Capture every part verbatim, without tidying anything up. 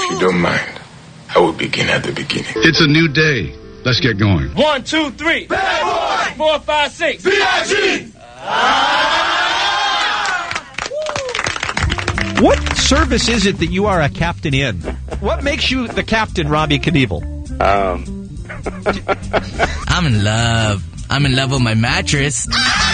If you don't mind, I will begin at the beginning. It's a new day. Let's get going. One, two, three. Bad boy. Four, five, six. B I G. What service is it that you are a captain in? What makes you the captain, Robbie Knievel? Um. I'm in love. I'm in love with my mattress.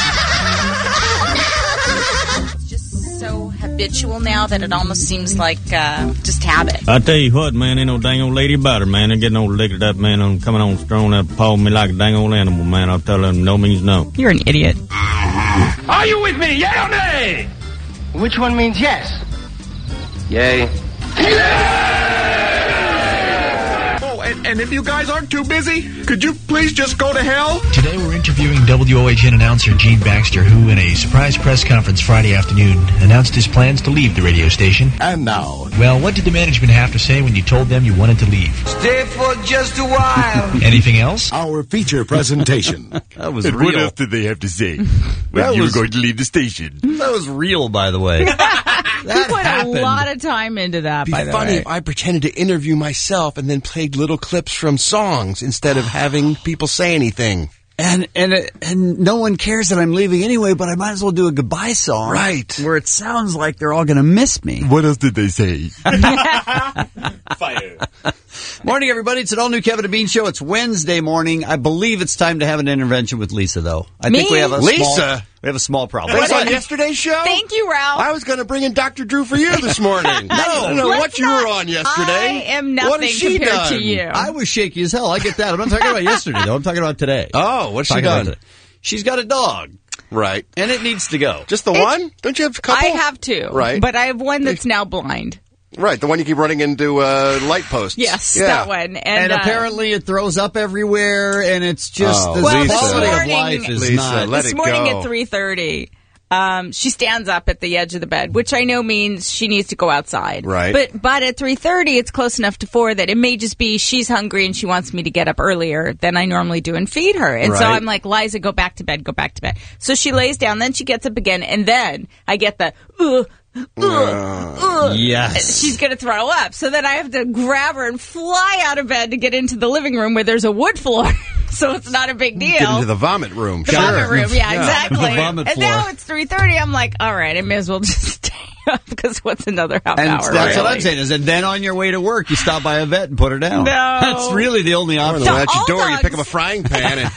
It's just so habitual now that it almost seems like uh, just habit. I tell you what, man, ain't no dang old lady about her, man. They're getting old liquored up, man. I'm coming on strong, that paw me like a dang old animal, man. I'll tell them no means no. You're an idiot. Are you with me? Yeah or nay? Which one means yes? Yay. Oh, and, and if you guys aren't too busy, could you please just go to hell? Today we're interviewing W O H N announcer Gene Baxter, who in a surprise press conference Friday afternoon announced his plans to leave the radio station. And now. Well, what did the management have to say when you told them you wanted to leave? Stay for just a while. Anything else? Our feature presentation. That was And real. what else did they have to say when That you was- were going to leave the station? That was real, by the way. That You put happened. a lot of time into that, It'd by be the funny way. if I pretended to interview myself and then played little clips from songs instead of having people say anything. And and it, and no one cares that I'm leaving anyway, but I might as well do a goodbye song. Right. Where it sounds like they're all going to miss me. What else did they say? Fire. Morning, everybody. It's an all-new Kevin and Bean show. It's Wednesday morning. I believe it's time to have an intervention with Lisa, though. I Me? think we have a Lisa? small, we have a small problem. That was on yesterday's show? Thank you, Ralph. I was going to bring in Doctor Drew for you this morning. no, I don't know Let's what you not- were on yesterday. I am nothing What has she compared done? to you. I was shaky as hell. I get that. I'm not talking about yesterday, though. I'm talking about today. Oh, what's she Talking about done? today. She's got a dog, Right. and it needs to go. Just the one? Don't you have a couple? I have two. Right. But I have one that's now blind. Right, the one you keep running into uh, light posts. Yes, Yeah. that one. And, And uh, apparently it throws up everywhere, and it's just Oh, the Well, Lisa. quality this of morning- life is Lisa, not. let this it morning go. at three thirty, um, she stands up at the edge of the bed, which I know means she needs to go outside. Right. But but at three thirty, it's close enough to four that it may just be she's hungry and she wants me to get up earlier than I normally do and feed her. And so Right. I'm like, Liza, go back to bed, go back to bed. So she lays down, then she gets up again, and then I get the, ugh, ugh, ugh. Yes. She's going to throw up. So then I have to grab her and fly out of bed to get into the living room where there's a wood floor. So it's not a big deal. Get into the vomit room. The sure. vomit room, yeah, exactly. The vomit and floor. now it's three thirty. I'm like, all right, I may as well just stay up because what's another half And hour? that's what really? I'm saying is, and then on your way to work, you stop by a vet and put her down. No. That's really the only Or option. at your all door, you pick dogs- up a frying pan and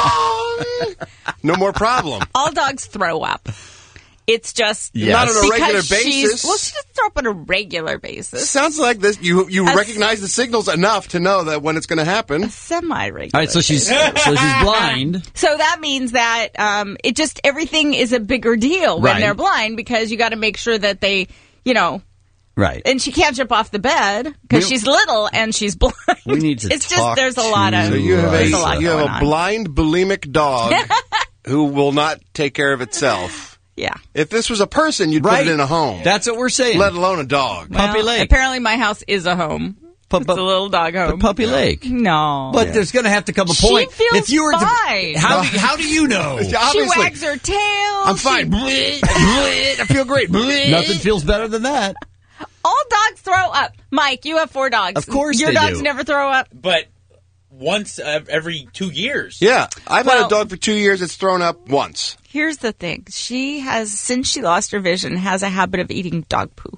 bong! No more problem. All dogs throw up. It's just Yes. Not on a because regular she's- basis. Well, she doesn't throw up on a regular basis. Sounds like this. You you A- recognize the signals enough to know that when it's going to happen. Semi-regular. All right, so she's so she's blind. So that means that um, it just everything is a bigger deal when Right. they're blind because you got to make sure that they, you know. Right. And she can't jump off the bed because We- she's little and she's blind. We need to It's talk just there's a lot of So you have there's a, a lot you have going a on. blind bulimic dog who will not take care of itself. Yeah. If this was a person, you'd Right. put it in a home. That's what we're saying. Let alone a dog. Puppy Well, Lake. Apparently, my house is a home. Pu- It's pu- a little dog home. But Puppy Lake. No. But there's going to have to come a She point. feels if you were fine. To, how, do, how do you know? She Obviously. wags her tail. I'm fine. Bleh, bleh, I feel great. Bleh. Nothing feels better than that. All dogs throw up. Mike, you have four dogs. Of course Your they dogs do. never throw up. But once uh, every two years. Yeah. I've had Well- a dog for two years. It's thrown up once. Here's the thing. She has, since she lost her vision, has a habit of eating dog poo.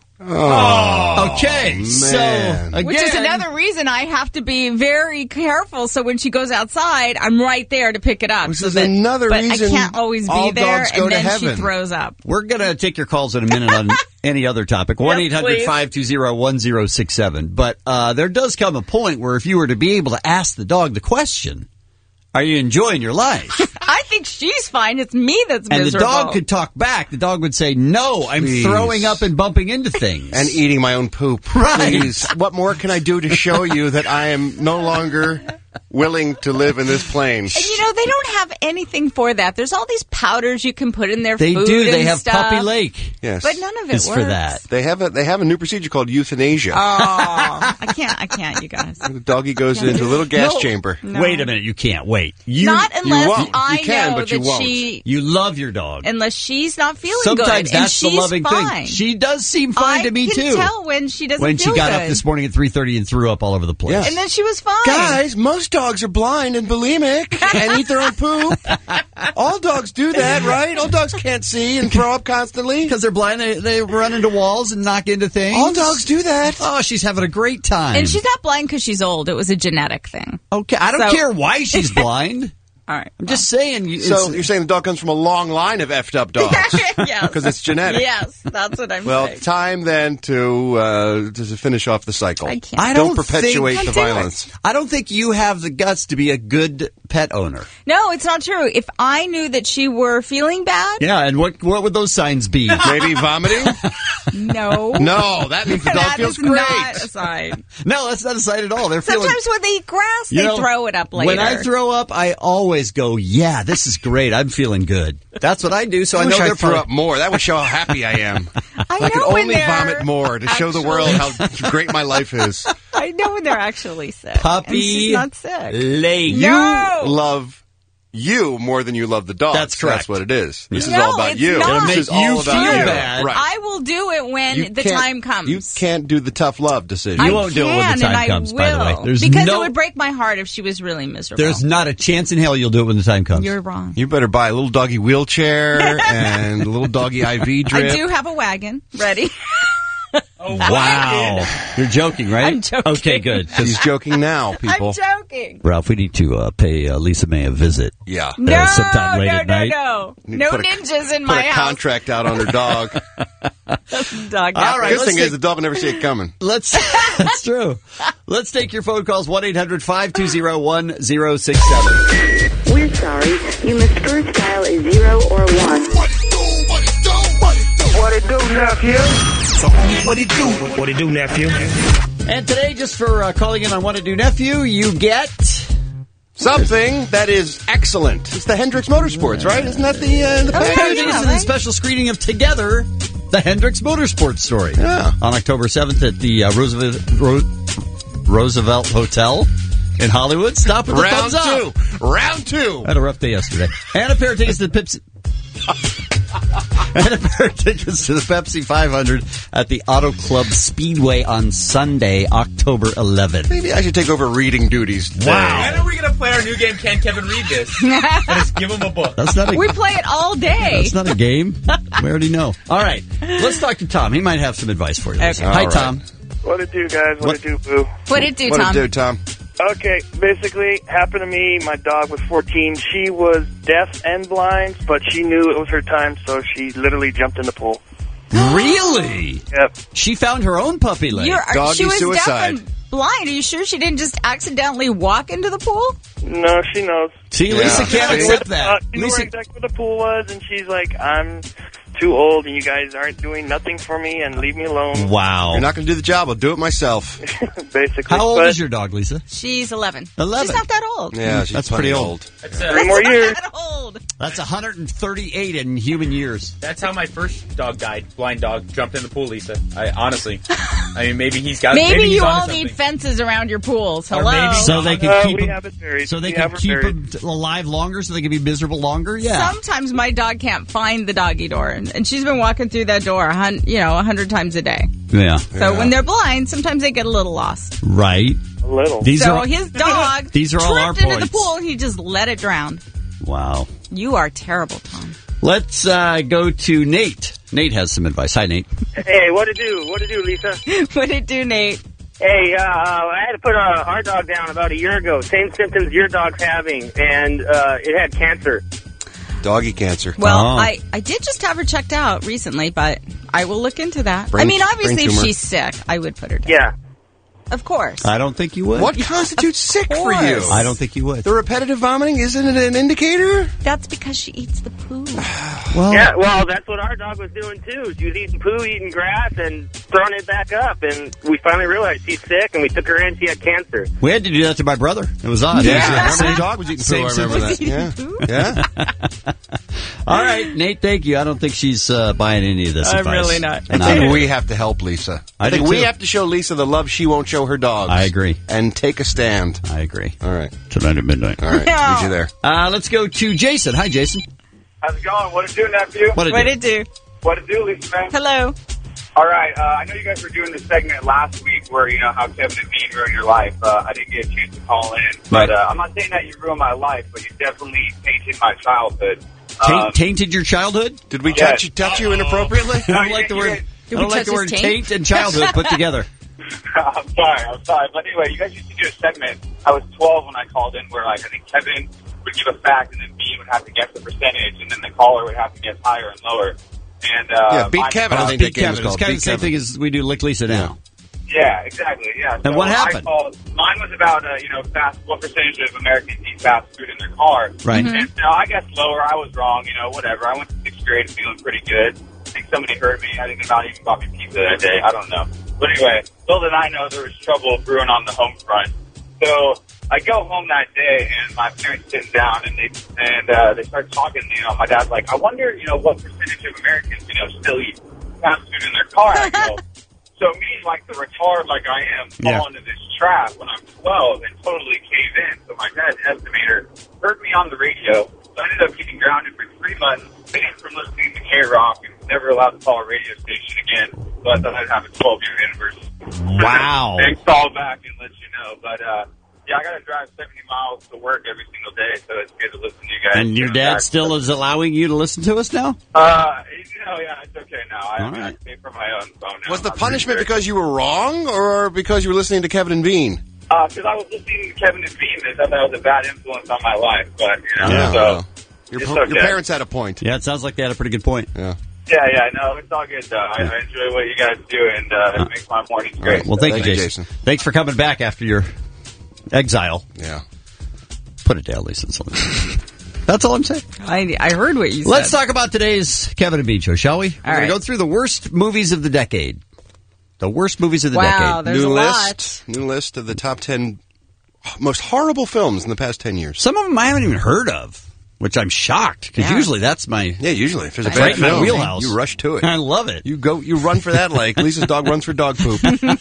Oh, Okay, so man. again, Which is another reason I have to be very careful. So when she goes outside, I'm right there to pick it up. Which so is that, another but reason I can't always be all there, dogs go and to then she heaven. throws up. We're going to take your calls in a minute on any other topic. one eight hundred five two zero one zero six seven. But uh, there does come a point where if you were to be able to ask the dog the question, are you enjoying your life? I think she's fine. It's me that's And the miserable. dog could talk back. The dog would say, no, I'm Please. throwing up and bumping into things. And eating my own poop. Right. Please. What more can I do to show you that I am no longer willing to live in this plane. And you know, they don't have anything for that. There's all these powders you can put in their They food do. and They have stuff. Puppy Lake. Yes. But none of it It's works. for that. They have a they have a new procedure called euthanasia. Oh, I can't, I can't, you guys. The doggy goes into a little gas No. chamber. No. Wait a minute. You can't wait. You, Not unless won't. I You can, know but you that won't. she, you love your dog. unless she's not feeling Sometimes good. and that's the she's loving fine. thing. She does seem fine I to me, can too. tell when she doesn't when feel she got good. up this morning at three thirty and threw up all over the place. Yes. And then she was fine. Guys, most dogs are blind and bulimic and eat their own poop. All dogs do that, right? All dogs can't see and throw up constantly. Because they're blind, they, they run into walls and knock into things. All dogs do that. Oh, she's having a great time. And she's not blind because she's old. It was a genetic thing. Okay, I don't So- care why she's blind. All right. I'm just saying. You, So it's- you're saying the dog comes from a long line of effed up dogs? Yes. Because it's genetic. Yes, that's what I'm Well, saying. time then to uh, to finish off the cycle. I can't. I Don't, don't perpetuate think- the Can't do it. violence. I don't think you have the guts to be a good pet owner. No, it's not true. If I knew that she were feeling bad, Yeah, and what what would those signs be? Maybe vomiting? no. No, that means the dog that feels is great. not a sign. No, that's not a sign at all. They're feeling. Sometimes when they eat grass, they You know, throw it up later. When I throw up, I always go, "Yeah, this is great. I'm feeling good." That's what I do. So I, I, wish know I they're threw probably- up more. That would show how happy I am. I I could know when only they're vomit more to show the world actually- how great my life is. I know when they're actually sick. And Puppy she's not sick. Lake. No. Love you more than you love the dog. That's correct. That's what it is. This is No, all about it's you. not. This is It'll make all you about feel you. bad. Right. I will do it when You the can't- time comes. You can't do the tough love decision. I You won't do it when the can, time and I comes, by the way. will. There's because no- it would break my heart if she was really miserable. There's not a chance in hell you'll do it when the time comes. You're wrong. You better buy a little doggy wheelchair and a little doggy I V drip. I do have a wagon ready. Oh, Wow. You're joking, right? I'm joking. Okay, good. 'Cause, She's joking now, people. I'm joking. Ralph, we need to uh, pay uh, Lisa May a visit. Yeah. No, sometime late no, at no, night. no. Need to No put a- ninjas in Put my a house. contract out on her dog. Dog All right, Good let's thing take- is the dog will never see it coming. Let's. That's true. Let's take your phone calls. one eight hundred five two zero one zero six seven. We're sorry. You must first dial a zero or one. What it do, nephew? So, what it do? What it do, nephew? And today, just for uh, calling in on What to Do Nephew, you get Something that is excellent. It's the Hendrix Motorsports, right? Isn't that the uh, the Oh, package? yeah, this yeah, is right? a special screening of Together, the Hendrix Motorsports story. Yeah. On October seventh at the uh, Roosevelt Ro- Roosevelt Hotel in Hollywood. Stop with the Round thumbs up. two. Round two. I had a rough day yesterday. And a pair of tickets to the Pepsi. And a pair of tickets to the Pepsi five hundred at the Auto Club Speedway on Sunday, October eleventh. Maybe I should take over reading duties. today. When are we going to play our new game, Can Kevin Read This? And just give him a book. That's not a We play it all day. That's not a game. We already know. All right, let's talk to Tom. He might have some advice for you. Okay. Hi, All right. Tom. What it do, guys? What, What- it do, boo? What did it do, What Tom? to do, Tom? Okay, basically, happened to me. My dog was fourteen. She was deaf and blind, but she knew it was her time, so she literally jumped in the pool. Really? Yep. She found her own puppy leg. You're, Doggy she was suicide. deaf and blind. Are you sure she didn't just accidentally walk into the pool? No, she knows. See, Lisa Yeah. can't See? accept Uh, that. she knew Lisa, where exactly where the pool was, and she's like, I'm too old, and you guys aren't doing nothing for me, and leave me alone. wow. You're not going to do the job. I'll do it myself. Basically. How old but is your dog, Lisa? She's eleven. eleven. She's not that old. Yeah, she's That's plenty pretty old. That's, uh, Three more Not years. that old. That's one hundred thirty-eight in human years. that's how my first dog died. Blind dog. Jumped in the pool, Lisa. I honestly. I mean, maybe he's got Maybe, maybe he's you onto all something. need fences around your pools. Or Hello. maybe- So they can Uh, keep we him, have it buried. so they We can have her keep buried. him alive longer, so they can be miserable longer. Yeah. Sometimes my dog can't find the doggy door, and, and she's been walking through that door, a hun- you know, a hundred times a day. yeah. So when they're blind, sometimes they get a little lost. Right. A little. These so are his dog These are all our tripped into the points. pool, and he just let it drown. wow. You are terrible, Tom. Let's uh, go to Nate. Nate has some advice. Hi, Nate. Hey, what to do? What to do, Lisa? What did it do, Nate? Hey, uh, I had to put uh, our dog down about a year ago. Same symptoms your dog's having, and uh, it had cancer. Doggy cancer. Well, Oh. I, I did just have her checked out recently, but I will look into that. Brain- I mean, obviously, brain if tumor. she's sick, I would put her down. Yeah. Of course. I don't think you would. What constitutes sick for you? I don't think you would. The repetitive vomiting, isn't it an indicator? That's because she eats the poo. Well, yeah, well, that's what our dog was doing, too. She was eating poo, eating grass, and throwing it back up. And we finally realized she's sick, and we took her in. She had cancer. We had to do that to my brother. It was odd. Yeah, Same my dog was eating poo. I remember that. Yeah. yeah. All right, Nate, thank you. I don't think she's uh, buying any of this I'm advice. really not. I think we have to help Lisa. I I think do we too. have to show Lisa the love she won't show her dogs. I agree. And take a stand. I agree. All right. Tonight at midnight. All right. No. Meet you there. Uh, let's go to Jason. Hi, Jason. How's it going? What it do, nephew? What it What do? did it do? What it do, Lisa, man? Hello. All right, uh, I know you guys were doing this segment last week where, you know, how Kevin and Bean ruined your life. Uh, I didn't get a chance to call in. But uh, I'm not saying that you ruined my life, but you definitely tainted my childhood. Taint, Um, tainted your childhood? Did we Yes. touch you, touch you inappropriately? I don't like the word. I Did don't we like touch the his word taint? taint and childhood put together. I'm sorry, I'm sorry. But anyway, you guys used to do a segment. I was twelve when I called in where, like, I think Kevin would give a fact and then Bean would have to guess the percentage and then the caller would have to guess higher and lower. And uh, Yeah, beat mine- Kevin. I Uh, think beat that game is Kevin. It's called kind of Beat the same Kevin. thing as we do Lick Lisa now. Yeah, exactly. Yeah. And what happened? I called, mine was about uh, you know fast. What percentage of Americans eat fast food in their car? Right. And you know, I guess lower. I was wrong. You know, whatever. I went to sixth grade feeling pretty good. I think somebody heard me. I think about even bought me pizza that day. I don't know. But anyway, little did I know there was trouble brewing on the home front. So I go home that day, and my parents sitting down, and they and uh, they start talking. You know, my dad's like, "I wonder, you know, what percentage of Americans, you know, still eat fast food in their car?" I go. So me, like the retard like I am, fall Yeah. into this trap when I'm twelve and totally cave in. So my dad's estimator heard me on the radio. So I ended up getting grounded for three months, banned from listening to K-Rock, and never allowed to call a radio station again. So I thought I'd have a twelve-year anniversary. Wow. And call back and let you know. But, uh, yeah, I got to drive seventy miles to work every single day, so it's good to listen to you guys. And your dad still is allowing you to listen to us now? Uh, you know, yeah, it's okay now. I, All I right. pay for my own phone now. Was the I'm punishment pretty because you were wrong or because you were listening to Kevin and Bean? Uh, because I was listening to Kevin and Bean, I thought that was a bad influence on my life, but, you know, Yeah, so, well, Your, it's your okay. parents had a point. Yeah, it sounds like they had a pretty good point. Yeah. Yeah, yeah, no, it's all good, though. I, I enjoy what you guys do, and uh, it makes my mornings All great. right. Well, thank, Thank you, you, Jason. Jason. Thanks for coming back after your exile. Yeah. Put it down, Lisa. That's all I'm saying. That's all I'm saying. I, I heard what you said. Let's talk about today's Kevin and Bean show, shall we? We're going right. to go through the worst movies of the decade. The worst movies of the Wow, decade. there's New a list. lot. New list of the top ten most horrible films in the past ten years. Some of them I haven't even heard of, which I'm shocked because Yeah. usually that's my Yeah, usually if there's a Right bad in my film, wheelhouse. you rush to it. I love it. You go, you run for that like Lisa's dog runs for dog poop.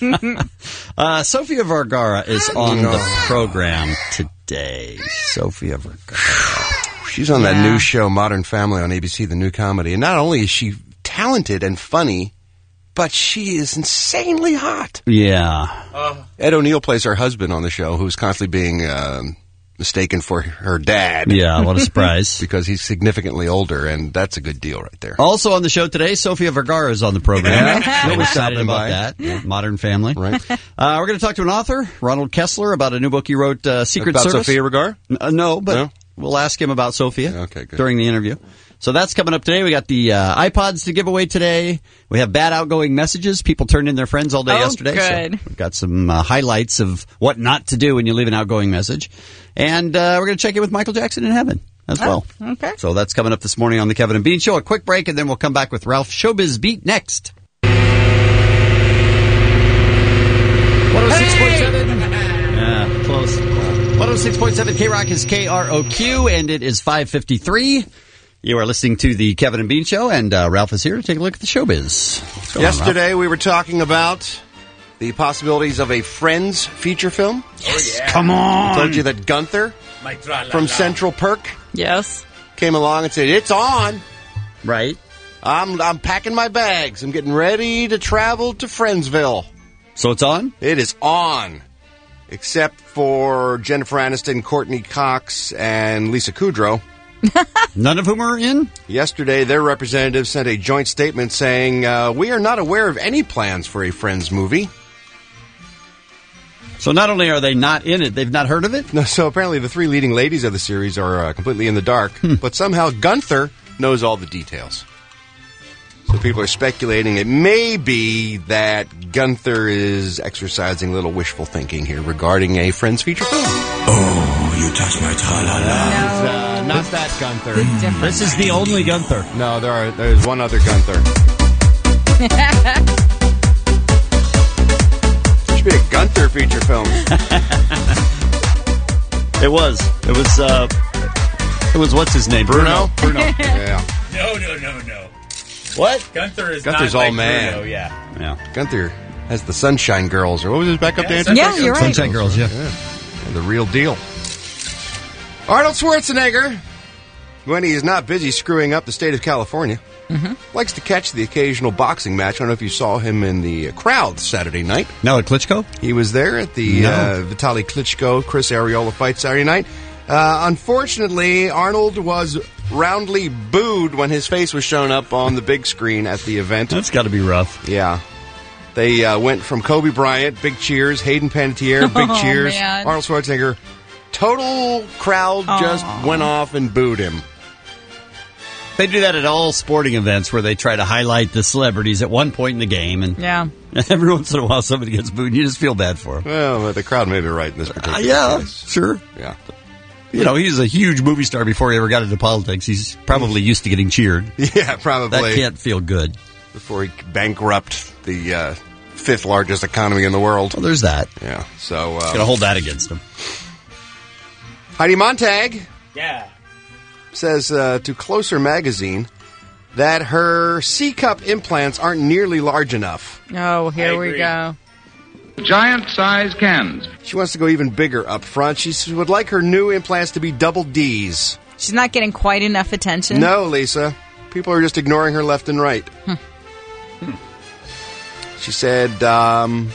Uh, Sofia Vergara is on No. the program today. Sofia Vergara. She's on that Yeah. new show, Modern Family, on A B C, the new comedy. And not only is she talented and funny, but she is insanely hot. Yeah. Ed O'Neill plays her husband on the show, who's constantly being um, mistaken for her dad. Yeah, what a surprise. Because he's significantly older, and that's a good deal right there. Also on the show today, Sofia Vergara is on the program. Yeah. We're excited Stopping about by. that. Yeah. Modern Family. Right. Uh, we're going to talk to an author, Ronald Kessler, about a new book he wrote, uh, Secret About Service. Sofia Vergara? N- uh, no, but No? we'll ask him about Sophia Okay, good. during the interview. So that's coming up today. We got the uh, iPods to give away today. We have bad outgoing messages. People turned in their friends all day Oh, yesterday. good. So we've got some uh, highlights of what not to do when you leave an outgoing message. And uh, we're going to check in with Michael Jackson in heaven as well. okay. So that's coming up this morning on the Kevin and Bean Show. A quick break, and then we'll come back with Ralph Showbiz Beat next. one oh six point seven. Yeah, close. one oh six point seven K-Rock is K R O Q, and it is five fifty-three. You are listening to the Kevin and Bean Show, and uh, Ralph is here to take a look at the showbiz. What's going on, Ralph? Yesterday, we were talking about the possibilities of a Friends feature film. Yes. Come on. I told you that Gunther from Central Perk Yes. came along and said, "It's on. Right. I'm I'm packing my bags. I'm getting ready to travel to Friendsville." So it's on? It is on. Except for Jennifer Aniston, Courtney Cox, and Lisa Kudrow. None of whom are in? Yesterday, their representative sent a joint statement saying, uh, we are not aware of any plans for a Friends movie. So not only are they not in it, they've not heard of it? No, so apparently the three leading ladies of the series are uh, completely in the dark, but somehow Gunther knows all the details. So people are speculating it may be that Gunther is exercising a little wishful thinking here regarding a Friends feature film. Oh, you touch my ta-la-la. Uh, not that Gunther. This is the only Gunther. No, there are. There's one other Gunther. Should be a Gunther feature film. It was. It was, uh, it was, what's his name? Bruno? Bruno. Yeah. No, no, no, no. What? Gunther is Gunther's not all like man. Bruno, yeah. Yeah. Gunther has the Sunshine Girls, or what was his backup Yeah, dancer? Yeah, you're right. Sunshine Girls, yeah. Yeah, the real deal. Arnold Schwarzenegger, when he is not busy screwing up the state of California, Mm-hmm. likes to catch the occasional boxing match. I don't know if you saw him in the crowd Saturday night. No, at Klitschko? He was there at the No. uh, Vitaly Klitschko, Chris Arreola fight Saturday night. Uh, unfortunately, Arnold was roundly booed when his face was shown up on the big screen at the event. That's got to be rough. Yeah. They uh, went from Kobe Bryant, big cheers, Hayden Panettiere, big Oh, cheers, man. Arnold Schwarzenegger. Total crowd just went off and booed him. They do that at all sporting events where they try to highlight the celebrities at one point in the game, and Yeah. every once in a while somebody gets booed, and you just feel bad for them. Well, but the crowd may be right in this particular Uh, yeah, case. sure. Yeah. You know, he's a huge movie star before he ever got into politics. He's probably used to getting cheered. Yeah, probably. That can't feel good. Before he bankrupt the uh, fifth largest economy in the world. Well, there's that. Yeah, so... Uh, Gonna hold that against him. Heidi Montag Yeah. says uh, to Closer magazine that her C-cup implants aren't nearly large enough. Oh, here I we agree. go. Giant size cans. She wants to go even bigger up front. She s- would like her new implants to be double D's. She's not getting quite enough attention. No, Lisa. People are just ignoring her left and right. She said, um,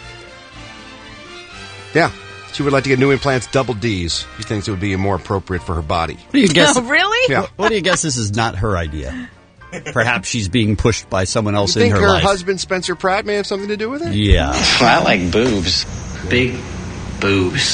yeah, she would like to get new implants double D's. She thinks it would be more appropriate for her body. What do you guess? Oh, really? Yeah. What do you guess? This is not her idea. Perhaps she's being pushed by someone else You think in her, her life. husband, Spencer Pratt, may have something to do with it? Yeah. I like boobs. Big boobs.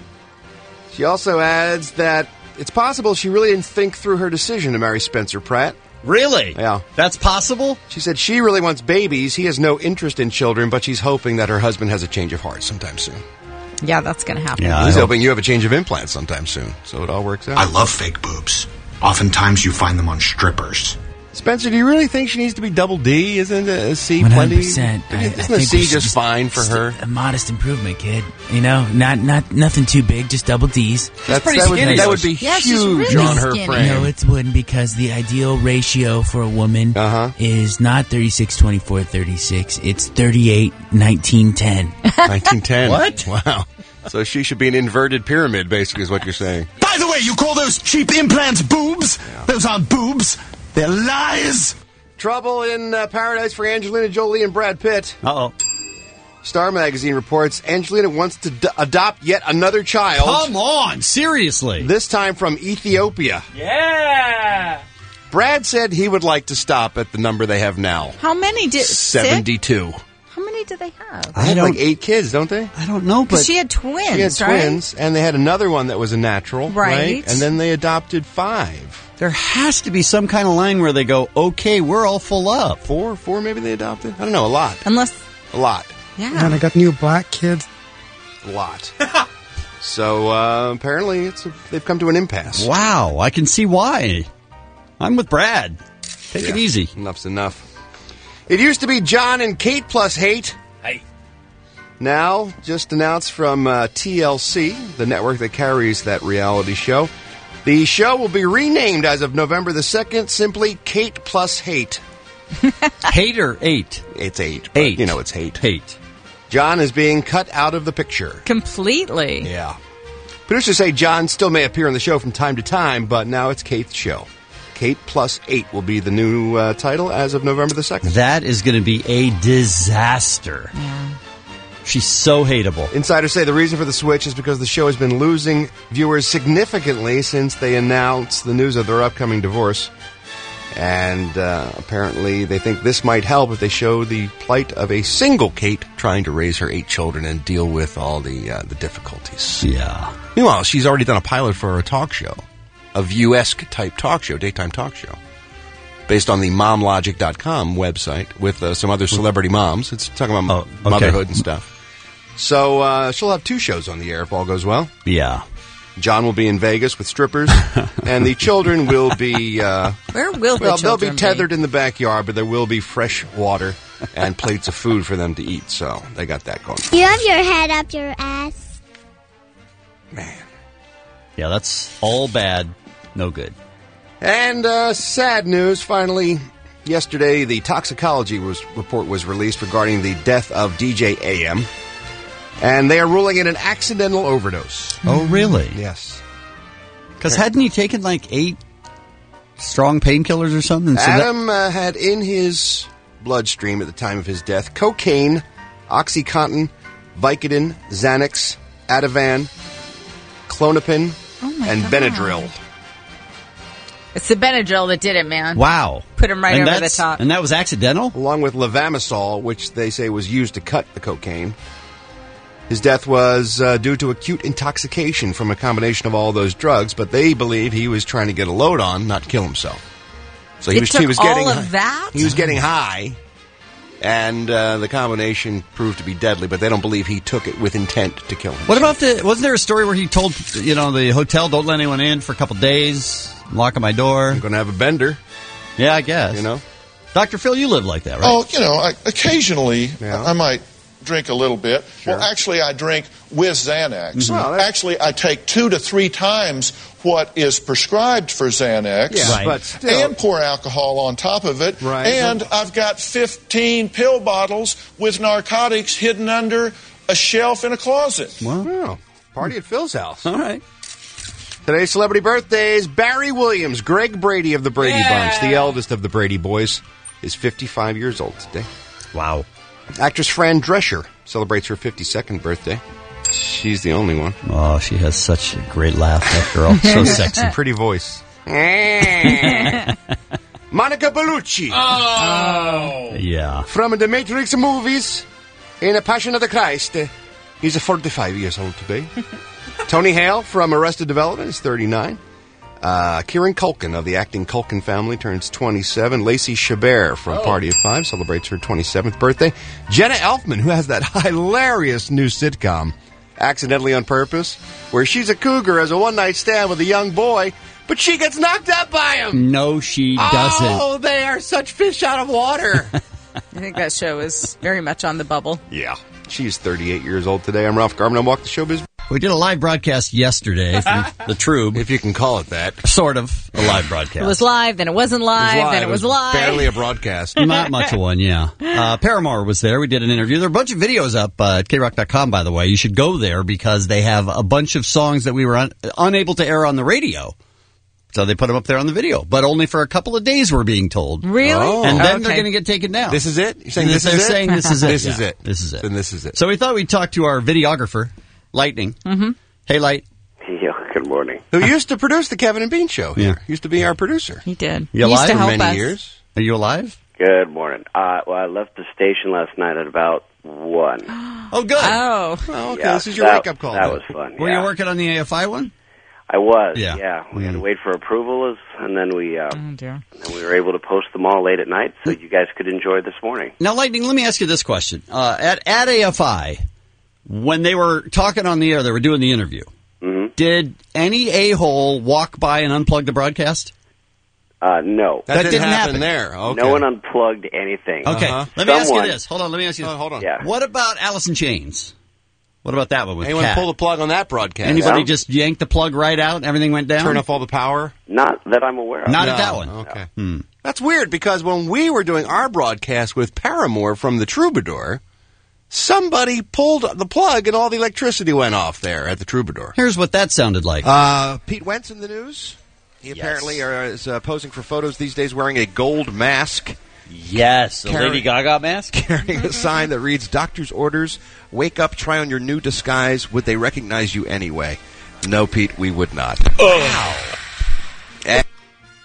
She also adds that it's possible she really didn't think through her decision to marry Spencer Pratt. Really? Yeah. That's possible? She said she really wants babies. He has no interest in children, but she's hoping that her husband has a change of heart sometime soon. Yeah, that's going to happen. Yeah, He's I hope- hoping you have a change of implants sometime soon, so it all works out. I love fake boobs. Oftentimes you find them on strippers. Spencer, do you really think she needs to be double D? Isn't a C one hundred plenty? percent. I- I Isn't a think C we should just just- fine for just her? A modest improvement, kid. You know, not not nothing too big, just double D's. That's, that, would, that would be Yeah, she's huge really on her skinny. frame. No, it wouldn't, because the ideal ratio for a woman Uh-huh. is not thirty-six, twenty-four, thirty-six. It's thirty-eight, nineteen, ten. nineteen ten. What? Wow. So she should be an inverted pyramid, basically, is what you're saying. By the way, you call those cheap implants boobs? Those aren't boobs. They're lies. Trouble in uh, paradise for Angelina Jolie and Brad Pitt. Uh-oh. Star Magazine reports Angelina wants to d- adopt yet another child. Come on, seriously. This time from Ethiopia. Yeah. Brad said he would like to stop at the number they have now. How many did... seventy-two. Six? How many do they have? They have like eight kids, don't they? I don't know, but... Because she had twins, She had right? twins, and they had another one that was a natural, Right. And then they adopted five. There has to be some kind of line where they go, okay, we're all full up. Four? Four maybe they adopted? I don't know, a lot. Unless... A lot. Yeah. And I got new black kids. A lot. So, uh, apparently it's a, they've come to an impasse. Wow, I can see why. I'm with Brad. Take it Yeah, easy. Enough's enough. It used to be John and Kate plus hate. Hey. Now, just announced from uh, T L C, the network that carries that reality show, the show will be renamed as of November the second, simply Kate plus hate. Hate or eight? It's eight. but, Eight. You know it's hate. Hate. John is being cut out of the picture. Completely. Yeah. Producers say John still may appear on the show from time to time, but now it's Kate's show. Kate plus eight will be the new uh, title as of November the second. That is going to be a disaster. Yeah. She's so hateable. Insiders say the reason for the switch is because the show has been losing viewers significantly since they announced the news of their upcoming divorce. And uh, apparently they think this might help if they show the plight of a single Kate trying to raise her eight children and deal with all the uh, the difficulties. Yeah. Meanwhile, she's already done a pilot for a talk show, a View-esque type talk show, daytime talk show. based on the mom logic dot com website with uh, some other celebrity moms. It's talking about Oh, okay. motherhood and stuff. So uh, she'll have two shows on the air if all goes well. Yeah. John will be in Vegas with strippers, and the children will be... Uh, Where will the well, they'll children be tethered in the backyard, but there will be fresh water and plates of food for them to eat. So they got that going. You have your head up your ass. Yeah, that's all bad. No good. And uh, sad news, finally. Yesterday, the toxicology was, report was released regarding the death of D J A M. And they are ruling it an accidental overdose. Oh, really? Yes. Because hadn't he taken like eight strong painkillers or something? So Adam uh, had in his bloodstream at the time of his death cocaine, OxyContin, Vicodin, Xanax, Ativan, Clonopin, Oh and God. Benadryl. It's the Benadryl that did it, man. Wow. Put him right And over the that's- top. And that was accidental? Along with levamisole, which they say was used to cut the cocaine. His death was uh, due to acute intoxication from a combination of all those drugs, but they believe he was trying to get a load on, not kill himself. So he It was, took he was getting all of that? He was getting high, and uh, the combination proved to be deadly. But they don't believe he took it with intent to kill him. What about the... Wasn't there a story where he told, you know, the hotel, don't let anyone in for a couple days, lock on my door? I'm going to have a bender. Yeah, I guess. You know? Doctor Phil, you live like that, right? Oh, you know, I, occasionally I might drink a little bit. Well, actually, I drink with Xanax. Mhm. Well, actually, I take two to three times what is prescribed for Xanax. Yeah, Right. but still- and pour alcohol on top of it. Right. And I've got fifteen pill bottles with narcotics hidden under a shelf in a closet. Wow. Party at Phil's house. All right. Today's celebrity birthdays: Barry Williams, Greg Brady of the Brady Bunch, the eldest of the Brady boys, is fifty-five years old today. Wow. Actress Fran Drescher celebrates her fifty-second birthday. She's the only one. Oh, she has such a great laugh, that girl. So sexy. Pretty voice. Monica Bellucci. Oh. Yeah. From the Matrix movies, in A Passion of the Christ, uh, he's forty-five years old today. Tony Hale from Arrested Development is thirty-nine. Uh, Kieran Culkin of the acting Culkin family turns twenty-seven. Lacey Chabert from Party of Five celebrates her twenty-seventh birthday. Jenna Elfman, who has that hilarious new sitcom, Accidentally on Purpose, where she's a cougar as a one-night stand with a young boy, but she gets knocked up by him. No, she doesn't. Oh, they are such fish out of water. I think that show is very much on the bubble. Yeah. She's thirty-eight years old today. I'm Ralph Garman. I walk the showbiz. We did a live broadcast yesterday from the Trube. If you can call it that. Sort of a live broadcast. It was live, then it wasn't live, then it was, live. Barely a broadcast. Not much of one, yeah. Uh, Paramore was there. We did an interview. There are a bunch of videos up uh, at K rock dot com, by the way. You should go there because they have a bunch of songs that we were un- unable to air on the radio. So they put them up there on the video. But only for a couple of days, we're being told. Really? Oh. And then Okay. they're going to get taken down. This is it? You're saying this They're is it? saying this is it. This is Yeah. it. This is it. Then this is it. So we thought we'd talk to our videographer, Lightning. Mm-hmm. Hey, Light. Yeah, good morning. Who used to produce the Kevin and Bean show here. Used to be our producer. He did. You He used alive? to For help many us. years. Are you alive? Good morning. Uh, well, I left the station last night at about one. Oh, good. Oh. Oh, okay. Yeah, This is your that- wake-up call. That then. was fun. Were yeah. you working on the A F I one? I was. Yeah. Yeah. We had to Mm. wait for approval, and then we uh, Oh, dear. and we were able to post them all late at night, so you guys could enjoy this morning. Now, Lightning, let me ask you this question. Uh, at, at A F I, when they were talking on the air, they were doing the interview. Mm-hmm. Did any a-hole walk by and unplug the broadcast? Uh, no. That, That didn't, didn't happen, happen. there. Okay. No one unplugged anything. Okay, Uh-huh. let me ask you Someone- this. Hold on, let me ask you this. Oh, hold on. Yeah. What about Alice in Chains? What about that one with Anyone Cat? pull the plug on that broadcast? Anybody Yeah. just yanked the plug right out and everything went down? turn off all the power? Not that I'm aware of. Not No. at that one. Okay. Hmm. That's weird because when we were doing our broadcast with Paramore from the Troubadour, somebody pulled the plug and all the electricity went off there at the Troubadour. Here's what that sounded like. Uh, Pete Wentz in the news. He apparently are, is uh, posing for photos these days wearing a gold mask, Yes, the Carrie- Lady Gaga mask. carrying a sign that reads, "Doctor's orders, wake up, try on your new disguise. Would they recognize you anyway?" No, Pete, we would not. And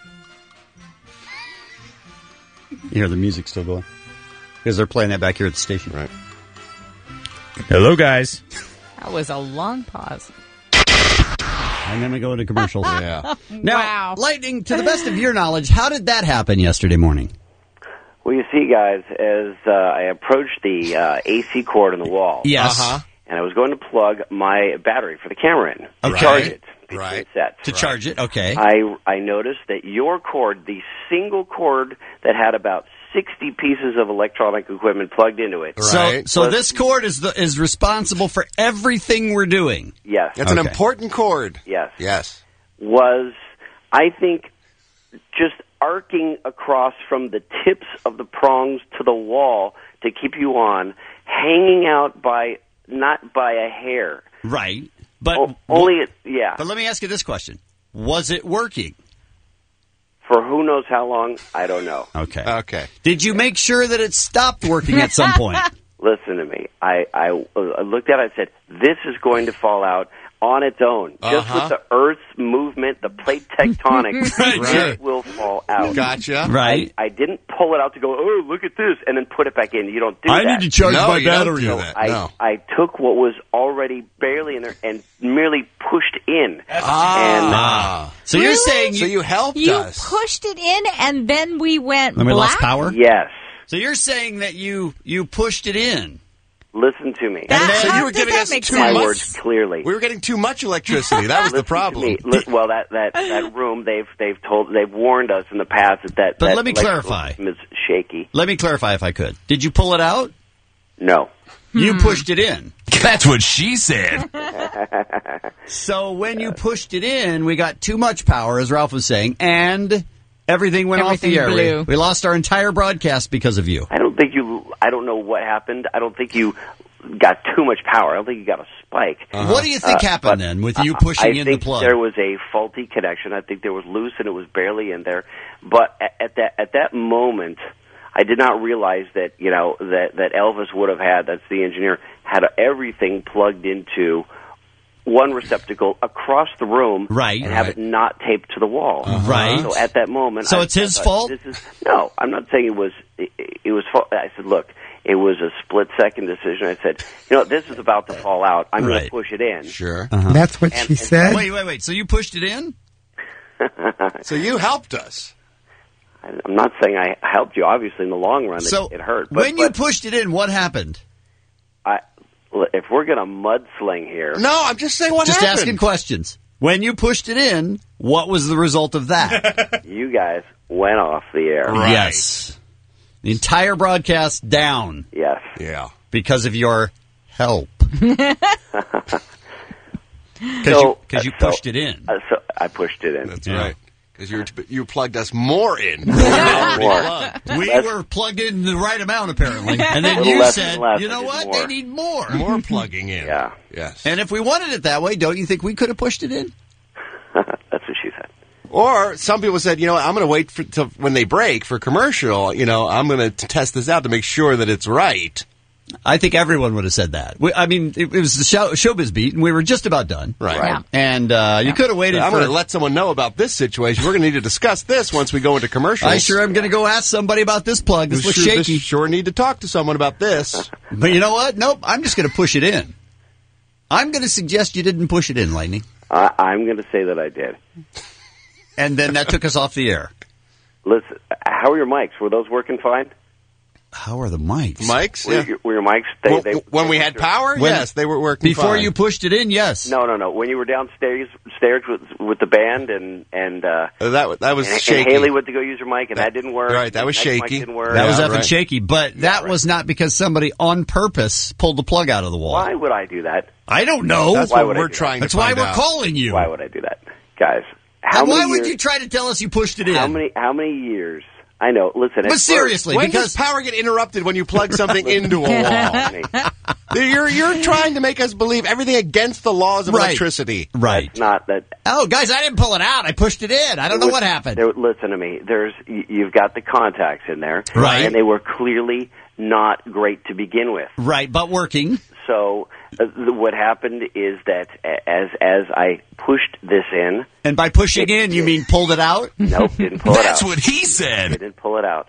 You hear the music still going? Because they're playing that back here at the station. Right. Hello, guys. That was a long pause. I'm going to go into commercials. Yeah. Now, Wow. Lightning, to the best of your knowledge, how did that happen yesterday morning? Well, you see, guys, as uh, I approached the uh, A C cord on the wall, Yes. Uh-huh. and I was going to plug my battery for the camera in to Okay. charge it between Right. sets. To charge it, okay. I I noticed that your cord, the single cord that had about sixty pieces of electronic equipment plugged into it. So, so was- this cord is the, is responsible for everything we're doing. Yes. It's an Okay. important cord. Yes. Yes. Was, I think, just arcing across from the tips of the prongs to the wall to keep you on, hanging out by, not by a hair. Right. But O- only, it, yeah. But let me ask you this question. Was it working? For who knows how long, I don't know. Okay. Okay. Did you make sure that it stopped working at some point? Listen to me. I, I, I looked at it and said, this is going to fall out on its own. Just Uh-huh. with the Earth's movement, the plate tectonics, Right. it will fall out. Gotcha. Right. I didn't pull it out to go, oh, look at this, and then put it back in. You don't do I that. need to charge No, my you don't battery. do that. I, No. I took what was already barely in there and merely pushed in. Ah. So you're saying So you, you helped You us. pushed it in, and then we went and we black? lost power? And yes, So you're saying that you you pushed it in. listen to me. That, So you how were does giving that us make too My sense? much- words clearly. We were getting too much electricity. That was the Listen to problem. me. Li- well, that, that, that room, they've they've told they've warned us in the past that that. But that let me electrical clarify. system is shaky. Let me clarify if I could. Did you pull it out? No. You pushed it in. That's what she said. So when you pushed it in, we got too much power, as Ralph was saying, and everything went Everything off the air. blew. We, we lost our entire broadcast because of you. I don't think you. I don't know what happened. I don't think you got too much power. I don't think you got a spike. What do you think Uh, happened but then with you I- pushing I in the think plug? there was a faulty connection. I think there was loose and it was barely in there. But at, at that at that moment, I did not realize that you know that that Elvis would have had. That's the engineer had everything plugged into one receptacle across the room, Right. and have Right. it not taped to the wall. Right. So at that moment, So I- it's his I thought, fault? This is no. I'm not saying it was. It, it was. fa- I said, look. It was a split-second decision. I said, you know, this is about to fall out. I'm going Right. to push it in. Sure. That's what And- she and- said. Wait, wait, wait. So you pushed it in? So you helped us. I'm not saying I helped you. Obviously, in the long run, So it, it hurt. But, when you but pushed it in, what happened? I, if we're going to mudsling here, No, I'm just saying what Just happened. asking questions. When you pushed it in, what was the result of that? you guys went off the air. Right. Yes. The entire broadcast down Yes. Yeah. because of your help. Because So- you, you so- pushed it in. Uh, so I pushed it in. That's Yeah. right. Because you you plugged us more in. More. We Less- were plugged in the right amount, apparently. And then Little you less said, and less, you I know did what? more. They need more. More plugging in. Yeah. Yes. And if we wanted it that way, don't you think we could have pushed it in? That's what she said. Or some people said, you know, I'm going to wait for till when they break for commercial. You know, I'm going to test this out to make sure that it's right. I think everyone would have said that. We, I mean, it, it was the show, showbiz beat, and we were just about done. Right. Yeah. And uh, you could have waited I'm for... going to let someone know about this situation. We're going to need to discuss this once we go into commercials. I sure am going to go ask somebody about this plug. This We looks sure, shaky. this sure need to talk to someone about this. But you know what? Nope. I'm just going to push it in. I'm going to suggest you didn't push it in, Lightning. I, I'm going to say that I did. And then that took us off the air. Listen, how are your mics? Were those working fine? How are the mics? Mics? Were, Yeah. your, were your mics? They, Well, they, when they we were had sure. power, When- yes, they were working Before fine. you pushed it in, yes. No, no, no. When you were downstairs, stairs with with the band and and uh, Uh, that that was and, and shaky. Haley went to go use her mic, and that didn't work. Right, that was Next mic shaky. didn't work. That was Yeah, effing right. shaky, but that was not because somebody on purpose pulled the plug out of the wall. Why would I do that? I don't know. That's Why what would I we're do that? trying That's to why find we're out. calling you. Why would I do that, guys? How And why many would years, you try to tell us you pushed it in? How many? How many years? I know. Listen, But at seriously, When because does power get interrupted when you plug something into a first- wall? You're you're trying to make us believe everything against the laws of Right. electricity. right. not that. Oh, guys, I didn't pull it out. I pushed it in. I don't know what happened. There, listen to me. There's y- you've got the contacts in there, Right. And they were clearly not great to begin with. Right, but working. So uh, th- what happened is that a- as as I pushed this in, And by pushing in, you mean pulled it out? nope, didn't pull it out. That's what he said. Didn't pull it out.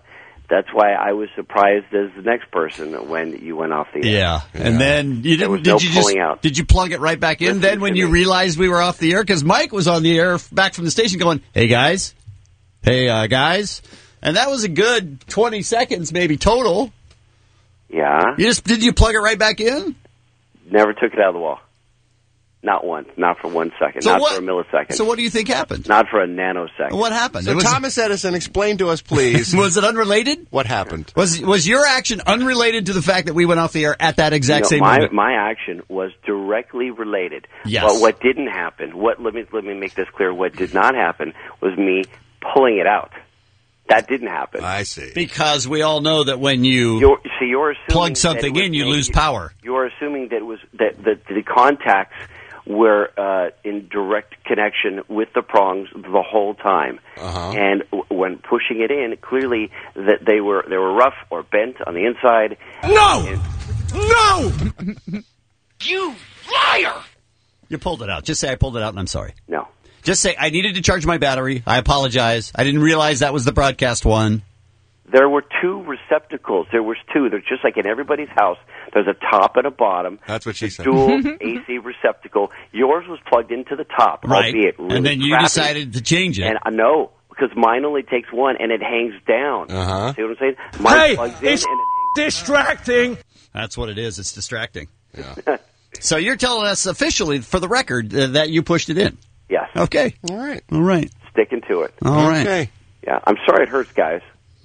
That's why I was surprised as the next person when you went off the air. Yeah, and then you There was didn't. Did no you just? pulling out. Did you plug it right back in? Listen then when to you me. realized we were off the air, because Mike was on the air back from the station, going, "Hey guys, hey uh, guys," and that was a good twenty seconds, maybe total. Yeah. You just did you plug it right back in? Never took it out of the wall. Not once. Not for one second. So not what- for a millisecond. So what do you think happened? Not for a nanosecond. What happened? So It was- Thomas Edison, explain to us, please. Was it unrelated? What happened? Was was your action unrelated to the fact that we went off the air at that exact No, same my, moment? my action was directly related. Yes. But what didn't happen, what let me let me make this clear, what did not happen was me pulling it out. That didn't happen. I see. Because we all know that when you You're, so you're assuming plug that something it was in, you made- lose power. You're assuming that it was that, that the contacts were uh, in direct connection with the prongs the whole time, Uh-huh. and w- when pushing it in, clearly that they were they were rough or bent on the inside. No! And- No! You liar! You pulled it out. Just say I pulled it out and I'm sorry. No. Just say I needed to charge my battery. I apologize. I didn't realize that was the broadcast one. There were two receptacles. There was two. They're just like in everybody's house. There's a top and a bottom. That's what she said. Dual A C receptacle. Yours was plugged into the top, Right. albeit really and then you crappy. decided to change it. And I know, because mine only takes one, and it hangs down. Uh-huh. See what I'm saying? Mine Hey, plugs in, it's and distracting. That's what it is. It's distracting. So you're telling us officially, for the record, uh, that you pushed it in. Yes. Okay. All right. All right. Sticking to it. All right. Okay. Yeah, I'm sorry it hurts, guys.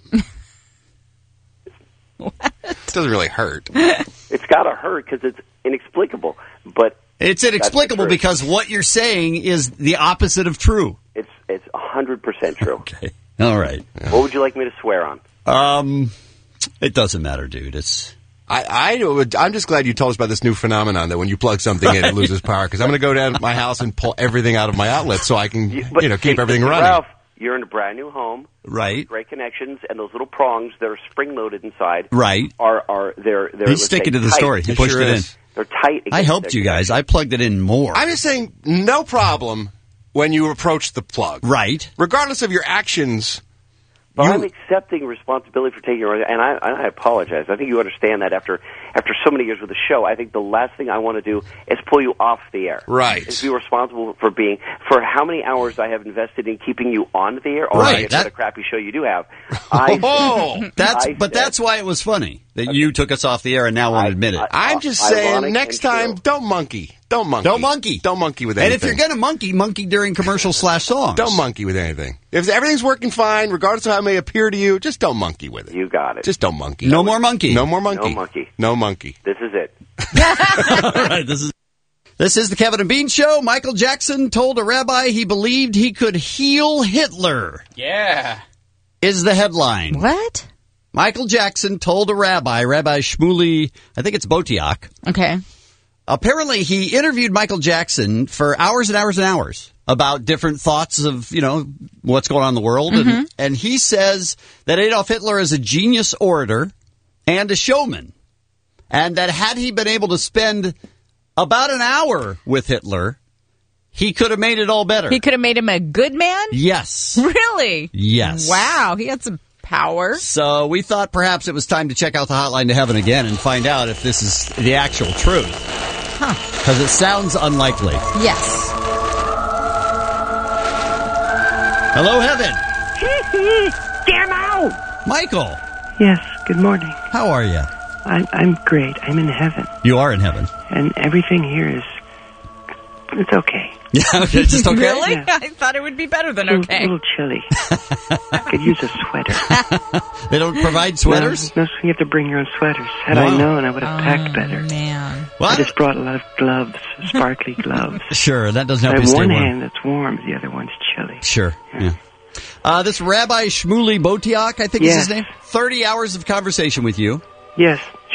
It doesn't really hurt. It's got to hurt because it's inexplicable, but It's that's the inexplicable truth. because what you're saying is the opposite of true. it's it's one hundred percent true. Okay. All right. What would you like me to swear on? Um, it doesn't matter, dude. It's I, I would, I'm just glad you told us about this new phenomenon that when you plug something in, it loses power. Because I'm going to go down to my house and pull everything out of my outlet so I can, you, But know, keep see, everything Ralph, running. you're in a brand new home. right. Great connections, and those little prongs that are spring loaded inside Right. are are they're they're He's let's sticking say, to the tight. story. He It pushed sure it is. in. They're tight. I against helped their you guys. I plugged it in more. I'm just saying, no problem when you approach the plug. Right. Regardless of your actions. But you- I'm accepting responsibility for taking your, and I, and I apologize. I think you understand that after after so many years with the show, I think the last thing I want to do is pull you off the air. Right. Is be responsible for being for how many hours I have invested in keeping you on the air. Or Right, It's that- the crappy show you do have. I, Oh, That's I but said- that's why it was funny that you took us off the air and now won't I- admit it. I- I'm just Ironic saying, and next true. time, don't monkey. Don't monkey. Don't monkey. Don't monkey with and anything. if you're gonna monkey, monkey during commercial slash songs. Don't monkey with anything. If everything's working fine, regardless of how it may appear to you, just don't monkey with it. You got it. Just don't monkey. No more monkey. No more monkey. No monkey. No monkey. This is it. All right, this is this is the Kevin and Bean Show. Michael Jackson told a rabbi he believed he could heal Hitler. Yeah. Is the headline. What? Michael Jackson told a rabbi, Rabbi Shmuley, I think it's Botiak. Okay. Apparently, he interviewed Michael Jackson for hours and hours and hours about different thoughts of, you know, what's going on in the world. Mm-hmm. And, and he says that Adolf Hitler is a genius orator and a showman. And that had he been able to spend about an hour with Hitler, he could have made it all better. He could have made him a good man? Yes. Really? Yes. Wow, he had some power. So we thought perhaps it was time to check out the hotline to heaven again and find out if this is the actual truth. Huh. Because it sounds unlikely. Yes. Hello, heaven. Damn out! Michael, Yes, good morning. how are you? I'm I'm great. I'm in heaven, You are in heaven. and everything here is it's okay. Yeah, okay, just okay. Really? Yeah. I thought it would be better than A little, okay. little chilly. Could use a sweater. They don't provide sweaters? No, no, you have to bring your own sweaters. Had Wow. I known, I would have packed better. Man. Well, I just brought a lot of gloves, sparkly gloves. Sure, that doesn't I help have you stay one warm. hand that's warm, the other one's chilly. Sure, yeah. Uh, this Rabbi Shmuley Botiak, I think is Yes. his name, thirty hours of conversation with you. Yes.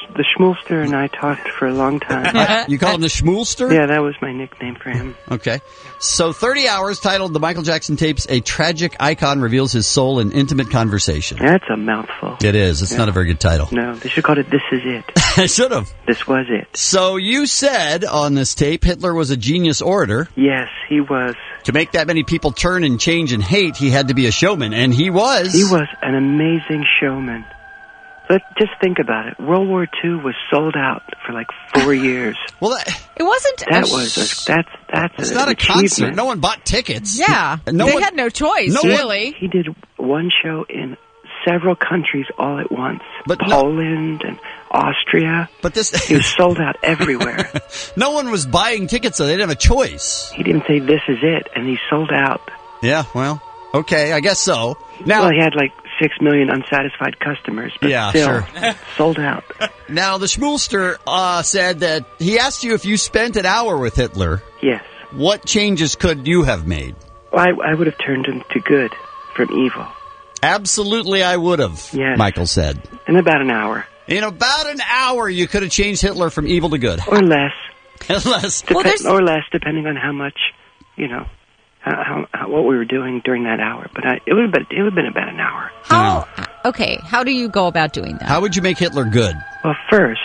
the Schmoolster and I talked for a long time. You call him the Schmoolster? Yeah, that was my nickname for him. Okay. So thirty hours, titled The Michael Jackson Tapes, A Tragic Icon Reveals His Soul in Intimate Conversation. That's a mouthful. It is. It's Yeah. not a very good title. No, they should call it This Is It. I should have. This was it. So you said on this tape Hitler was a genius orator. Yes, he was. To make that many people turn and change and hate, he had to be a showman, and he was. He was an amazing showman. But just think about it. World War Two was sold out for like four years. Well, that, It wasn't. That a was sh- a, that's that's It's an not a achievement. concert. No one bought tickets. Yeah, No they one- had no choice, no one- really. He did one show in several countries all at once. But no- Poland and Austria. But this He was sold out everywhere. No one was buying tickets, so they didn't have a choice. He didn't say this is it, and he sold out. Yeah, well, okay, I guess so. Now, Well, he had like six million unsatisfied customers, but Yeah, still sure. sold out. now the Schmoolster uh, said that he asked you if you spent an hour with Hitler, Yes. what changes could you have made? Well, I, I would have turned him to good from evil Absolutely, I would have, Yes. Michael said. in about an hour In about an hour, you could have changed Hitler from evil to good. or less. Unless, Depe- or less, depending on how much, you know, how, how, how what we were doing during that hour. But I, it would have been it would have been about an hour. How? Okay, how do you go about doing that? How would you make Hitler good? Well, first,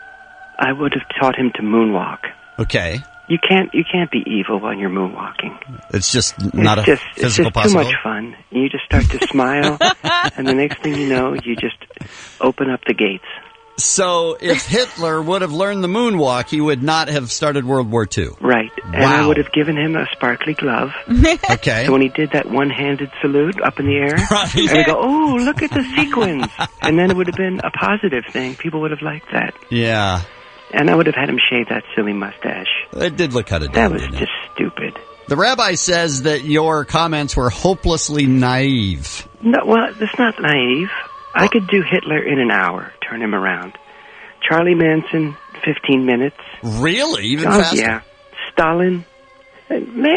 I would have taught him to moonwalk. Okay. You can't you can't be evil while you're moonwalking. It's just not it's a just, physical it's just too possibility. much fun. You just start to smile, and the next thing you know, you just open up the gates. So if Hitler would have learned the moonwalk, he would not have started World War Two. Right. And I Wow. would have given him a sparkly glove. Okay. So when he did that one-handed salute up in the air, Right. and we go, oh, look at the sequins. And then it would have been a positive thing. People would have liked that. Yeah. And I would have had him shave that silly mustache. It did look kind of That dumb, was didn't it? just stupid. The rabbi says that your comments were hopelessly naive. No, well, that's not naive. I could do Hitler in an hour, turn him around. Charlie Manson, fifteen minutes. Really? Even oh, faster? Yeah. Stalin, uh,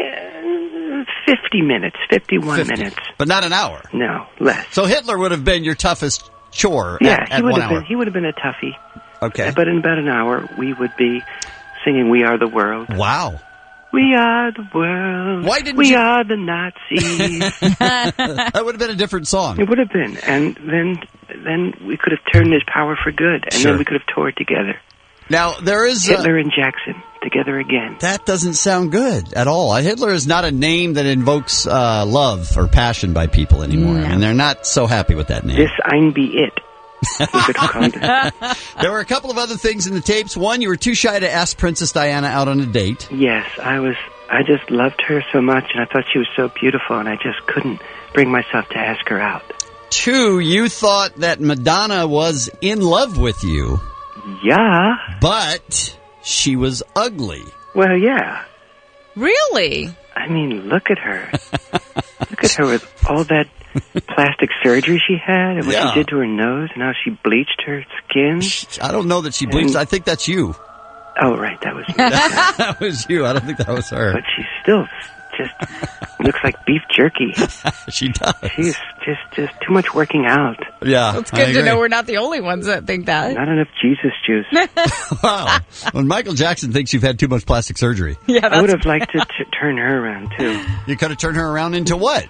man, fifty minutes, fifty-one fifty. minutes. But not an hour. No, less. So Hitler would have been your toughest chore Yeah, at, he at would one have hour. been. He would have been a toughie. Okay. But in about an hour, we would be singing "We Are the World." Wow. We are the world. Why didn't we you- are the Nazis? That would have been a different song. It would have been, and then then we could have turned his power for good, and Sure. then we could have toured together. Now, there is... Uh, Hitler and Jackson together again. that doesn't sound good at all. Hitler is not a name that invokes uh, love or passion by people anymore. No. I mean, they're not so happy with that name. This ein be it. We could have called it. There were a couple of other things in the tapes. One, you were too shy to ask Princess Diana out on a date. Yes, I was. I just loved her so much, and I thought she was so beautiful, and I just couldn't bring myself to ask her out. Two, you thought that Madonna was in love with you. Yeah. But she was ugly. Well, yeah. Really? I mean, look at her. Look at her with all that plastic surgery she had, and what Yeah. she did to her nose, and how she bleached her skin. I don't know that she bleached. And- I think that's you. Oh, right, that was me. That was you. I don't think that was her. But she still just looks like beef jerky. She does. She's just just too much working out. Yeah. It's good to know we're not the only ones that think that. Not enough Jesus juice. Wow. When Michael Jackson thinks you've had too much plastic surgery. Yeah, I would have liked to t- turn her around too. You could have turned her around into what?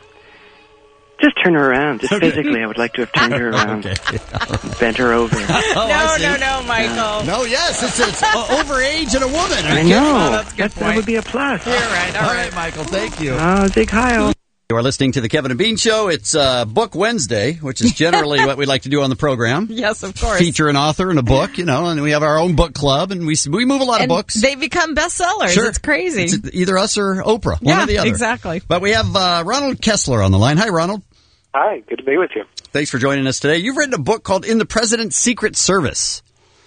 Just turn her around. Just Okay. physically, I would like to have turned her around. Okay. Bent her over. Oh, no, I see. no, no, Michael. No, yes, it's, it's uh, over age and a woman. Are I you kidding? know. Oh, that's a good that, that point. would be a plus. You're right. All All right. right, Michael, thank you. Oh, Zig Heil. You are listening to the Kevin and Bean Show. It's uh, Book Wednesday, which is generally what we like to do on the program. Yes, of course. Feature an author and a book, you know, and we have our own book club, and we we move a lot and of books. they become bestsellers. Sure. It's crazy. It's either us or Oprah, one yeah, or the other. exactly. But we have uh, Ronald Kessler on the line. Hi, Ronald. Hi, good to be with you. Thanks for joining us today. You've written a book called In the President's Secret Service.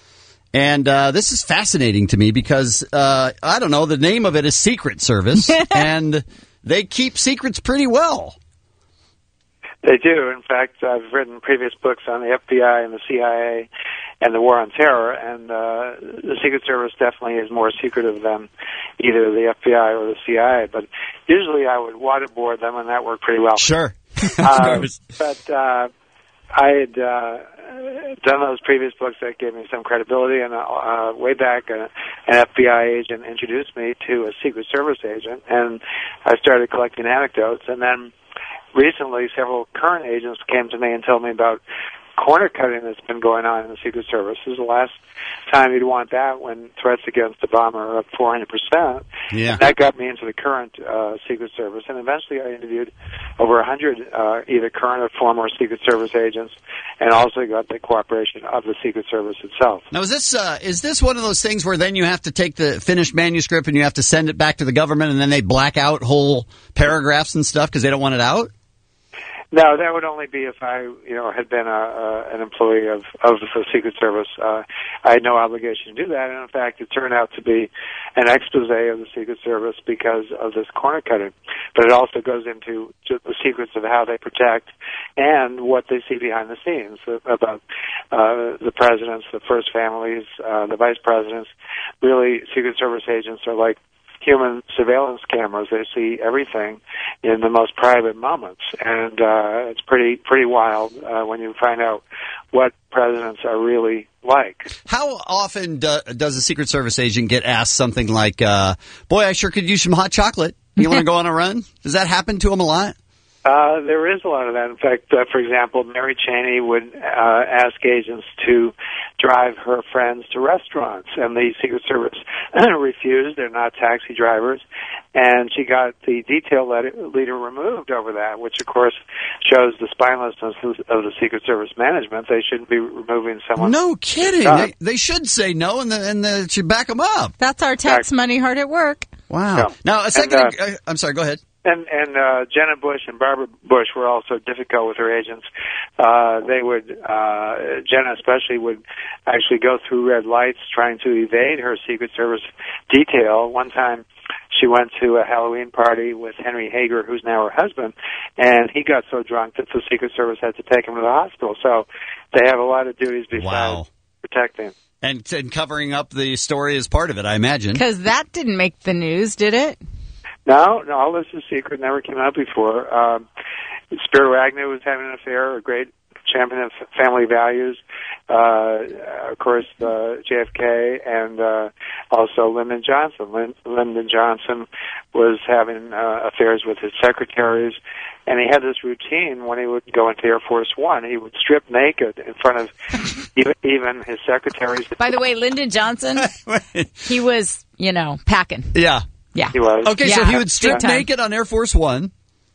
And uh, this is fascinating to me because, uh, I don't know, the name of it is Secret Service, and they keep secrets pretty well. They do. In fact, I've written previous books on the F B I and the C I A and the War on Terror, and uh, the Secret Service definitely is more secretive than either the F B I or the C I A. But usually I would waterboard them, and that worked pretty well. Sure. uh, but uh, I had uh, done those previous books that gave me some credibility, and uh, way back, uh, an F B I agent introduced me to a Secret Service agent, and I started collecting anecdotes. And then recently, several current agents came to me and told me about corner cutting that's been going on in the Secret Service. This is the last time you'd want that when threats against Obama are up four hundred percent. Yeah. And that got me into the current uh, Secret Service. And eventually I interviewed over one hundred uh, either current or former Secret Service agents, and also got the cooperation of the Secret Service itself. Now, is this uh, is this one of those things where then you have to take the finished manuscript and you have to send it back to the government, and then they black out whole paragraphs and stuff because they don't want it out? No, that would only be if I, you know, had been a, a, an employee of, of the Secret Service. Uh, I had no obligation to do that, and in fact, it turned out to be an expose of the Secret Service because of this corner cutting. But it also goes into just the secrets of how they protect and what they see behind the scenes about uh, the presidents, the first families, uh, the vice presidents. Really, Secret Service agents are like human surveillance cameras. They see everything in the most private moments, and uh, it's pretty pretty wild uh, when you find out what presidents are really like. How often do, does a Secret Service agent get asked something like, uh, boy, I sure could use some hot chocolate. You want to go on a run? Does that happen to them a lot? Uh, there is a lot of that. In fact, uh, for example, Mary Cheney would uh, ask agents to drive her friends to restaurants, and the Secret Service refused. They're not taxi drivers. And she got the detail leader removed over that, which, of course, shows the spinelessness of the Secret Service management. They shouldn't be removing someone. No kidding. They, they should say no, and, the, and the, should back them up. That's our tax money hard at work. Wow. Yeah. Now, a second. And, uh, uh, I'm sorry, go ahead. And, and uh, Jenna Bush and Barbara Bush were also difficult with her agents. Uh, they would, uh, Jenna especially, would actually go through red lights trying to evade her Secret Service detail. One time she went to a Halloween party with Henry Hager, who's now her husband, and he got so drunk that the Secret Service had to take him to the hospital. So they have a lot of duties besides wow. protecting. And, and covering up the story is part of it, I imagine. Because that didn't make the news, did it? No, no, all this is secret, never came out before. Um, Spiro Agnew was having an affair, a great champion of family values. Uh, of course, uh, J F K and uh, also Lyndon Johnson. Lyn- Lyndon Johnson was having uh, affairs with his secretaries, and he had this routine when he would go into Air Force One. He would strip naked in front of even, even his secretaries. By the way, Lyndon Johnson, he was, you know, packing. Yeah. Yeah. He was. Okay, yeah, so he would strip yeah. naked on Air Force One.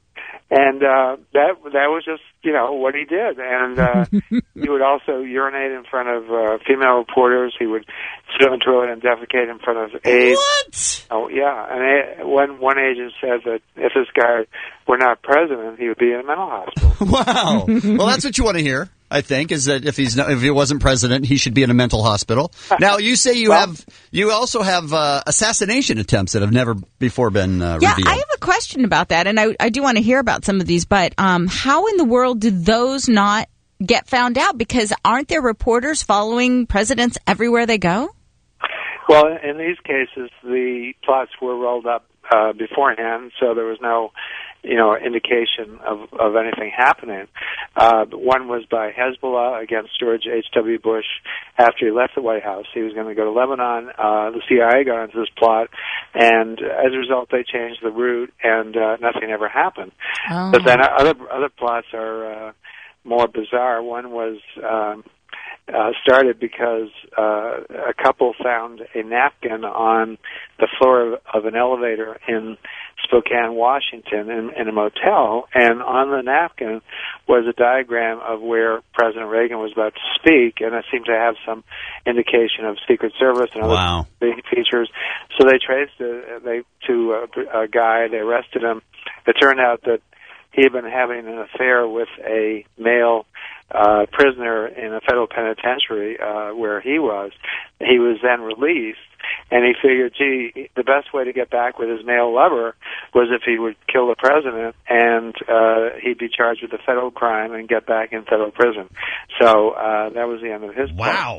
And uh, that that was just, you know, what he did. And uh, he would also urinate in front of uh, female reporters. He would sit on the toilet and defecate in front of aides. What? Oh, yeah. And a- one, one agent said that if this guy were not president, he would be in a mental hospital. Wow. Well, that's what you want to hear, I think, is that if he's not, if he wasn't president, he should be in a mental hospital. Now, you say you well, have you also have uh, assassination attempts that have never before been uh, yeah, revealed. I have a question about that, and I, I do want to hear about some of these, but um, how in the world did those not get found out? Because aren't there reporters following presidents everywhere they go? Well, in these cases, the plots were rolled up uh, beforehand, so there was no, you know, indication of, of anything happening. Uh, one was by Hezbollah against George H W. Bush after he left the White House. He was going to go to Lebanon. Uh, the C I A got into this plot, and as a result, they changed the route, and uh, nothing ever happened. Oh. But then other other plots are uh, more bizarre. One was um, uh, started because uh, a couple found a napkin on the floor of, of an elevator in Spokane, Washington, in, in a motel, and on the napkin was a diagram of where President Reagan was about to speak, and it seemed to have some indication of Secret Service and other wow. features. So they traced it they, to a, a guy, they arrested him. It turned out that he had been having an affair with a male uh, prisoner in a federal penitentiary uh, where he was. He was then released, and he figured, gee, the best way to get back with his male lover was if he would kill the president, and uh, he'd be charged with a federal crime and get back in federal prison. So uh, that was the end of his Wow. plan.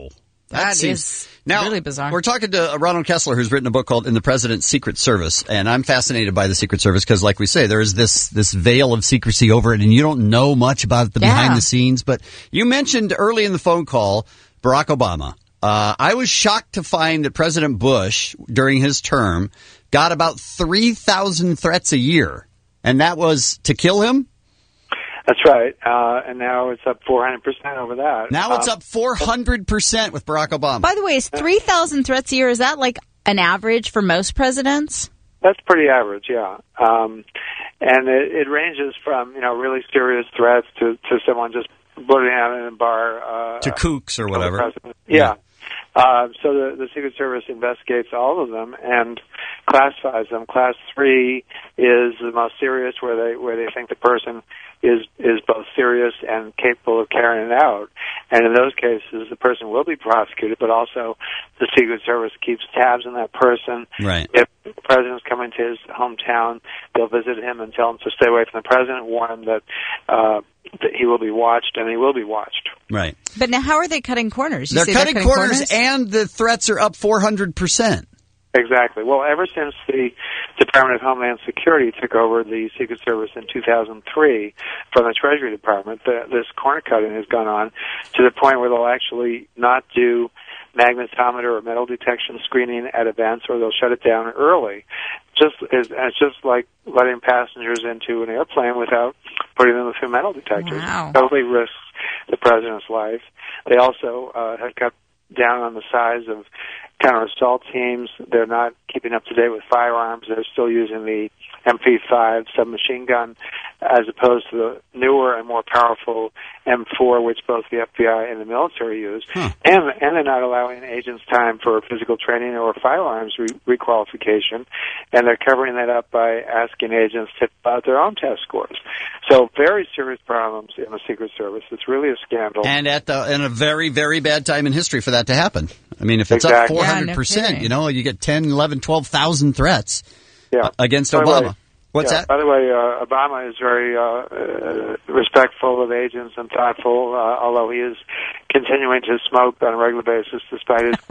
That seems- is now, really bizarre. We're talking to Ronald Kessler, who's written a book called In the President's Secret Service, and I'm fascinated by the Secret Service because, like we say, there is this this veil of secrecy over it, and you don't know much about the Yeah. behind the scenes. But you mentioned early in the phone call Barack Obama. Uh, I was shocked to find that President Bush, during his term, got about three thousand threats a year, and that was to kill him? That's right. Uh, and now it's up four hundred percent over that. Now it's Uh, up four hundred percent with Barack Obama. By the way, is three thousand threats a year, is that like an average for most presidents? That's pretty average, yeah. Um, and it, it ranges from, you know, really serious threats to, to someone just blurting out in a bar. Uh, to kooks or whatever. President. Yeah. Uh, so the, the Secret Service investigates all of them and classifies them. Class three is the most serious, where they where they think the person is is both serious and capable of carrying it out. And in those cases, the person will be prosecuted, but also the Secret Service keeps tabs on that person. Right. If the president's coming to his hometown, they'll visit him and tell him to stay away from the president, warn him that, uh, that he will be watched, and he will be watched. Right. But now how are they cutting corners? You They're say cutting, they're corners, and the threats are up four hundred percent. Exactly. Well, ever since the Department of Homeland Security took over the Secret Service in two thousand three from the Treasury Department, the, this corner cutting has gone on to the point where they'll actually not do magnetometer or metal detection screening at events, or they'll shut it down early. Just is, it's just like letting passengers into an airplane without putting them through metal detectors. Wow. Totally risks the president's life. They also uh, have cut down on the size of counter-assault teams. They're not keeping up to date with firearms. They're still using the M P five submachine gun as opposed to the newer and more powerful M four, which both the F B I and the military use. Huh. And, and they're not allowing agents time for physical training or firearms re- requalification. And they're covering that up by asking agents to fill out their own test scores. So very serious problems in the Secret Service. It's really a scandal. And at the in a very, very bad time in history for that to happen. I mean, if it's up Exactly. four hundred percent, Yeah, no you know, you get ten, eleven, twelve thousand threats Yeah. uh, against By the Obama. way- What's yeah, that? By the way, uh, Obama is very uh, uh, respectful of agents and thoughtful, uh, although he is continuing to smoke on a regular basis despite his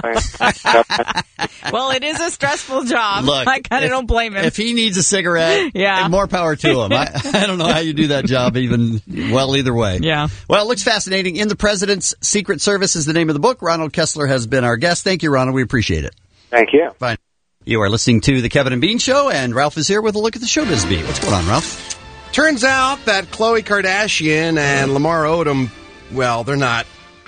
claims. Well, it is a stressful job. Look, I kind of if- don't blame him. If he needs a cigarette, Yeah. more power to him. I, I don't know how you do that job even, well, either way. Yeah. Well, it looks fascinating. In the President's Secret Service is the name of the book. Ronald Kessler has been our guest. Thank you, Ronald. We appreciate it. Thank you. Fine. You are listening to The Kevin and Bean Show, and Ralph is here with a look at the showbiz beat. What's going on, Ralph? Turns out that Khloe Kardashian and Lamar Odom, well, they're not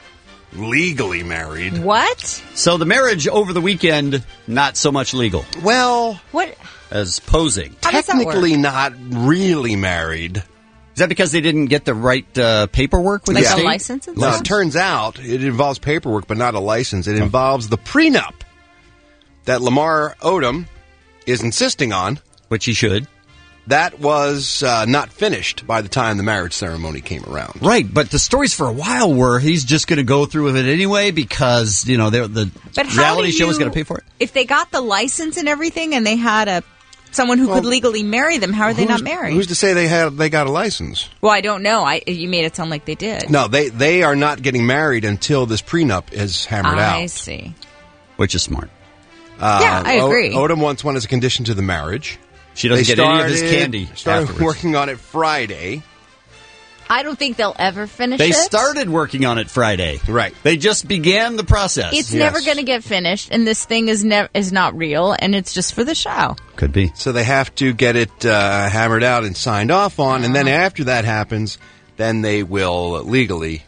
legally married. What? So the marriage over the weekend, not so much legal Well, What? as posing. How does that work? technically not really married. Is that because they didn't get the right uh, paperwork with Like the a state? license and Well, stuff? it turns out it involves paperwork, but not a license. It involves the prenup that Lamar Odom is insisting on. Which he should. That was uh, not finished by the time the marriage ceremony came around. Right, but the stories for a while were he's just going to go through with it anyway because, you know, the, the But how reality do show is you- going to pay for it. If they got the license and everything and they had a someone who could Well, legally marry them, how are they Who's- not married? Who's to say they had they got a license? Well, I don't know. I you made it sound like they did. No, they they are not getting married until this prenup is hammered I out. see. Which is smart. Uh, Yeah, I O- agree. Odom wants one as a condition to the marriage. She doesn't They get any of his started- candy Started afterwards. working on it Friday. I don't think they'll ever finish They it. started working on it Friday. Right. They just began the process. It's Yes. never going to get finished, and this thing is never is not real, and it's just for the show. Could be. So they have to get it uh, hammered out and signed off on, and then after that happens, then they will legally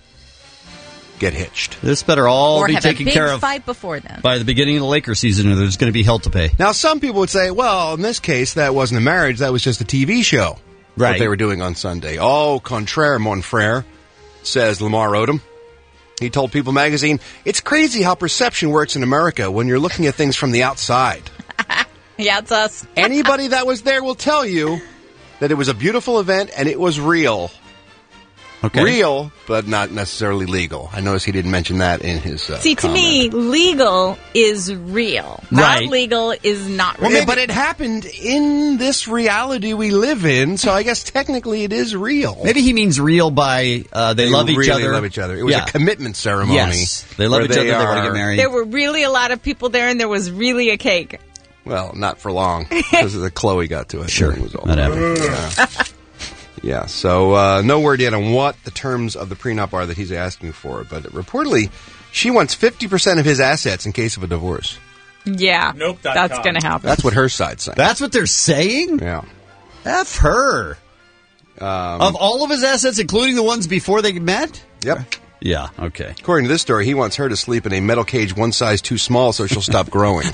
get hitched. This better all or be have a taken big care of fight before then. by the beginning of the Lakers season, or there's going to be hell to pay. Now, some people would say, well, in this case, that wasn't a marriage, that was just a T V show. Right. What they were doing on Sunday. Au contraire, mon frere, says Lamar Odom. He told People magazine, it's crazy how perception works in America when you're looking at things from the outside. Yeah, it's us. Anybody that was there will tell you that it was a beautiful event and it was real. Okay. Real, but not necessarily legal. I noticed he didn't mention that in his uh, See, to comment. me, legal is real. Not Right. legal is not real. Well, maybe, but it happened in this reality we live in, so I guess technically it is real. Maybe he means real by uh, they, They love each really other. love each other. It was Yeah. a commitment ceremony. Yes. They love where each other, they wanna are- get married. There were really a lot of people there, and there was really a cake. Well, not for long, because the Chloe got to it. Sure, It was all that over. happened. Yeah. Yeah, so uh, no word yet on what the terms of the prenup are that he's asking for, but reportedly she wants fifty percent of his assets in case of a divorce. Yeah, Nope, dot that's com. going to happen. That's what her side's saying. That's what they're saying? Yeah. F her. Um, Of all of his assets, including the ones before they met? Yep. Yeah, okay. According to this story, he wants her to sleep in a metal cage one size too small so she'll stop growing.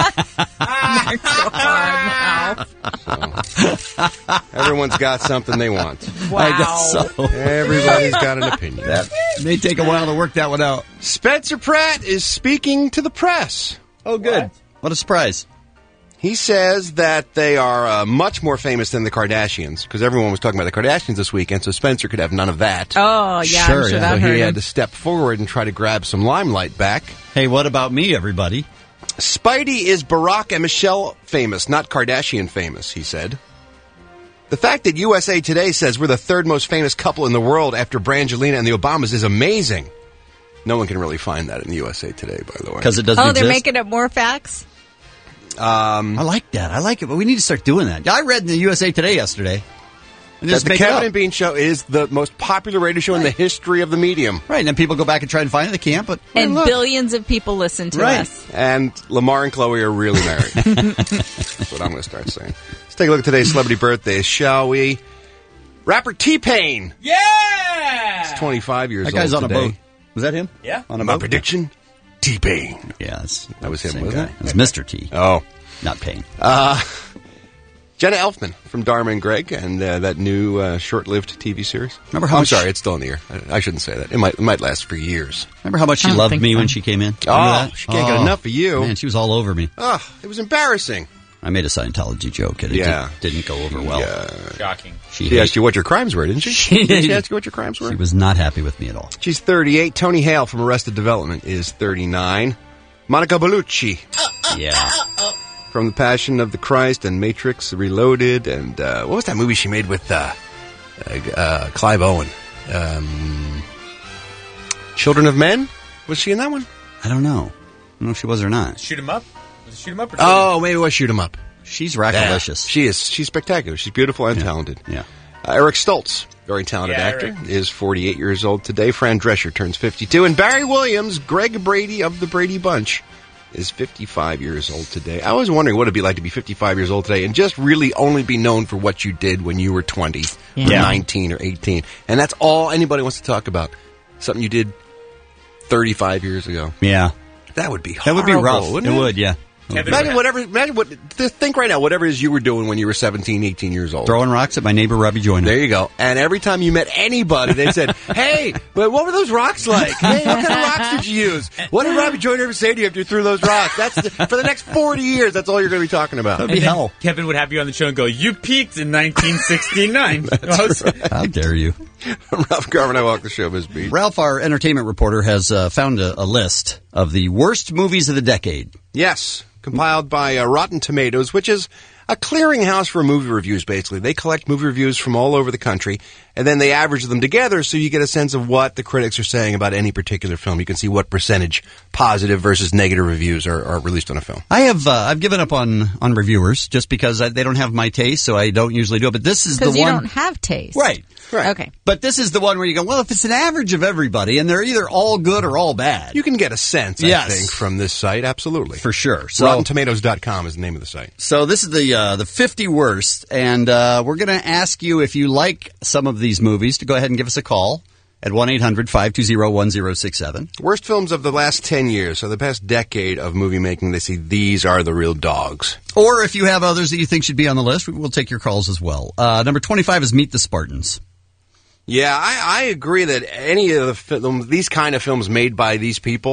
Everyone's got something they want. I guess so. Everybody's got an opinion. That may take a while to work that one out. Spencer Pratt is speaking to the press. Oh, good. What, what a surprise. He says that they are uh, much more famous than the Kardashians, because everyone was talking about the Kardashians this weekend, so Spencer could have none of that. Oh, yeah, Sure, I'm sure yeah. that So hurt he him. had to step forward and try to grab some limelight back. Hey, what about me, everybody? Spidey is Barack and Michelle famous, not Kardashian famous, he said. The fact that U S A Today says we're the third most famous couple in the world after Brangelina and the Obamas is amazing. No one can really find that in the U S A Today, by the way. Because it doesn't Oh, exist? they're making up more facts? Um, I like that. I like it, but we need to start doing that. I read in the U S A Today yesterday. And that just the make it Kevin up. and Bean Show is the most popular radio show in the history of the medium. Right, and then people go back and try and find it. They can't, but And look. billions of people listen to Right. us. And Lamar and Chloe are really married. That's what I'm going to start saying. Let's take a look at today's celebrity birthdays, shall we? Rapper T-Pain. Yeah! He's twenty-five years That guy's old on a today. boat. Was that him? Yeah. On a My boat? prediction, T-Pain. Yeah, that's, That was him, same wasn't guy. it? It was Mister T. Oh. Not Payne. Uh, Jenna Elfman from Dharma and Greg and uh, that new uh, short-lived T V series. Remember how I'm much- sorry, it's still in the air. I, I shouldn't say that. It might it might last for years. Remember how much she I don't loved think me so. when she came in? Oh, Remember that? she can't get enough of you. Man, she was all over me. Oh, it was embarrassing. I made a Scientology joke, and it Yeah. did, didn't go over well. Yeah. Shocking. She, She hate- asked you what your crimes were, didn't she? She Did she did. ask you what your crimes were? she was not happy with me at all. She's thirty-eight. Tony Hale from Arrested Development is thirty-nine. Monica Bellucci Yeah. from The Passion of the Christ and Matrix Reloaded. And uh, what was that movie she made with uh, uh, uh, Clive Owen? Um, Children of Men? Was she in that one? I don't know. I don't know if she was or not. Shoot him up? Was it shoot him up or Oh, maybe it was Shoot 'em Up. She's Yeah. rackalicious. She is. She's spectacular. She's beautiful and talented. Yeah. Uh, Eric Stoltz, very talented Yeah, actor, Eric. is forty-eight years old today. Fran Drescher turns fifty-two. And Barry Williams, Greg Brady of the Brady Bunch, is fifty-five years old today. I was wondering what it'd be like to be fifty-five years old today and just really only be known for what you did when you were twenty or Yeah. nineteen or eighteen. And that's all anybody wants to talk about. Something you did thirty-five years ago. Yeah. That would be That would be horrible, rough. wouldn't It it? would, yeah. Kevin Imagine would- whatever. Imagine what. Just think right now. Whatever it is you were doing when you were seventeen, eighteen years old. Throwing rocks at my neighbor Robbie Joyner. There you go. And every time you met anybody, they said, "Hey, but what were those rocks like? Hey, what kind of rocks did you use? What did Robbie Joyner ever say to you after you threw those rocks?" That's the, for the next forty years. That's all you're going to be talking about. That'd And be then hell. Kevin would have you on the show and go, "You peaked in nineteen sixty-nine." How dare you? Ralph Garvin, I walk the showbiz beat. Ralph, our entertainment reporter, has uh, found a, a list of the worst movies of the decade. Yes, compiled by uh, Rotten Tomatoes, which is a clearinghouse for movie reviews, basically. They collect movie reviews from all over the country, and then they average them together so you get a sense of what the critics are saying about any particular film. You can see what percentage positive versus negative reviews are, are released on a film. I have uh, I've given up on, on reviewers just because I, they don't have my taste, so I don't usually do it. But this is the Because you one, don't have taste. right? Right. Okay. But this is the one where you go, well, if it's an average of everybody, and they're either all good or all bad, You can get a sense, I Yes. think, from this site. Absolutely. for sure. So, Rotten Tomatoes dot com is the name of the site. so this is the uh, the fifty worst, and uh, we're going to ask you if you like some of these movies to go ahead and give us a call at one eight hundred five two zero one zero six seven. Worst films of the last ten years, so the past decade of movie making, they see these are the real dogs. Or if you have others that you think should be on the list, we will take your calls as well. Uh, number twenty-five is Meet the Spartans. Yeah, I, I agree that any of the film, these kind of films made by these people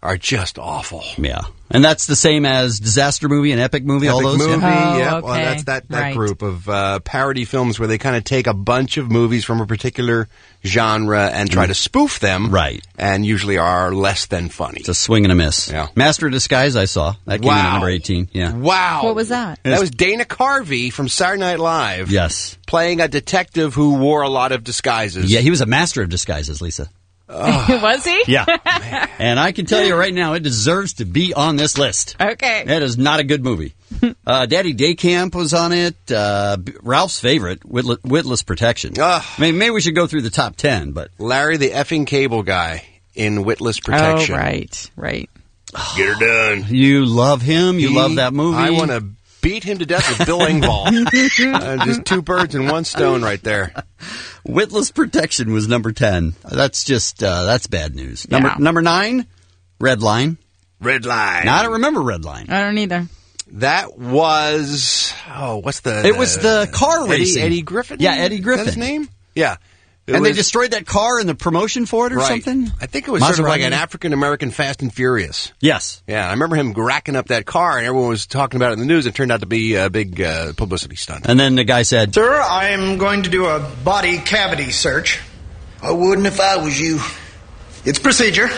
are just awful. Yeah. And that's the same as disaster movie and epic movie, all Epic those? movie, Oh, yeah. okay. Well, that's that, that Right. group of uh, parody films where they kind of take a bunch of movies from a particular genre and try Mm. to spoof them. Right. And usually are less than funny. It's a swing and a miss. Yeah. Master of Disguise, I saw. That came in Wow. at number eighteen. Yeah. Wow. What was that? That was Dana Carvey from Saturday Night Live. Yes. Playing a detective who wore a lot of disguises. Yeah, he was a master of disguises, Lisa. Was he? Yeah. And I can tell you right now, it deserves to be on this list. Okay. That is not a good movie. Uh, Daddy Day Camp was on it. Uh, Ralph's favorite, Witless, Witless Protection. Ugh. I mean, maybe we should go through the top ten, but Larry the effing cable guy in Witless Protection. Oh, right, right. Get her done. you love him. You He- love that movie. I want to beat him to death with Bill Engvall. uh, just two birds in one stone right there. Witless Protection was number ten. That's just uh, that's bad news. Number Yeah. number nine, Red Line. Red Line. Now, I don't remember Red Line. I don't either. That was oh, what's the? It was the car Eddie, racing. Eddie Griffin. Yeah, Eddie Is that Griffin. his name? Yeah. It And they was- destroyed that car in the promotion for it or right. something? I think it was sort of like Maserati? an African American Fast and Furious. Yes. Yeah, I remember him racking up that car, and everyone was talking about it in the news. It turned out to be a big uh, publicity stunt. And then the guy said, Sir, I am going to do a body cavity search. I wouldn't if I was you. It's procedure.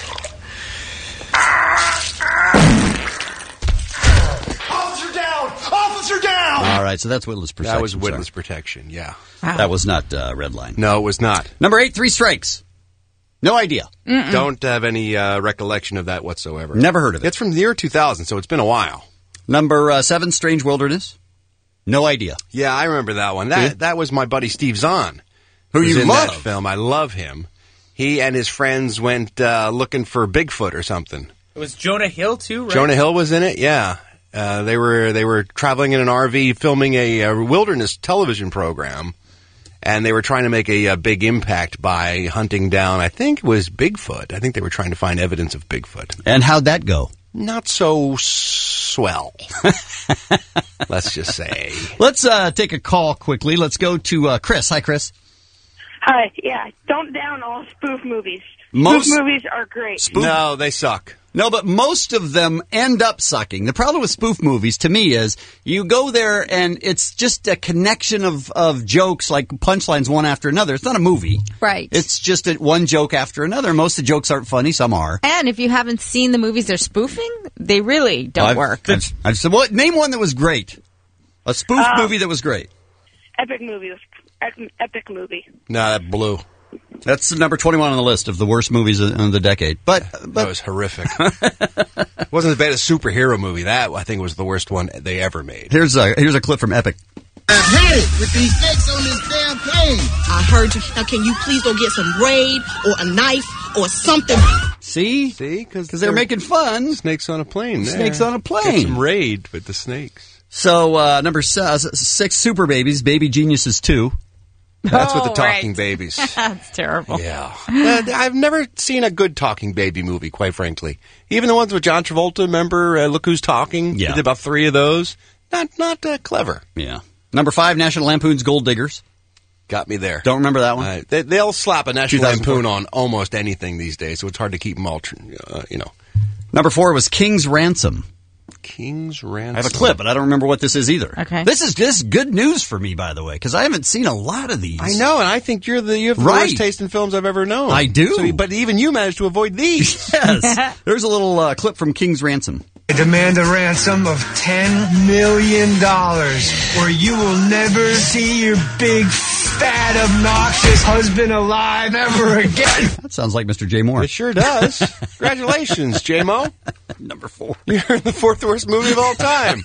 Officer down! Officer down! all right, so that's Witless Protection. That was sorry. Witless Protection. Yeah. That was not uh, Red Line. No, it was not. Number eight, Three Strikes. No idea. Don't have any uh, recollection of that whatsoever. Never heard of it. It's from the year two thousand, so it's been a while. Number uh, seven, Strange Wilderness. No idea. Yeah, I remember that one. That Yeah. that was my buddy Steve Zahn, Who who's you in love. that film. I love him. He and his friends went uh, looking for Bigfoot or something. It was Jonah Hill too, right? Jonah Hill was in it. Yeah, uh, they were they were traveling in an R V, filming a, uh wilderness television program, and they were trying to make a, a big impact by hunting down. I think it was Bigfoot. I think they were trying to find evidence of Bigfoot. And how'd that go? Not so swell. Let's just say. Let's uh, take a call quickly. Let's go to uh, Chris. Hi, Chris. Hi, yeah. Don't down all spoof movies. Most- spoof movies are great. No, they suck. No, but most of them end up sucking. The problem with spoof movies, to me, is you go there and it's just a connection of, of jokes, like punchlines one after another. It's not a movie. Right. It's just a, one joke after another. Most of the jokes aren't funny. Some are. And if you haven't seen the movies they're spoofing, they really don't I've, work. I've, I've said, well, name one that was great. A spoof Uh, movie that was great. Epic movie. Epic, epic movie. No, that blew. That's number twenty-one on the list of the worst movies of of the decade. But, but That was horrific. It wasn't as bad as superhero movie. That, I think, was the worst one they ever made. here's a here's a clip from Epic. I'm headed with these snakes on this damn plane. I heard you. Now, can you please go get some braid or a knife or something? See? See? Because they're making fun. Snakes on a plane. there. Snakes on a plane. Get some raid with the snakes. So uh, number s- six, Super Babies, Baby Geniuses two. That's with the Oh, talking right. babies. That's terrible. Yeah. Uh, I've never seen a good talking baby movie, quite frankly. Even the ones with John Travolta, remember uh, Look Who's Talking? Yeah. He did about three of those. Not not uh, clever. Yeah. Number five, National Lampoon's Gold Diggers. Got me there. Don't remember that one? Uh, they, they'll slap a National two thousand four. Lampoon on almost anything these days, so it's hard to keep them all, tr- uh, you know. Number four was King's Ransom. King's Ransom. I have a clip, but I don't remember what this is either. Okay. This is this is good news for me, by the way, because I haven't seen a lot of these. I know, and I think you're the you have the Right. worst taste in films I've ever known. I do. So, but even you managed to avoid these. Yes. There's a little uh, clip from King's Ransom. I demand a ransom of ten million dollars, or you will never see your big, fat, obnoxious husband alive ever again. That sounds like Mister J. Moore. It sure does. Congratulations, J-Mo. Number four. You're in the fourth worst movie of all time.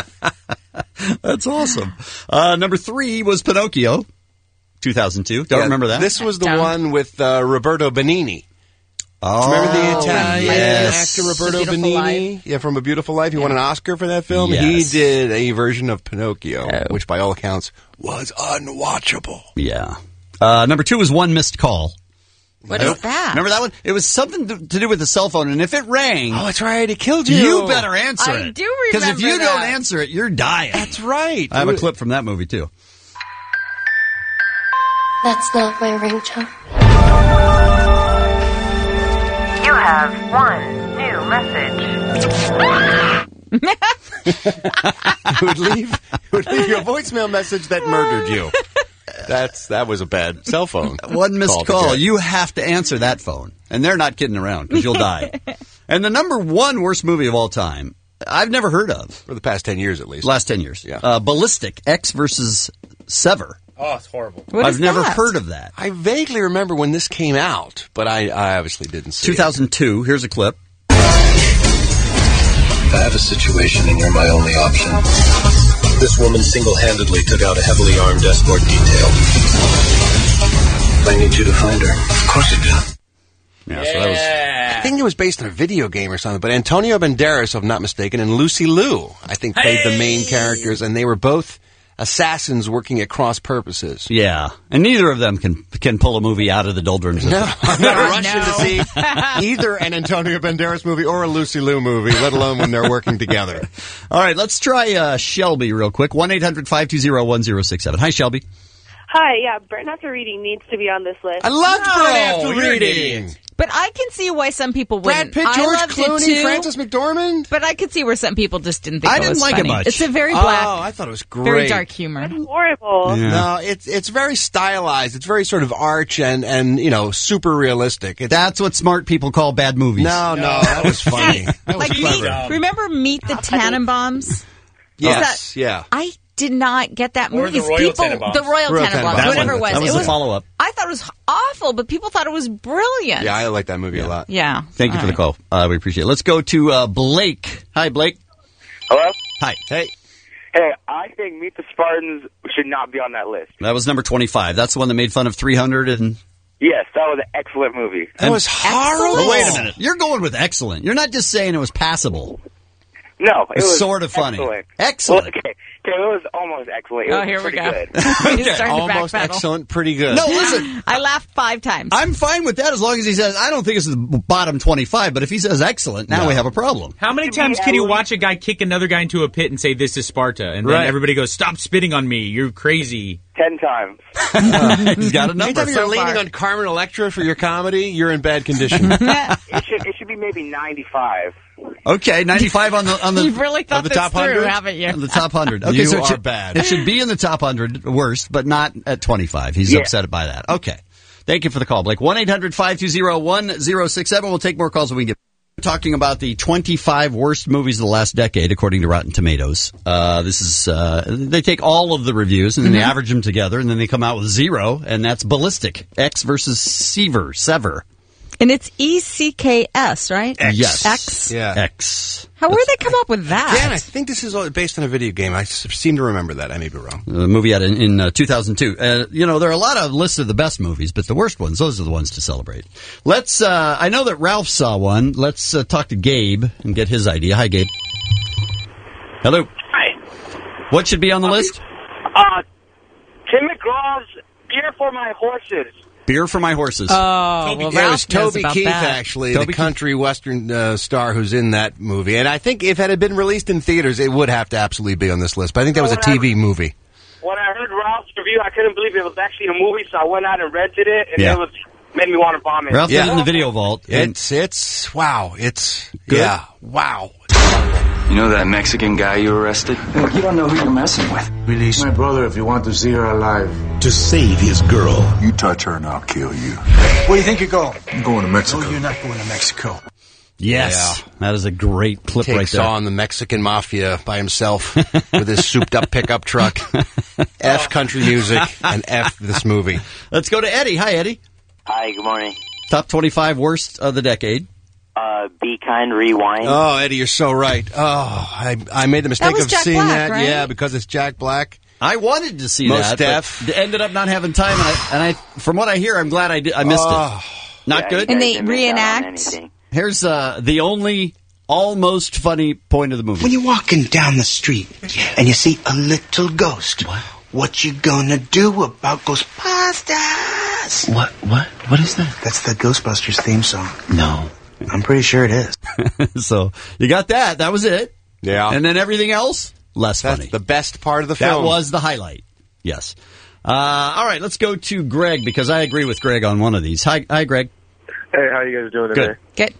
That's awesome. Uh, number three was Pinocchio, two thousand two. Don't Yeah, remember that? This was the Down. one with uh, Roberto Benigni. Oh, Remember the Italian yes. actor Roberto A Beautiful Benigni? Life. Yeah, from A Beautiful Life. He won an Oscar for that film. Yes. He did a version of Pinocchio, Oh. which by all accounts was unwatchable. Yeah. Uh, number two was One Missed Call. What is that? Remember that one? It was something to, to do with the cell phone, and if it rang, Oh, that's right. It killed you. you better answer I it. do Because if remember you don't that. answer it, you're dying. That's right. I have a clip from that movie, too. That's not my ringtone. You have one new He would leave, he would leave you a voicemail message that murdered you. That's That was a bad cell phone. One missed call. You have to answer that phone. And they're not kidding around because you'll die. And the number one worst movie of all time, I've never heard of. For the past ten years, at least. Last ten years. Yeah. Uh, Ballistic, X versus Sever. Oh, it's horrible. What I've is never that? heard of that. I vaguely remember when this came out, but I, I obviously didn't see two thousand two. Here's a clip. I have a situation and you're my only option. This woman single-handedly took out a heavily armed escort detail. I need you to find her. Of course you do. Yeah, so that was, I think it was based on a video game or something, but Antonio Banderas, if I'm not mistaken, and Lucy Liu, I think, played Hey! the main characters, and they were both assassins working at cross purposes. Yeah, and neither of them can can pull a movie out of the doldrums. No, I'm not rushing to see either an Antonio Banderas movie or a Lucy Liu movie, let alone when they're working together. All right, let's try uh, Shelby real quick. one eight hundred five two zero one zero six seven. Hi, Shelby. Hi, yeah, Burn After Reading needs to be on this list. I loved No, Burn After you're an Reading. idiot. But I can see why some people Brad wouldn't. Pitt, I George loved it Clooney, too, Frances McDormand. But I could see where some people just didn't think I it didn't was like it funny. much. It's a very black, Oh, I thought it was great. very dark humor. Horrible. Yeah. No, it's it's very stylized. It's very sort of arch and, and you know, super realistic. It's, That's what smart people call bad movies. no, no, that was funny. That was Like meet, clever. remember Meet the Tannenbaums? Yes, yeah. I did not get that Or movie. the Royal People, Tenenbaums. the Royal, Royal Tenenbaums, Tenenbaums. whatever it was. That was it the was follow-up. I thought it was awful, but people thought it was brilliant. Yeah, I like that movie a lot. Yeah. Thank you All for the right. call. Uh, we appreciate it. Let's go to uh, Blake. Hi, Blake. Hello? Hi. Hey. Hey, I think Meet the Spartans should not be on that list. That was number twenty-five. That's the one that made fun of three hundred and... Yes, that was an excellent movie. That was horrible. Oh, wait a minute. You're going with excellent. You're not just saying it was passable. No, it It's was sort of funny. Excellent. Excellent. Well, okay, okay, it was almost excellent. It Oh, was here we pretty go. good. He's starting to Almost backpedal. excellent, pretty good. No, listen. I laughed five times. I'm fine with that as long as he says, I don't think it's the bottom twenty-five, but if he says excellent, now No. we have a problem. How many times can you watch a guy kick another guy into a pit and say, "This is Sparta," and then Right. everybody goes, "Stop spitting on me! You're crazy." Ten times. He's got a number. Anytime you're so leaning far. on Carmen Electra for your comedy, you're in bad condition. It should it should be maybe ninety-five. Okay, ninety-five on the on the You've really thought the this top through, one hundred? haven't you? on the top hundred. Okay, You so it are should, bad. It should be in the top hundred, worst, but not at twenty-five. He's Yeah. upset by that. Okay, thank you for the call, Blake. One eight hundred five two zero one zero six seven. We'll take more calls when we get. We're talking about the twenty-five worst movies of the last decade, according to Rotten Tomatoes. Uh, this is uh, they take all of the reviews and then they average them together, and then they come out with zero, and that's Ballistic. X versus Sever. Sever. And it's E C K S, right? X. Yes. X. Yeah. X. How where did they come up with that? Dan, I think this is all based on a video game. I s- seem to remember that. I may be wrong. The movie out in, in uh, two thousand two. Uh, you know, there are a lot of lists of the best movies, but the worst ones, those are the ones to celebrate. Let's, uh, I know that Ralph saw one. Let's uh, talk to Gabe and get his idea. Hi, Gabe. Hello. Hi. What should be on the list? Uh, Tim McGraw's Beer for My Horses. Beer for My Horses. Oh, well, Yeah, it was Ralph knows Toby about Keith, that. actually, Toby the Keith. country western uh, star who's in that movie. And I think if it had been released in theaters, it would have to absolutely be on this list. But I think that was a T V movie. When I heard Ralph's review, I couldn't believe it was actually a movie, so I went out and rented it, and Yeah. it was made me want to vomit. Ralph Yeah. did it in the video vault. and- It's, it's, wow. It's, Good? yeah, wow. You know that Mexican guy you arrested? Look, you don't know who you're messing with. Release my brother if you want to see her alive. To save his girl. You touch her and I'll kill you. Where do you think you're going? I'm going to Mexico. No, you're not going to Mexico. Yes. That is a great clip right Takes there. on the Mexican mafia by himself with his souped-up pickup truck. F country music and F this movie. Let's go to Eddie. Hi, Eddie. Hi, good morning. Top twenty-five worst of the decade. Uh, Be Kind, Rewind. Oh, Eddie, you're so right. Oh, I I made the mistake was of Jack seeing Black, that. right? Yeah, because it's Jack Black. I wanted to see Mos that, Def. but ended up not having time, and I, and I, from what I hear, I'm glad I did. I missed Oh. it. Not Yeah, good. you And guys they didn't miss out on reenact. anything. Here's uh, the only almost funny point of the movie. When you're walking down the street and you see a little ghost, what you gonna do about Ghostbusters? What? What? What is that? That's the Ghostbusters theme song. No. I'm pretty sure it is. So you got that. That was it. Yeah. And then everything else, less That's funny. the best part of the That film. was the highlight. Yes. Uh, all right, let's go to Greg because I agree with Greg on one of these. Hi, hi, Greg. Hey, how you guys doing today? Good. Good.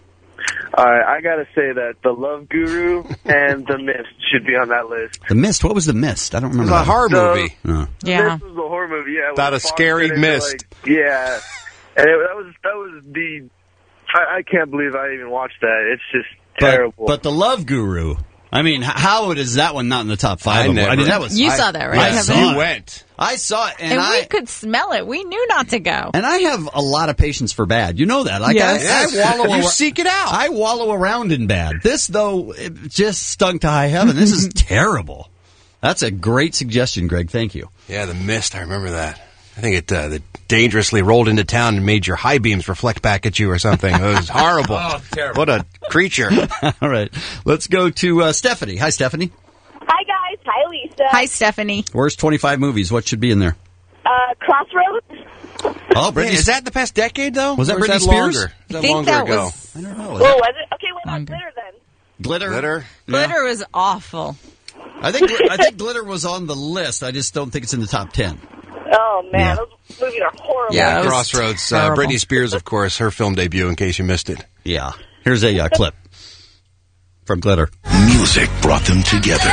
All right, I gotta say that The Love Guru and The Mist should be on that list. The Mist. What was The Mist? I don't remember. It was a that. horror So- movie. Oh. The Yeah. Mist was the horror movie, yeah. About when a Fox scary went into, mist. like- yeah, and it, that was that was the. I, I can't believe I even watched that. It's just But, terrible. but The Love Guru. I mean, h- how is that one not in the top five? I of- never- I mean, that was. You I, saw that, right, I Kevin? saw You it. went. I saw it, and, And I we could smell it. We knew not to go. and I have a lot of patience for bad. You know that. Like Yes. I, Yes. I wallow. You ar- seek it out. I wallow around in bad. This though, it just stunk to high heaven. This is terrible. That's a great suggestion, Greg. Thank you. Yeah, The Mist. I remember that. I think it, uh, it dangerously rolled into town and made your high beams reflect back at you or something. It was horrible. Oh, terrible. What a creature. All right, let's go to uh, Stephanie. Hi, Stephanie. Hi, guys. Hi, Lisa. Hi, Stephanie. Worst twenty-five movies. What should be in there? Uh, Crossroads. Oh, Wait, is that the past decade, though? Was that Or is Britney that Spears? longer? Is I that think longer that ago? was I don't know. Oh, was it? Okay, what about Glitter then? Glitter. Glitter? Glitter was awful. I think I think Glitter was on the list. I just don't think it's in the top ten. Oh, man. Yeah. Those movies are horrible. Yeah, it was Crossroads. Uh, terrible. Britney Spears, of course, her film debut, in case you missed it. Yeah. Here's a uh, clip from Glitter. Music brought them together.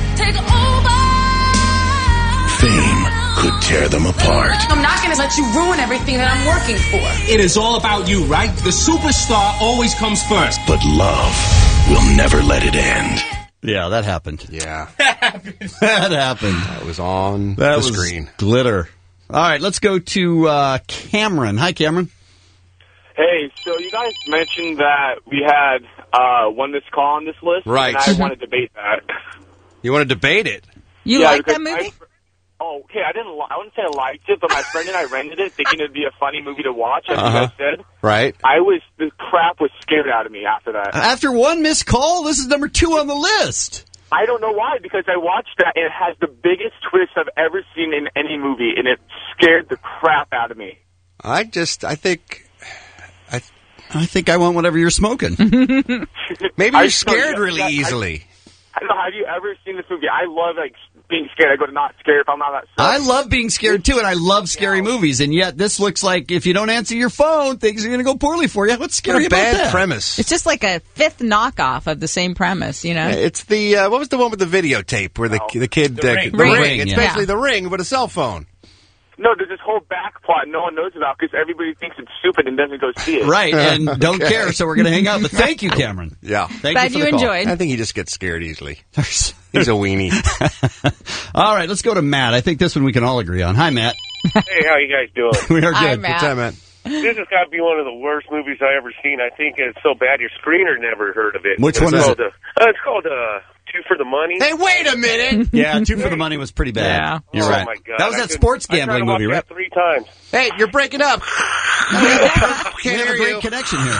Fame could tear them apart. I'm not going to let you ruin everything that I'm working for. It is all about you, right? The superstar always comes first. But love will never let it end. Yeah, that happened. Yeah. that happened. That was on That the was screen. Glitter. All right, let's go to uh, Cameron. Hi, Cameron. Hey, so you guys mentioned that we had uh, one missed call on this list, Right. and I want to debate that. You want to debate it? You Yeah, like that because movie? I- oh, okay, I didn't. Li- I wouldn't say I liked it, but my friend and I rented it, thinking it'd be a funny movie to watch. As Uh-huh. you guys said, Right. I was the crap was scared out of me after that. After one missed call, this is number two on the list. I don't know why, because I watched that and it has the biggest twist I've ever seen in any movie, and it scared the crap out of me. I just, I think, I, I think I want whatever you're smoking. maybe I- you're scared no, really I- easily. I don't know. Have you ever seen this movie? I love like being scared. I go to not scared if I'm not that. I love being scared too, and I love scary movies. And yet, this looks like if you don't answer your phone, things are going to go poorly for you. What's scary What a about bad that? premise. It's just like a fifth knockoff of the same premise, you know? It's the, uh, what was the one with the videotape where the, the kid, The uh, Ring. the Ring. ring. It's yeah. basically the ring with a cell phone. No, there's this whole back plot no one knows about because everybody thinks it's stupid and doesn't go see it. Right, and don't Okay. care, so we're going to hang out. But thank you, Cameron. Yeah. Thank Glad you for you the call. enjoyed. I think he just gets scared easily. He's a weenie. All right, let's go to Matt. I think this one we can all agree on. Hi, Matt. Hey, how you guys doing? We are Hi, good. Matt. Good time, Matt. This has got to be one of the worst movies I ever seen. I think it's so bad your screener never heard of it. Which it's one is called, it? Uh, uh, it's called uh, Two for the Money. Hey, wait a minute! Yeah, Two for the Money was pretty bad. Yeah. You're oh right. my God. That was I that couldn't- sports I tried to gambling watch movie, right? that three times. Hey, you're breaking up. We Can't have hear a great you. connection here.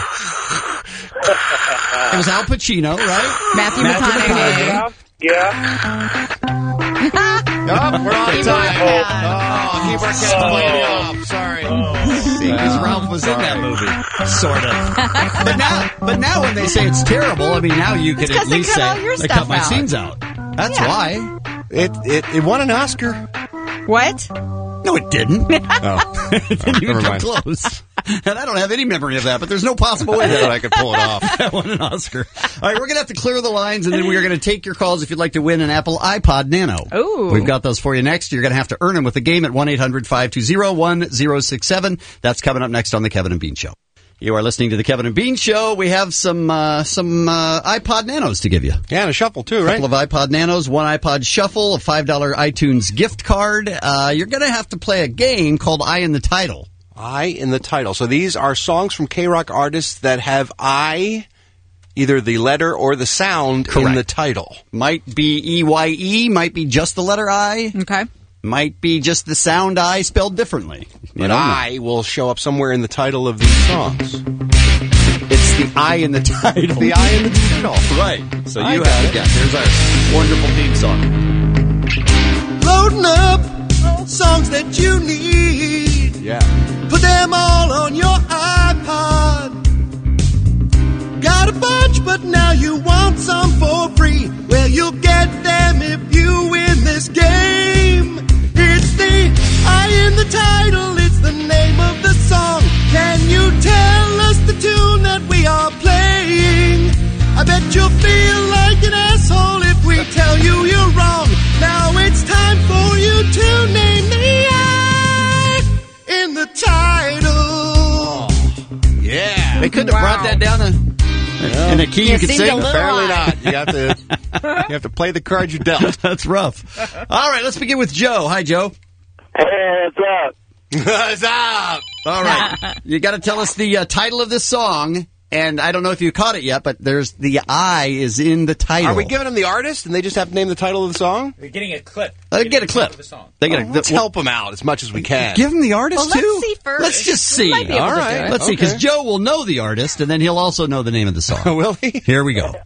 It was Al Pacino, right? Matthew, Matthew McConaughey. Yeah. Oh, we're out of time. Oh, Hebert gets played off. Sorry. See, because Ralph was in that movie, sort of. But now, but now when they say it's terrible, I mean, now you could 'cause at they least cut say all your they stuff cut my out." scenes out. That's Yeah. why. It, it it won an Oscar. What? No, it didn't. Oh, it didn't even never come mind. close. And I don't have any memory of that, but there's no possible way that that I could pull it off. I won an Oscar. All right, we're going to have to clear the lines, and then we are going to take your calls if you'd like to win an Apple iPod Nano. Ooh. We've got those for you next. You're going to have to earn them with the game at one eight hundred five two zero one zero six seven. That's coming up next on The Kevin and Bean Show. You are listening to The Kevin and Bean Show. We have some uh, some uh, iPod Nanos to give you. Yeah, and a shuffle too, A right? couple of iPod Nanos, one iPod Shuffle, a five dollar iTunes gift card. Uh, you're going to have to play a game called I in the Title. I in the title. So these are songs from K-Rock artists that have I, either the letter or the sound, Correct. in the title. Might be E Y E, might be just the letter I, Okay. might be just the sound I spelled differently. You But don't know. I will show up somewhere in the title of these songs. It's the I in the title. The I in the title. Right. So I you got have it. to guess. Here's our wonderful theme song. Loading up songs that you need. Yeah. Put them all on your iPod. Got a bunch, but now you want some for free. Well, you'll get them if you win this game. It's the I in the title, it's the name of the song. Can you tell us the tune that we are playing? that down a, in a key you, You can seemed sing? a little Apparently odd. not. You have to. You have to play the cards you dealt. That's rough. All right, let's begin with Joe. Hi, Joe. Hey, what's up? What's up? All right, you got to tell us the uh, title of this song. And I don't know if you caught it yet, but there's the I is in the title. Are we giving them the artist, and they just have to name the title of the song? You're getting a clip. Uh, get a clip. Of the song. They get Oh, a, let's the, help them out as much as we can. Give them the artist Well, let's too. see first. Let's just We see. might be able All to do right. it. Let's see, Okay. because Joe will know the artist, and then he'll also know the name of the song. Will he? Here we go.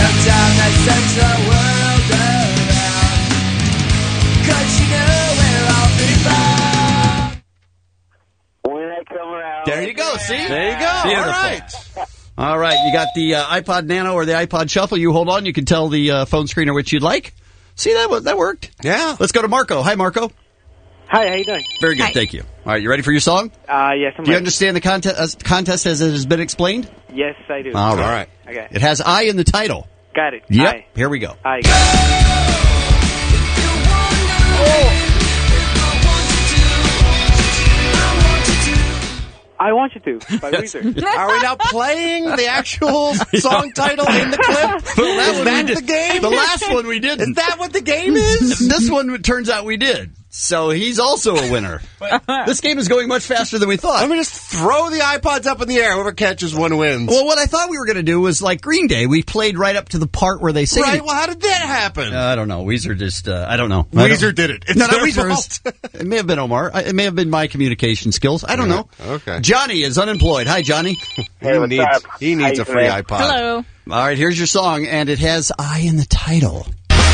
When I come around. There you go. See? There you go. Beautiful. All right. All right, you got the uh, iPod Nano or the iPod Shuffle. You hold on. You can tell the uh, phone screener which you'd like. See, that wa- that worked. Yeah. Let's go to Marco. Hi, Marco. Hi, how you doing? Very good, Hi. thank you. All right, you ready for your song? Uh, yes, I'm Do you ready. understand the contest, uh, contest as it has been explained? Yes, I do. All right. All right. Okay. It has I in the title. Got it. Yep. Hi. Here we go. Hi. I want you to, by Weezer. Are we now playing the actual song title in the clip? Well, that Is one that we did. the game? The last one we didn't. Is that what the game is? This one, it turns out we did. So he's also a winner. This game is going much faster than we thought. Let me just throw the iPods up in the air. Whoever catches one wins. Well, what I thought we were going to do was like Green Day. We played right up to the part where they sing right. it. Well, how did that happen? Uh, I don't know. Weezer just, uh, I don't know. I don't- Weezer did it. It's no, not their Weezer. fault. It may have been Omar. I- It may have been my communication skills. I don't know. Okay. Johnny is unemployed. Hi, Johnny. Hey, he what's needs, up? he needs How a you free doing? iPod. Hello. All right, here's your song, and it has I in the title.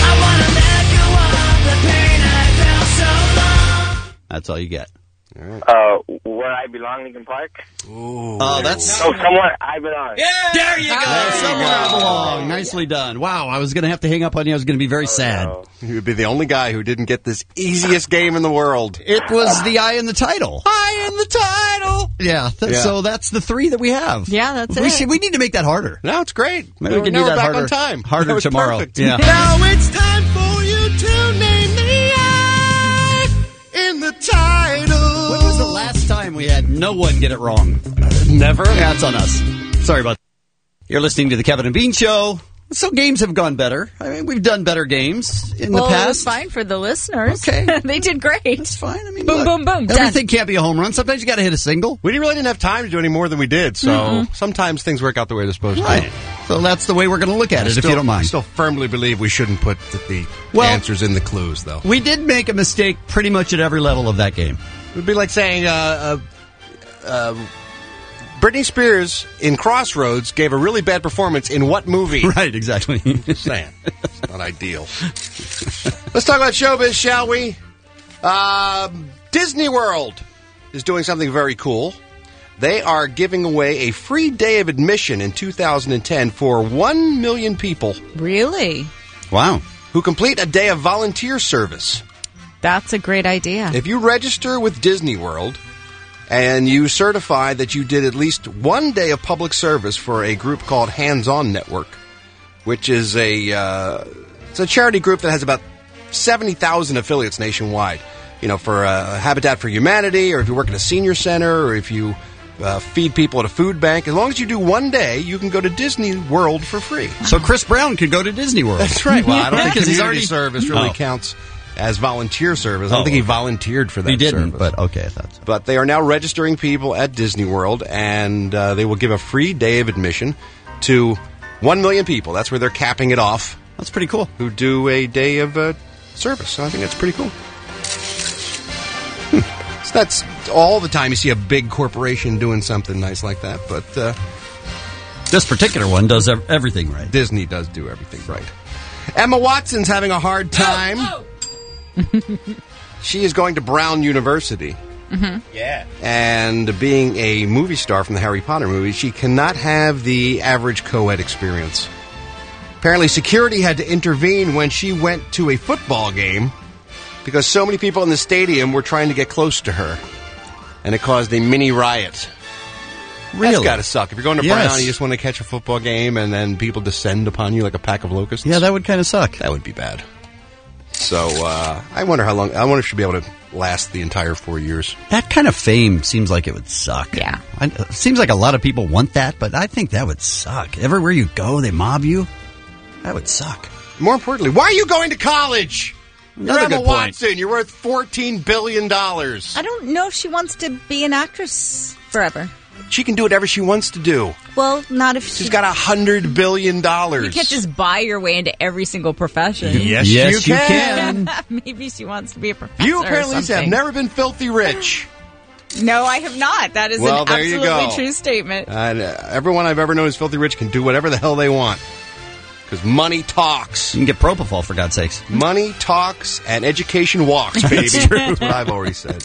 That's all you get. Uh, where I belong, Lincoln Park? Ooh. Oh, that's... Oh, somewhere I belong. Yeah, There you go. There you Somewhere go. I belong. Nicely done. Wow, I was going to have to hang up on you. I was going to be very sad. no. He would be the only guy who didn't get this easiest game in the world. It was the I in the title. I in the title. Yeah, th- Yeah. so that's the three that we have. Yeah, that's we it. Should, we need to make that harder. No, it's great. Maybe we can now do we're that back harder, on time. harder That was tomorrow. perfect. Yeah. Now it's time for you to name the I in the title. When was the last time we had no one get it wrong? Never. Yeah, it's on us. Sorry about that. You're listening to the Kevin and Bean Show. So games have gone better. I mean, we've done better games in well, the it was past. fine for the listeners. Okay. They did great. It's fine. I mean, boom, look, boom, boom. Done. everything can't be a home run. Sometimes you got to hit a single. We really didn't have time to do any more than we did, so Mm-mm. sometimes things work out the way they're supposed Right. to. So that's the way we're going to look at I it, still, if you don't I mind. still firmly believe we shouldn't put the, the Well- answers in the clues, though. We did make a mistake pretty much at every level of that game. It would be like saying uh, uh, uh, Britney Spears in Crossroads gave a really bad performance in what movie? Right, exactly. Just saying. It's not ideal. Let's talk about showbiz, shall we? Um, Disney World is doing something very cool. They are giving away a free day of admission in two thousand ten for one million people Really? Wow. who complete a day of volunteer service. That's a great idea. If you register with Disney World and you certify that you did at least one day of public service for a group called Hands On Network, which is a uh, it's a charity group that has about seventy thousand affiliates nationwide. You know, for uh, Habitat for Humanity, or if you work at a senior center, or if you uh, feed people at a food bank. As long as you do one day, you can go to Disney World for free. So Chris Brown could go to Disney World. That's right. Well, I don't think Because he's community already- service really Oh. counts as volunteer service. I don't Oh, think he okay. volunteered for that He didn't, service. but okay, I thought so. But they are now registering people at Disney World, and uh, they will give a free day of admission to one million people. That's where they're capping it off. That's pretty cool. Who do a day of uh, service. So I think that's pretty cool. Hmm. So that's all the time you see a big corporation doing something nice like that, but uh, This particular one does ev- everything right. Disney does do everything right. Emma Watson's having a hard time. She is going to Brown University. Mm-hmm. Yeah. And being a movie star from the Harry Potter movies, she cannot have the average co-ed experience. Apparently, security had to intervene when she went to a football game because so many people in the stadium were trying to get close to her. And it caused a mini riot. Really? That's got to suck. If you're going to Yes. Brown, you just want to catch a football game, and then people descend upon you like a pack of locusts. Yeah, that would kind of suck. That would be bad. So uh, I wonder how long. I wonder if she'll be able to last the entire four years. That kind of fame seems like it would suck. Yeah. I, it seems like a lot of people want that, but I think that would suck. Everywhere you go, they mob you. That would suck. More importantly, why are you going to college? Another You're Emma good point. Watson. You're worth fourteen billion dollars. I don't know if she wants to be an actress forever. She can do whatever she wants to do. Well, not if She's she... got a hundred billion dollars. You can't just buy your way into every single profession. Yes, yes you you can. can. Maybe she wants to be a professor. You or apparently have something. never been filthy rich. No, I have not. That is Well, an there you absolutely go. true statement. And uh, everyone I've ever known who's filthy rich can do whatever the hell they want. Because money talks. You can get propofol, for God's sakes. Money talks and education walks, baby. That's what I've always said.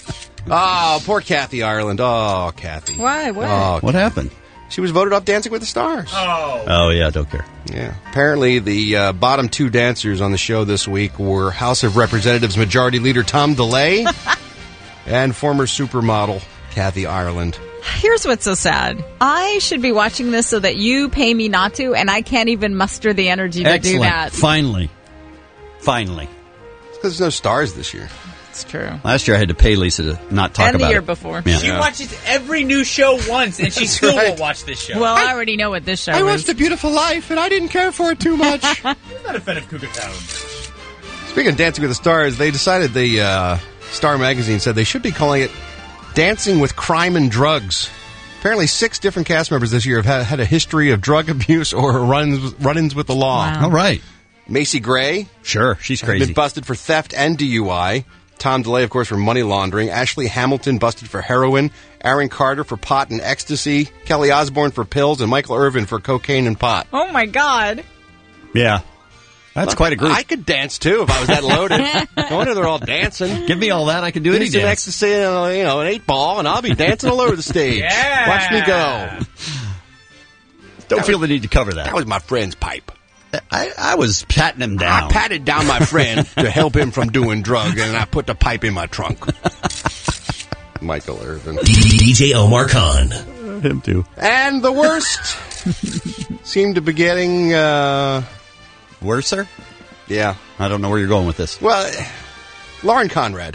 Oh, poor Kathy Ireland. Oh, Kathy. Why? What? Oh, What happened? she was voted off Dancing with the Stars. Oh. Oh, yeah, don't care. Yeah. Apparently, the uh, bottom two dancers on the show this week were House of Representatives Majority Leader Tom DeLay and former supermodel Kathy Ireland. Here's what's so sad. I should be watching this so that you pay me not to, and I can't even muster the energy to Excellent. do that. Finally. Finally. It's because there's no stars this year. It's true. Last year I had to pay Lisa to not talk And the about year it. before. Yeah. She watches every new show once, and she That's still right. won't watch this show. Well, I already know what this show I is. watched A Beautiful Life, and I didn't care for it too much. I'm not a fan of Cougar Town. Speaking of Dancing with the Stars, they decided the uh, Star Magazine said they should be calling it Dancing with Crime and Drugs. Apparently, six different cast members this year have had, had a history of drug abuse or runs, run-ins with the law. Wow. All right. Macy Gray, Sure, she's has crazy. been busted for theft and D U I. Tom DeLay, of course, for money laundering. Ashley Hamilton busted for heroin. Aaron Carter for pot and ecstasy. Kelly Osbourne for pills. And Michael Irvin for cocaine and pot. Oh, my God. Yeah. That's quite a group. I could dance, too, if I was that loaded. No wonder they're all dancing. Give me all that, I can do Give any me some dance. ecstasy and, uh, you know, an eight ball, and I'll be dancing all over the stage. Yeah. Watch me go. Don't feel the need to cover that. That was my friend's pipe. I, I was patting him down. I patted down my friend to help him from doing drugs, and I put the pipe in my trunk. Michael Irvin. D J Omar Khan. Him too. And the worst seemed to be getting, uh... Worse, sir? Yeah. I don't know where you're going with this. Well, Lauren Conrad.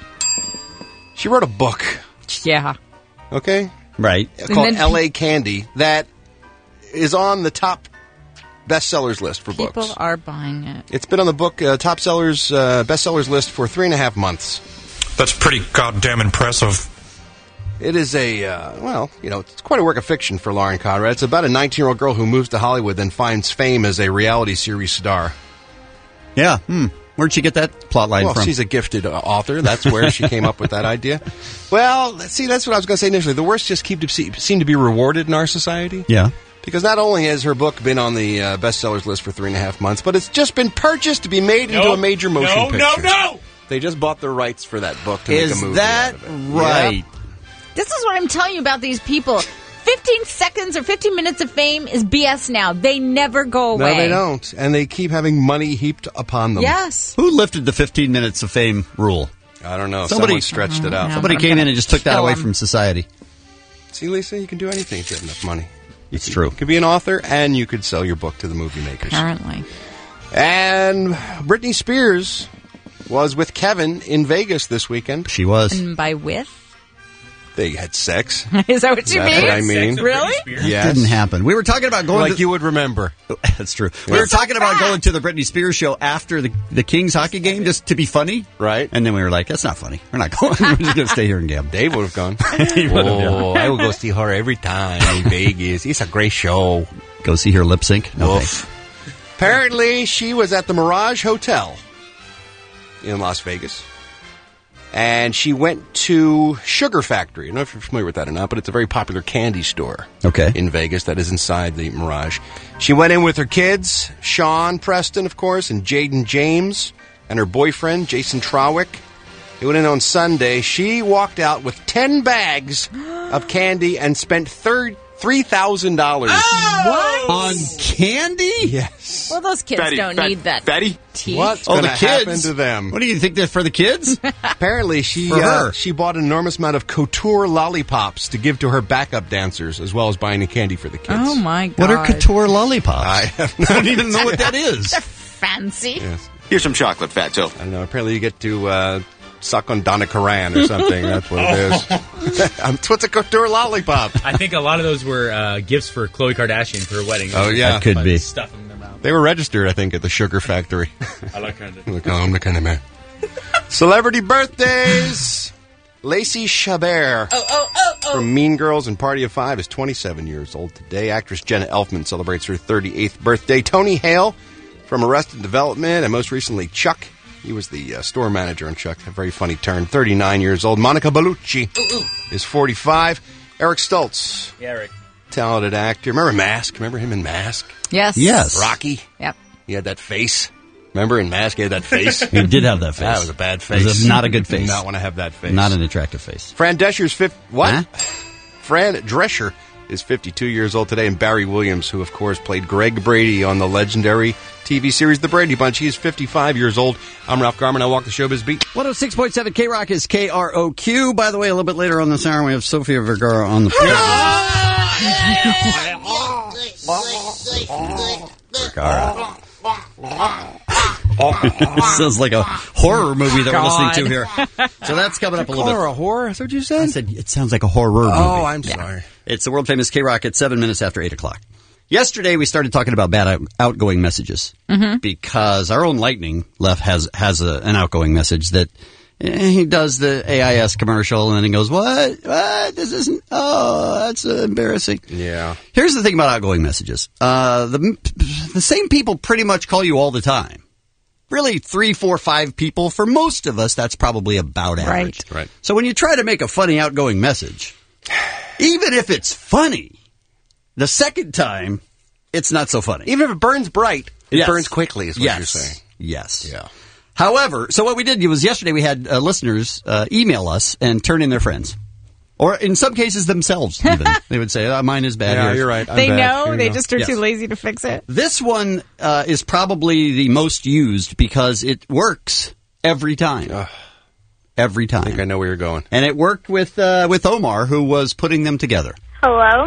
She wrote a book, Yeah. okay? Right. Called then L A Candy that is on the top bestsellers list for People books. are buying it. It's been on the book uh, top sellers, uh, bestsellers list for three and a half months. That's pretty goddamn impressive. It is a, uh, well, you know, it's quite a work of fiction for Lauren Conrad. It's about a nineteen-year-old girl who moves to Hollywood and finds fame as a reality series star. Yeah. Hmm. Where'd she get that plot line Well, from? she's a gifted uh, author. That's where she came up with that idea. Well, see, that's what I was going to say initially. The worst just keep to see, seem to be rewarded in our society. Yeah. Because not only has her book been on the uh, bestsellers list for three and a half months, but it's just been purchased to be made into Nope. a major motion No, picture. no, no! They just bought the rights for that book to Is make a movie that out of it. right? Yep. This is what I'm telling you about these people. fifteen seconds or fifteen minutes of fame is B S now. They never go away. No, they don't. And they keep having money heaped upon them. Yes. Who lifted the fifteen minutes of fame rule? I don't know. Somebody Someone stretched it out. No, Somebody but I'm came in gonna and just took that kill away them. from society. See, Lisa, you can do anything if you have enough money. It's true. You could be an author, and you could sell your book to the movie makers. Apparently. And Britney Spears was with Kevin in Vegas this weekend. She was. And by with? They had sex. Is that what you That's mean? what I mean. Really? Yes. Didn't happen. We were talking about going Like to, you would remember. That's true. We were talking about going to the Britney Spears show after the the Kings hockey game just to be funny. Right. And then we were like, that's not funny. We're not going. We're just going to stay here and gamble. Dave would have gone. He would have, yeah. Oh, I will go see her every time in Vegas. It's a great show. Go see her lip sync. No Woof. thanks. Apparently, she was at the Mirage Hotel in Las Vegas. And she went to Sugar Factory. I don't know if you're familiar with that or not, but it's a very popular candy store Okay. in Vegas that is inside the Mirage. She went in with her kids, Sean Preston, of course, and Jaden James, and her boyfriend, Jason Trawick. They went in on Sunday. She walked out with ten bags of candy and spent third three thousand dollars. What? On candy? Yes. Well, those kids Fatty, don't fat- need that. fatty? Teeth. What's Oh, going the to happen kids. to them? What do you think that for the kids? Apparently, she For uh, her. she bought an enormous amount of couture lollipops to give to her backup dancers, as well as buying the candy for the kids. Oh, my God. What are couture lollipops? I have I don't even know what that is. They're fancy. Yes. Here's some chocolate, Fatso. I don't know. Apparently, you get to uh, suck on Donna Karan or something. That's what it is. Um, What's a couture lollipop? I think a lot of those were uh, gifts for Khloe Kardashian for her wedding. Oh, yeah. That could be. Stuff them in their mouth. They were registered, I think, at the Sugar Factory. I like kind of. Look, I'm the kind of man. Celebrity birthdays. Lacey Chabert Oh, oh, oh, oh. from Mean Girls and Party of Five is twenty-seven years old today. Actress Jenna Elfman celebrates her thirty-eighth birthday. Tony Hale from Arrested Development and most recently Chuck. He was the uh, store manager on Chuck. A very funny turn. thirty-nine years old. Monica Bellucci Ooh, ooh. is forty-five. Eric Stoltz, Yeah, Eric. talented actor. Remember Mask? Remember him in Mask? Yes. Yes. Rocky? Yep. He had that face. Remember in Mask, he had that face? He did have that face. That was a bad It face. was a- not a good face. Did not want to have that face. Not an attractive face. Fran Drescher's fifth. What? Huh? Fran Drescher is fifty-two years old today, and Barry Williams, who of course played Greg Brady on the legendary T V series The Brady Bunch, he is fifty-five years old. I'm Ralph Garman. I walk the showbiz beat. one oh six point seven K Rock is K R O Q. By the way, a little bit later on this hour, we have Sofia Vergara on the program. Vergara. Sounds like a horror movie that we're listening to here. So that's coming up a little bit. Or a horror? Is that what you said? I said it sounds like a horror movie. Oh, I'm sorry. It's the world famous K Rock at seven minutes after eight o'clock. Yesterday we started talking about bad out- outgoing messages Mm-hmm. because our own Lightning left has has a, an outgoing message that eh, he does the A I S commercial and then he goes, "What? What? This isn't. Oh, that's uh, embarrassing." Yeah. Here's the thing about outgoing messages: uh, the the same people pretty much call you all the time. Really, three, four, five people. For most of us, that's probably about average. Right. Right. So when you try to make a funny outgoing message, even if it's funny, the second time, it's not so funny. Even if it burns bright, it Yes. burns quickly, is what yes. you're saying. Yes. Yeah. However, so what we did was yesterday we had uh, listeners uh, email us and turn in their friends. Or in some cases themselves, even. They would say, oh, mine is bad. Yeah, Yours." you're right. I'm They bad. know. Here you They go. just are Yes. too lazy to fix it. This one uh, is probably the most used because it works every time. Ugh. Every time. I think I know where you're going. And it worked with uh, with Omar, who was putting them together. Hello?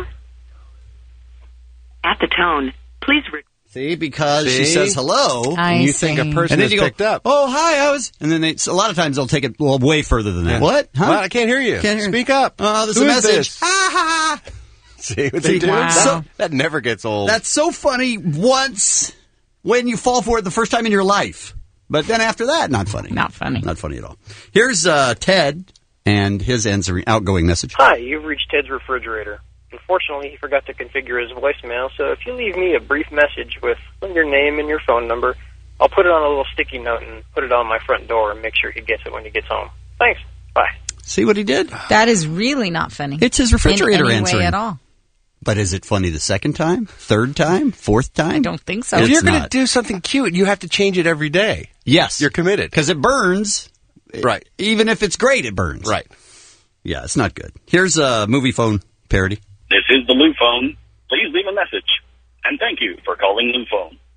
At the tone, please. Re- See, because she See? says hello. I And you see. think a person and then has you go, picked up. "Oh, hi, I was," and then they, a lot of times they'll take it well, way further than that. Yeah. What? Huh? What? I can't hear you. Can't hear- Speak up. Oh, there's Who a is message. this? Ha ha ha! See what See, they do? wow. So, that never gets old. That's so funny once when you fall for it the first time in your life, but then after that, not funny. Not funny. Not funny at all. Here's uh, Ted and his answering outgoing message. Hi, you've reached Ted's refrigerator. Unfortunately, he forgot to configure his voicemail, so if you leave me a brief message with your name and your phone number, I'll put it on a little sticky note and put it on my front door and make sure he gets it when he gets home. Thanks. Bye. See what he did? That is really not funny. It's his refrigerator in any answering. way at all. But is it funny the second time, third time, fourth time? I don't think so. if It's you're going to not. do something cute, you have to change it every day. Yes. You're committed. Because it burns. Right. Even if it's great, it burns. Right. Yeah, it's not good. Here's a movie phone parody. This is the Lou phone. Please leave a message. And thank you for calling Lou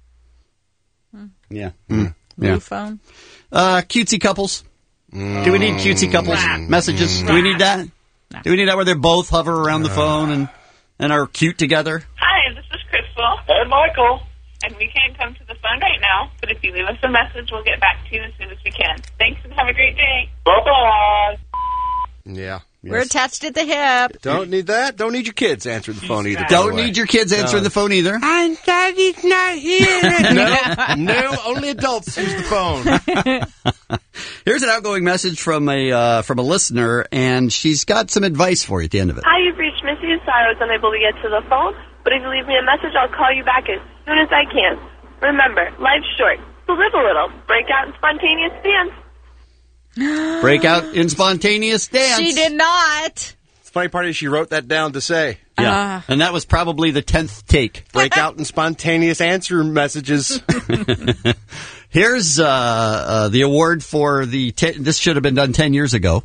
phone. Yeah. Mm. Yeah. New phone. Uh, cutesy couples. Do we need cutesy couples messages? Do we need that? Do we need that where they both hover around the phone and, and are cute together? Hi, this is Crystal. And Michael. And we can't come to the phone right now, but if you leave us a message, we'll get back to you as soon as we can. Thanks and have a great day. Bye-bye. Yeah. Yes. We're attached at the hip. Don't need that. Don't need your kids answering the phone either. by Don't the way. need your kids answering No. the phone either. And Daddy's not here. no, no, only adults use the phone. Here's an outgoing message from a uh, from a listener, and she's got some advice for you at the end of it. Hi, you've reached Missy. Sorry I was unable to get to the phone, but if you leave me a message, I'll call you back as soon as I can. Remember, life's short, so live a little. Break out in spontaneous dance. Break out in spontaneous dance. She did not. The funny part is she wrote that down to say. Yeah, Uh. and that was probably the tenth take. Break out in spontaneous answer messages. Here's uh, uh, the award for the. Te- this should have been done ten years ago.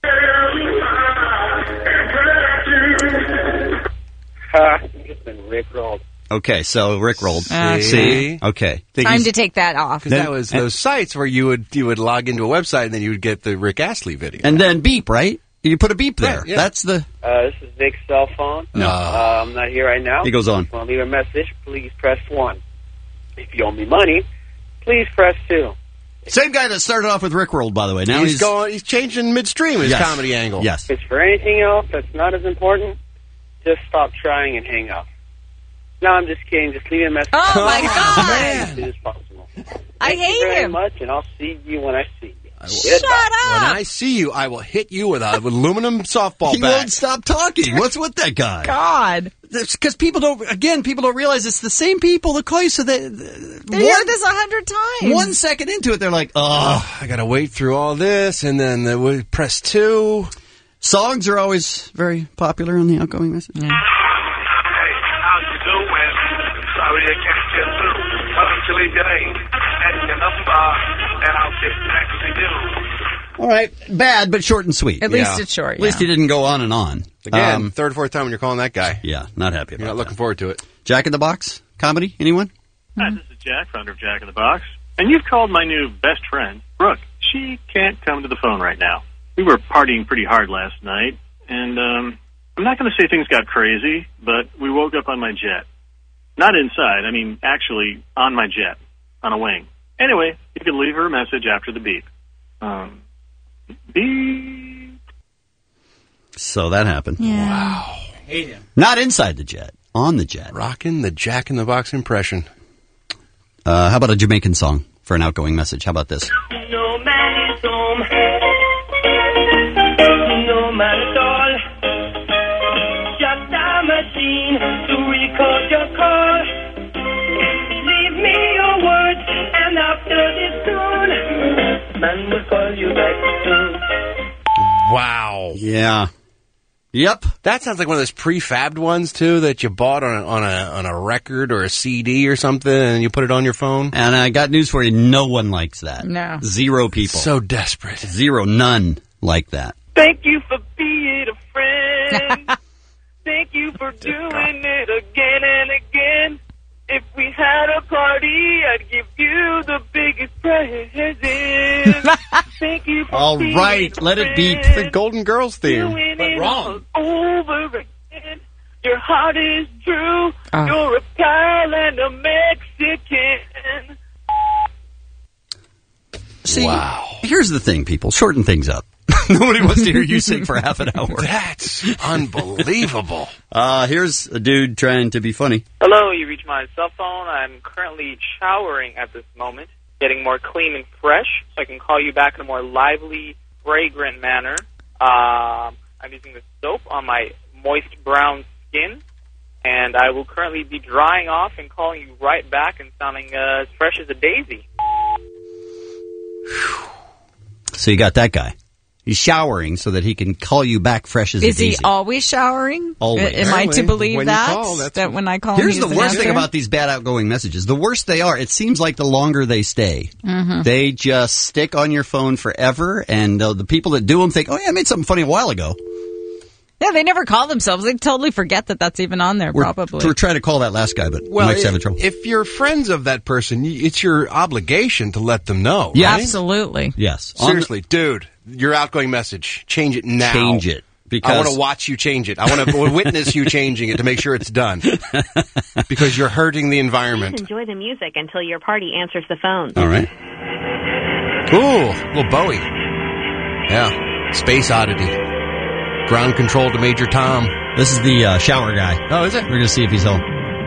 Ha, it's been rickrolled. Okay, so Rick rolled. Okay. See, okay. Think Time he's- to take that off. Because that was those sites where you would you would log into a website and then you would get the Rick Astley video. and then beep, right? You put a beep there. Right, yeah. That's the. Uh, this is Vic's cell phone. No. Uh, I'm not here right now. He goes on. If you want to leave a message, please press one. If you owe me money, please press two. Same guy that started off with Rickrolled, by the way. Now he's, he's, going. He's changing midstream his Yes. comedy angle. Yes. If for anything else that's not as important, just stop trying and hang up. No, I'm just kidding. Just leave me a message. Oh, my God. As soon as possible. I Thank hate you very him. much, and I'll see you when I see you. Shut up. When I see you, I will hit you with an aluminum softball He bat. won't stop talking. What's with that guy? God. Because people don't, again, people don't realize it's the same people that call you, so they... They hear this a hundred times. One second into it, they're like, oh, I got to wait through all this, and then the, we press two. Songs are always very popular on the outgoing message. Yeah. How's you doing? Sorry I can't get through. Actually, day. And your number, and I'll get back to you. All right, bad, but short and sweet. At least it's short, At least yeah. he didn't go on and on. Again, Um, third or fourth time when you're calling that guy. yeah, not happy about You're not looking forward to it. Jack in the Box comedy, anyone? Hi, this is Jack, founder of Jack in the Box. And you've called my new best friend, Brooke. She can't come to the phone right now. We were partying pretty hard last night, and um, I'm not going to say things got crazy, but we woke up on my jet. Not inside, I mean actually on my jet, on a wing. Anyway, you can leave her a message after the beep. Um, beep. So that happened. Yeah. Wow. Hate him. Not inside the jet, on the jet. Rocking the Jack in the Box impression. Uh, how about a Jamaican song for an outgoing message? How about this? No man is home. No man at all. Just a machine to record your call. Leave me your words, and after this tune, man will call you back soon. Wow. Yeah. Yep. That sounds like one of those prefabbed ones too that you bought on a, on a on a record or a C D or something, and you put it on your phone. And I got news for you. No one likes that. No. Zero people. So desperate. Zero. None like that. Thank you for being a friend. Thank you for doing it again and again. If we had a party, I'd give you the biggest present. Thank you for All being right, a let it be friend. The Golden Girls theme. Doing But it wrong. all over again. Your heart is true. Oh. You're a pal and a Mexican. See, wow. Here's the thing, people. Shorten things up. Nobody wants to hear you sing for half an hour. That's unbelievable. Uh, here's a dude trying to be funny. Hello, you reached my cell phone. I'm currently showering at this moment, getting more clean and fresh, so I can call you back in a more lively, fragrant manner. Um, I'm using the soap on my moist brown skin, and I will currently be drying off and calling you right back and sounding uh, as fresh as a daisy. So you got that guy. He's showering so that he can call you back fresh as Is a daisy. he always showering? Always. Am I to believe When you that? call, that's- that when I call Here's him, the he's worst an thing answer? about these bad outgoing messages. The worse they are, it seems like the longer they stay. Mhm. They just stick on your phone forever, and uh, the people that do them think, oh, yeah, I made something funny a while ago. Yeah, they never call themselves. They totally forget that that's even on there, We're, probably. we're trying to call that last guy, but Well, Mike's if, having trouble. if you're friends of that person, y- it's your obligation to let them know. Yeah, right? Absolutely. Yes. On Seriously, dude, your outgoing message, change it now. Change it. Because I want to watch you change it. I want to witness you changing it to make sure it's done. Because you're hurting the environment. Just enjoy the music until your party answers the phone. All right. Ooh, little Bowie. Yeah. Space Oddity. Ground control to Major Tom. This is the uh, shower guy. Oh, is it? We're going to see if he's home.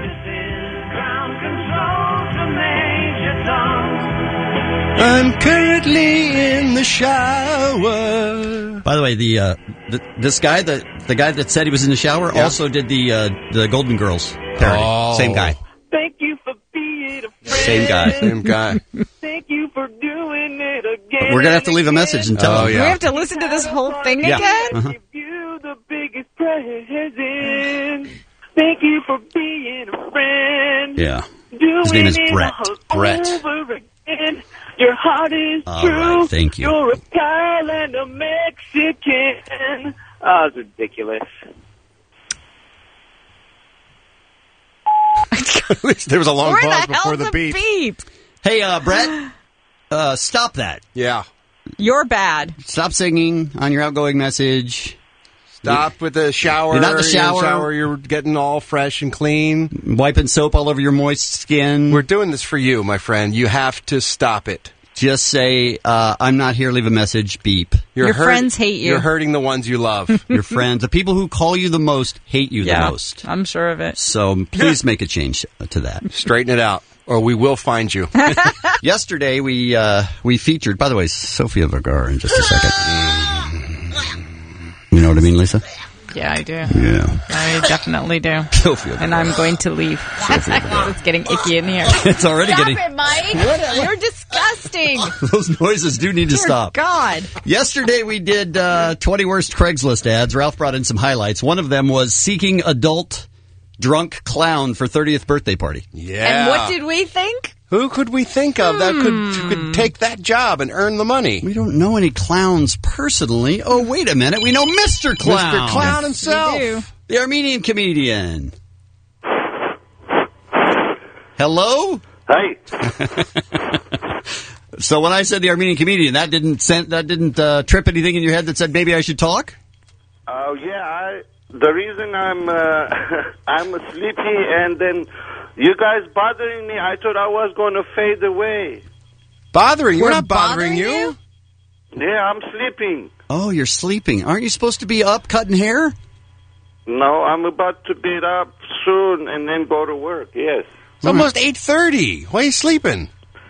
I'm currently in the shower. By the way, the, uh, the this guy, the the guy that said he was in the shower, Yeah. also did the uh, the Golden Girls parody. Oh. Same guy. Thank you for being a friend. Same guy. Same guy. Thank you for doing it again. But we're gonna have to leave a message and tell Oh, him. Do yeah. we have to listen to this whole thing Yeah. again? Uh-huh. Give you the biggest present. Thank you for being a friend. Yeah. Doing His name is it Brett. all Brett. over again. Your heart is All true. right, thank you. You're a pal and a Mexican. Oh, it's ridiculous. At least there was a long Where pause the before hell's the the beep. beep? Hey, uh, Brett, uh, stop that. Yeah. You're bad. Stop singing on your outgoing message. Stop with the shower. You're not in the You're in shower. You're getting all fresh and clean. Wiping soap all over your moist skin. We're doing this for you, my friend. You have to stop it. Just say, uh, I'm not here, leave a message, beep. You're Your hurt- friends hate you. You're hurting the ones you love. Your friends, the people who call you the most, hate you yeah, the most. I'm sure of it. So please make a change to that. Straighten it out, or we will find you. Yesterday, we uh, we featured, by the way, Sofia Vergara in just a second. You know what I mean, Lisa? Yeah, I do. Yeah. I definitely do. Sofia and I'm going to leave. It's getting icky in here. It's already stop getting... Stop it, Mike! You're disgusting! Those noises do need to Dear stop. God. Yesterday we did uh, twenty worst Craigslist ads. Ralph brought in some highlights. One of them was seeking adult drunk clown for thirtieth birthday party. Yeah. And what did we think? Who could we think of that could who could take that job and earn the money? We don't know any clowns personally. Oh, wait a minute. We know Mister Clown. Mister Clown himself. We do. The Armenian comedian. Hello? Hi. So when I said the Armenian comedian, that didn't send, that didn't uh, trip anything in your head that said maybe I should talk? Oh, uh, yeah. I, the reason I'm uh, I'm sleepy and then... You guys bothering me. I thought I was going to fade away. Bothering you? We're We're not bothering, bothering you. you? Yeah, I'm sleeping. Oh, you're sleeping. Aren't you supposed to be up cutting hair? No, I'm about to be up soon and then go to work, yes. It's almost eight thirty. Why are you sleeping?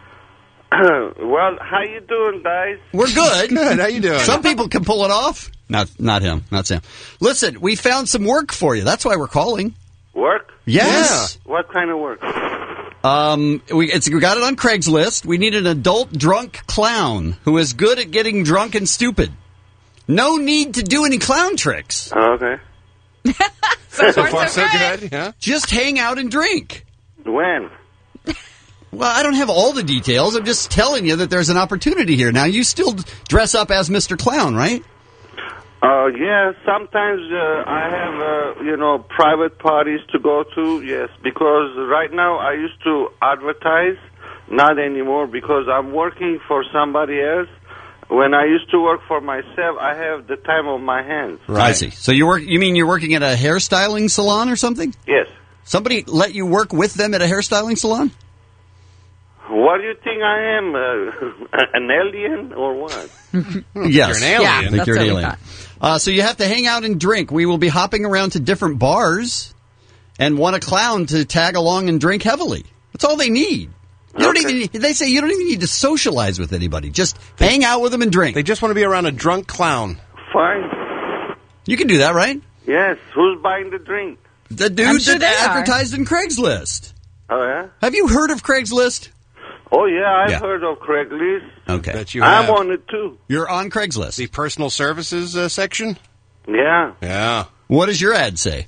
Well, how you doing, guys? We're good. Good. How you doing? Some people can pull it off. Not not him. Not Sam. Listen, we found some work for you. That's why we're calling. Work? Yes. Yeah. What kind of work? Um, we, it's, we got it on Craigslist. We need an adult drunk clown who is good at getting drunk and stupid. No need to do any clown tricks. Oh, okay. so, so far, far, so, so good. good. Yeah. Just hang out and drink. When? Well, I don't have all the details. I'm just telling you that there's an opportunity here. Now, you still dress up as Mister Clown, right? Uh, yeah, sometimes uh, I have, uh, you know, private parties to go to, yes, because right now I used to advertise, not anymore, because I'm working for somebody else. When I used to work for myself, I have the time on my hands. Right. I see. So you work? You mean you're working at a hairstyling salon or something? Yes. Somebody let you work with them at a hairstyling salon? What do you think I am? Uh, an alien or what? Yes. You're an alien. Yeah, I think that's you're an what we alien. Uh, so you have to hang out and drink. We will be hopping around to different bars and want a clown to tag along and drink heavily. That's all they need. You don't Okay. even. They say you don't even need to socialize with anybody. Just hang out with them and drink. They just want to be around a drunk clown. Fine. You can do that, right? Yes. Who's buying the drink? The dude I'm sure that they are. advertised in Craigslist. Oh, yeah? Have you heard of Craigslist? Oh, yeah, I've Yeah. heard of Craigslist. Okay. That you I'm have. on it, too. You're on Craigslist. The personal services uh, section? Yeah. Yeah. What does your ad say?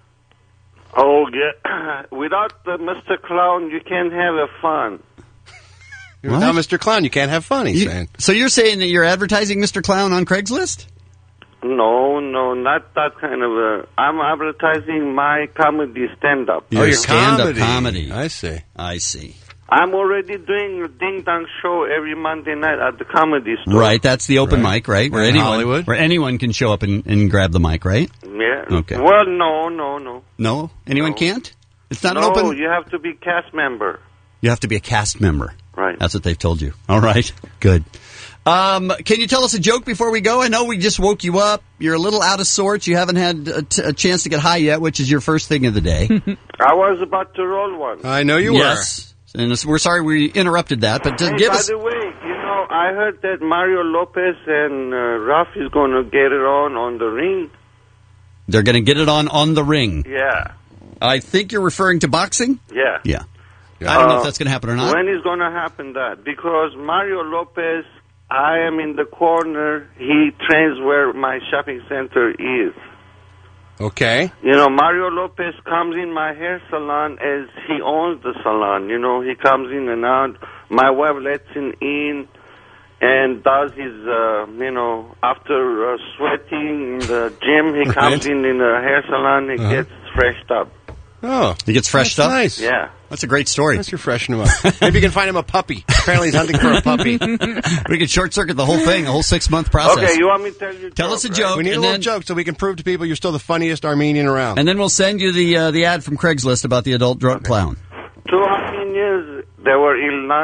Oh, yeah. Without the Mister Clown, you can't have a fun. Without Mister Clown, you can't have fun, he's You- saying. so you're saying that you're advertising Mister Clown on Craigslist? No, no, not that kind of a... I'm advertising my comedy stand-up. Oh, your stand-up comedy. comedy. I see. I see. I'm already doing a ding-dong show every Monday night at the Comedy Store. Right, that's the open Right. mic, right? Where In anyone, Hollywood. where anyone can show up and, and grab the mic, right? Yeah. Okay. Well, no, no, no. No, anyone No. can't. It's not no, an open. you have to be cast member. You have to be a cast member. Right. That's what they've told you. All right, good. Um, can you tell us a joke before we go? I know we just woke you up. You're a little out of sorts. You haven't had a, t- a chance to get high yet, which is your first thing of the day. I was about to roll one. I know you yes. And it's- we're sorry we interrupted that, but to Hey, give by us. the way, you know, I heard that Mario Lopez and uh, Ralph is going to get it on on the ring. They're going to get it on on the ring. Yeah. I think you're referring to boxing? Yeah. Yeah. I don't know Uh, if that's going to happen or not. When is going to happen that? Because Mario Lopez, I am in the corner. He trains where my shopping center is. Okay. You know, Mario Lopez comes in my hair salon as he owns the salon. You know, he comes in and out. My wife lets him in and does his, uh, you know, after uh, sweating in the gym, he comes Right. in in the hair salon, he Uh-huh. gets freshed up. Oh. He gets freshed That's up? nice. Yeah. That's a great story. Let's refresh him up. Maybe you can find him a puppy. Apparently he's hunting for a puppy. We could short circuit the whole thing, the whole six month process. Okay, you want me to tell you a Tell joke, us a right? joke. We need a and little then, joke so we can prove to people you're still the funniest Armenian around. And then we'll send you the uh, the ad from Craigslist about the adult drunk clown. Two Armenians, they were in, Lon-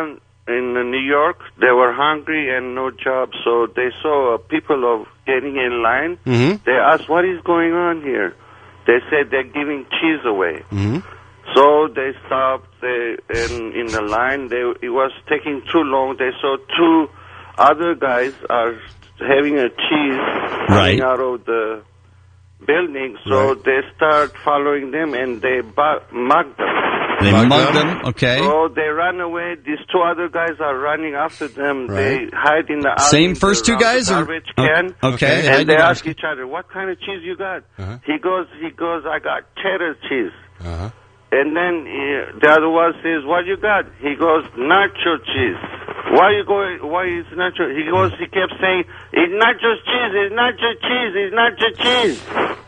in uh, New York. They were hungry and no job, so they saw uh, people of getting in line. Mm-hmm. They asked, "What is going on here?" They said they're giving cheese away. Mm-hmm. So they stopped they, in in the line. They it was taking too long. They saw two other guys are having a cheese coming Right. out of the building. So Right. they start following them and they bu- mugged them. They Mugged mugged them. them. Okay. So they run away. These two other guys are running after them. Right. They hide in the alley Same in first the, two guys, the or- garbage Oh, can. okay. And they I- ask each other, "What kind of cheese you got?" Uh-huh. He goes, "He goes, I got cheddar cheese." Uh-huh. And then uh, the other one says, "What you got?" He goes, "Nacho cheese." Why you going? Why is nacho? He goes. He kept saying, "It's not just cheese. It's not just cheese. It's not just cheese."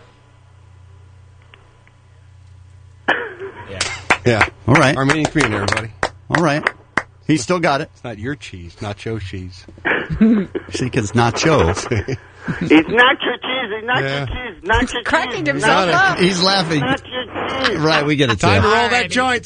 Yeah. All right. Armenian Korean, everybody. All right. He still got it. It's not your cheese, nacho cheese. See, because nacho. It's nacho cheese. It's nacho Yeah. cheese. Nacho Cracking cheese. himself nacho up. He's laughing. Nacho cheese. Right, we get it. Time to Sam. roll that joint,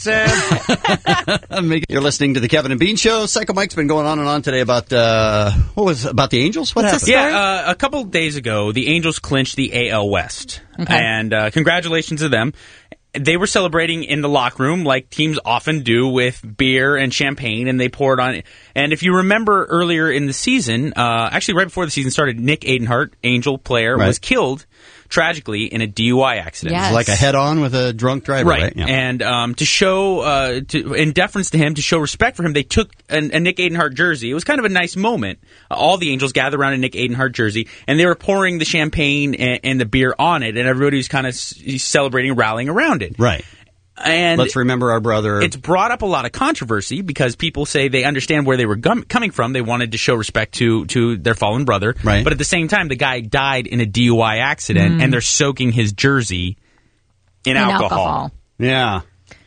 Sam. Make- You're listening to the Kevin and Bean Show. Psycho Mike's been going on and on today about uh, what was it, about the Angels? What What's happened? the story? Yeah, uh, a couple days ago, the Angels clinched the A L West. Okay. And uh, congratulations to them. They were celebrating in the locker room like teams often do with beer and champagne, and they poured on it. And if you remember earlier in the season, uh, actually right before the season started, Nick Adenhart, Angel player, Right. was killed tragically in a D U I accident. Yes. Like a head-on with a drunk driver, right? Right, Yeah. and um, to show, uh, to, in deference to him, to show respect for him, they took an, a Nick Adenhart jersey. It was kind of a nice moment. Uh, all the Angels gathered around a Nick Adenhart jersey, and they were pouring the champagne and, and the beer on it, and everybody was kind of s- celebrating, rallying around it. Right. And Let's remember our brother. it's brought up a lot of controversy because people say they understand where they were gum- coming from. They wanted to show respect to, to their fallen brother. Right. But at the same time, the guy died in a D U I accident, Mm. and they're soaking his jersey in, In alcohol. alcohol. yeah.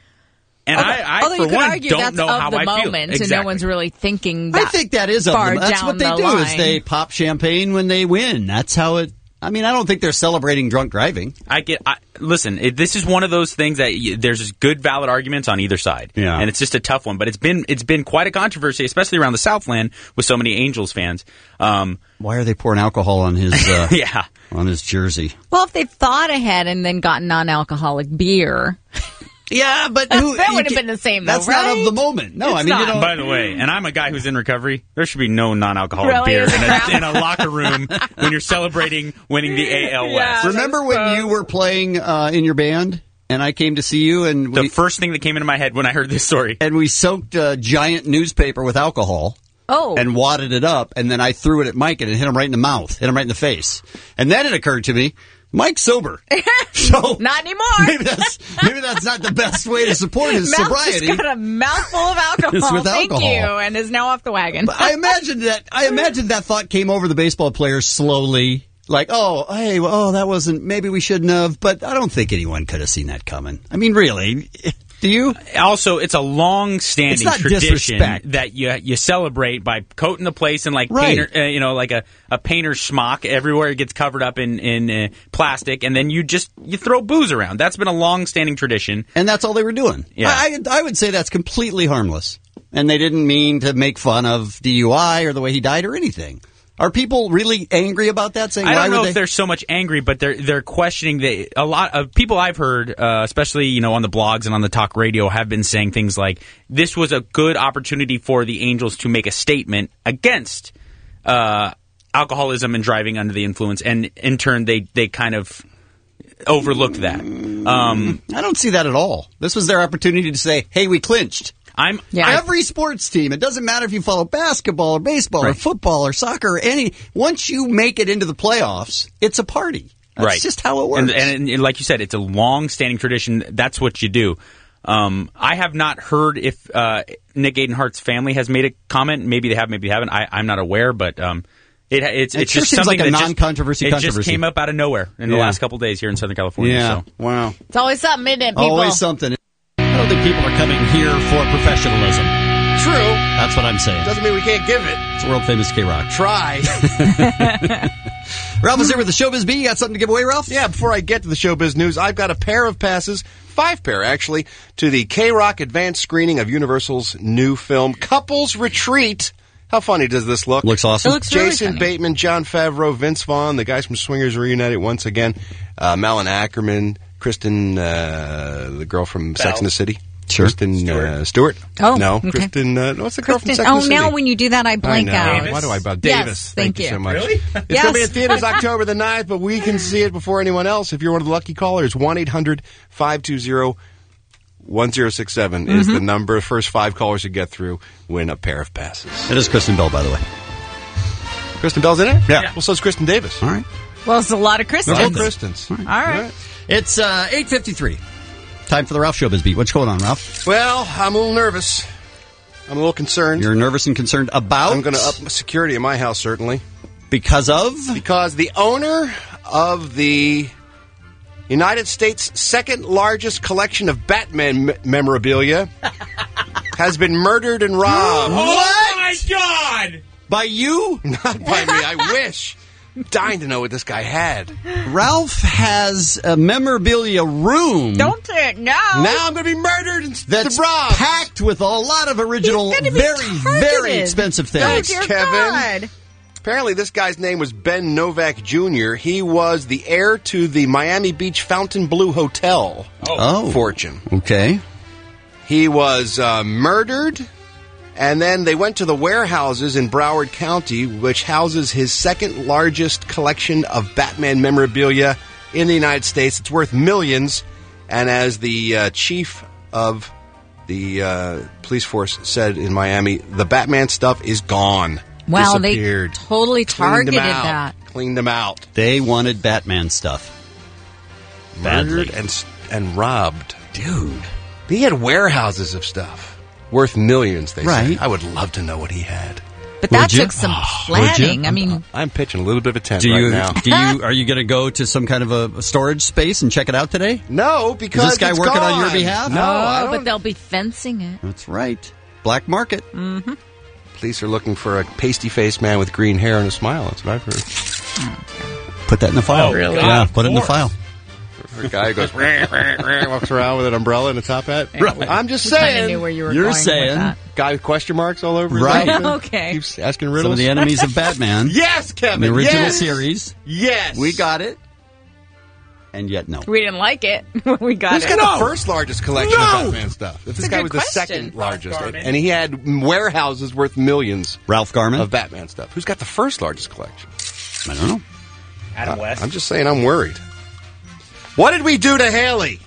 And Although- I, I although for you could one, argue don't that's know of how the I feel. moment, Exactly. and no one's really thinking that I think that is of far them. That's down what they the do line. is they pop champagne when they win. That's how it. I mean, I don't think they're celebrating drunk driving. I get. I, listen, it, this is one of those things that y- there's good, valid arguments on either side, Yeah. and it's just a tough one. But it's been it's been quite a controversy, especially around the Southland with so many Angels fans. Um, Why are they pouring alcohol on his? Uh, yeah, on his jersey. Well, if they've thought ahead and then gotten non-alcoholic beer, Yeah, but who, that you would have ca- been the same. That's though, right? not of the moment. No, It's I mean you not. don't. By the way, and I'm a guy who's in recovery. There should be no non-alcoholic Really? beer Is it in crap? a, in a locker room when you're celebrating winning the A L West. Remember when you were playing uh, in your band and I came to see you and The we, first thing that came into my head when I heard this story. and we soaked a giant newspaper with alcohol. Oh. And wadded it up, and then I threw it at Mike, and it hit him right in the mouth, hit him right in the face. And then it occurred to me, Mike's sober. So Not anymore. maybe that's maybe that's not the best way to support his Mouth sobriety. just got a mouthful of alcohol. It's with Thank alcohol. you, and is now off the wagon. But I imagine that I imagine that thought came over the baseball players slowly. Like, oh, hey, well, oh, that wasn't. Maybe we shouldn't have. But I don't think anyone could have seen that coming. I mean, really, do you? Also, it's a long-standing It's not tradition disrespect. that you you celebrate by coating the place in like Right. painter, uh, you know, like a, a painter's smock. Everywhere it gets covered up in in uh, plastic, and then you just you throw booze around. That's been a long-standing tradition. And that's all they were doing. Yeah. I, I would say that's completely harmless. And they didn't mean to make fun of D U I or the way he died or anything. Are people really angry about that? Saying I why don't know would if they? they're so much angry, but they're they're questioning the a lot of people I've heard, uh, especially you know on the blogs and on the talk radio, have been saying things like this was a good opportunity for the Angels to make a statement against uh, alcoholism and driving under the influence, and in turn they they kind of overlooked that. Um, I don't see that at all. This was their opportunity to say, "Hey, we clinched." I'm Every sports team. It doesn't matter if you follow basketball or baseball or Right. football or soccer or any. Once you make it into the playoffs, it's a party. That's right. just how it works. And, and, and like you said, it's a long-standing tradition. That's what you do. Um, I have not heard if uh, Nick Adenhart's family has made a comment. Maybe they have, maybe they haven't. I, I'm not aware, but um, it, it's It it's sure just seems something like a that just- non-controversy It just controversy. came up out of nowhere in the Yeah. last couple of days here in Southern California. yeah. So. Wow. It's always something, isn't it, people? Always something. I don't think people are coming here for professionalism. True. That's what I'm saying. Doesn't mean we can't give it. It's world famous K-Rock. Try. Ralph is here with the Showbiz Bee. You got something to give away, Ralph? Yeah, before I get to the Showbiz News, I've got a pair of passes, five pair actually, to the K-Rock advanced screening of Universal's new film, Couples Retreat. How funny does this look? Looks awesome. It looks really Jason funny. Bateman, Jon Favreau, Vince Vaughn, the guys from Swingers reunited once again. Uh, Malin Ackerman, Kristen, uh, the girl from Sex and the City. Sure. Kristen Stewart. Uh, Stewart? Oh, no. okay. Kristen, uh, what's the girl Kristen, from Sex oh, and the City? now when you do that, I blank I know. out. Why do I about Yes, Davis? thank you you. so much. Really? It's Yes. going to be in theaters October the ninth, but we can see it before anyone else. If you're one of the lucky callers, one eight hundred five two zero one zero six seven is Mm-hmm. the number. First five callers who get through win a pair of passes. It is Kristen Bell, by the way. Kristen Bell's in it? Yeah. Well, so is Kristen Davis. All right. Well, it's a lot of Christians. They're both Kristens. All right. It's uh, eight fifty-three. Time for the Ralph Showbiz Beat. What's going on, Ralph? Well, I'm a little nervous. I'm a little concerned. You're nervous and concerned about? I'm going to up security in my house, certainly. Because of? Because the owner of the United States' second largest collection of Batman me- memorabilia has been murdered and robbed. Oh, my God! By you? Not by me. I wish. I'm dying to know what this guy had. Ralph has a memorabilia room. Don't say it now. Now I'm going to be murdered and that's robbed. packed with a lot of original, He's gonna be very, targeted. very expensive things. Oh, Thanks, dear Kevin. God. Apparently, this guy's name was Ben Novak Junior He was the heir to the Miami Beach Fontainebleau Hotel Oh. fortune. Okay. He was uh, murdered, and then they went to the warehouses in Broward County, which houses his second largest collection of Batman memorabilia in the United States. It's worth millions, and as the uh, chief of the uh, police force said in Miami, the Batman stuff is gone. Wow, they Disappeared. totally Cleaned them targeted out. that. Cleaned them out. They wanted Batman stuff. Murdered Badly. and and robbed. Dude. He had warehouses of stuff worth millions. They Right. say. I would love to know what he had. But that Would you? took some Would you? planning. I mean, I'm pitching a little bit of a tent Do right you, now. do you, are you going to go to some kind of a, a storage space and check it out today? No, because Is this guy it's working on gone. your behalf? No, I oh, don't. but they'll be fencing it. That's right. Black market. Mm-hmm. Police are looking for a pasty-faced man with green hair and a smile. That's what I've heard. Put that in the file. Oh, really? Yeah, Of put it in the course. file. A guy who goes, rah, rah, rah, walks around with an umbrella and a top hat. I'm just We kinda saying. knew where you were You're going with saying. that. Guy with question marks all over his Right. outfit. Okay. Keeps asking Some riddles. of the enemies of Batman. Yes, Kevin. The original yes. series. Yes. We got it. And yet, no. We didn't like it. we got Who's it. got the first largest collection No. of Batman stuff? If this a guy good was the question. second largest, Garman. and he had warehouses worth millions Ralph Garman? of Batman stuff. Who's got the first largest collection? I don't know. Adam West. I'm just saying, I'm worried. What did we do to Haley?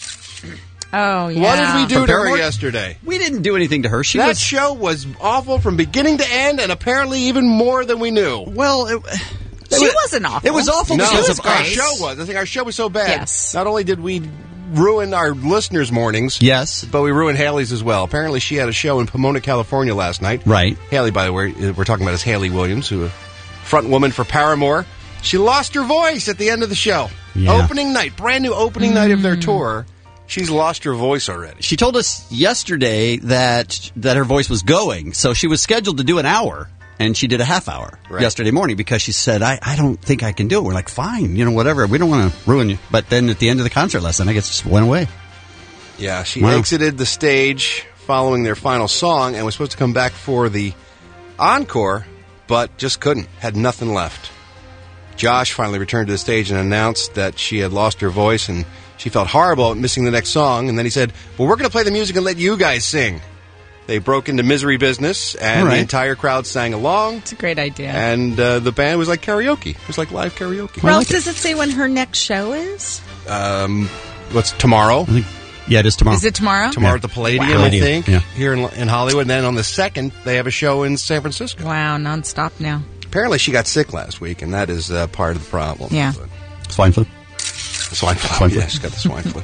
Oh, yeah. What did we do From to her Paramount? yesterday? We didn't do anything to her. She that was show was awful from beginning to end, and apparently even more than we knew. well. It, She wasn't awful. It was awful No, because was of our great. show was. I think our show was so bad. Yes. Not only did we ruin our listeners' mornings, Yes. but we ruined Haley's as well. Apparently, she had a show in Pomona, California last night. Right. Haley, by the way, we're talking about is Haley Williams, who a front woman for Paramore. She lost her voice at the end of the show. Yeah. Opening night, brand new opening night of their tour. She's lost her voice already. She told us yesterday that that her voice was going, so she was scheduled to do an hour, and she did a half hour Right. yesterday morning because she said, I, I don't think I can do it. We're like, fine, you know, whatever. We don't want to ruin you. But then at the end of the concert last night, I guess it just went away. Yeah, she Wow. exited the stage following their final song and was supposed to come back for the encore, but just couldn't. Had nothing left. Josh finally returned to the stage and announced that she had lost her voice and she felt horrible at missing the next song. And then he said, well, we're going to play the music and let you guys sing. They broke into Misery Business, and All right. the entire crowd sang along. It's a great idea. And uh, the band was like karaoke. It was like live karaoke. Ralph, does it say when her next show is? Um, what's tomorrow? I think, yeah, it is tomorrow. Is it tomorrow? Tomorrow Yeah. at the Palladium, Wow. I Palladium, think, yeah. here in, in Hollywood. And then on the second, they have a show in San Francisco. Wow, nonstop now. Apparently, she got sick last week, and that is uh, part of the problem. Yeah. But Swine flu. swine flu. Swine flu. Yeah, she got the swine flu.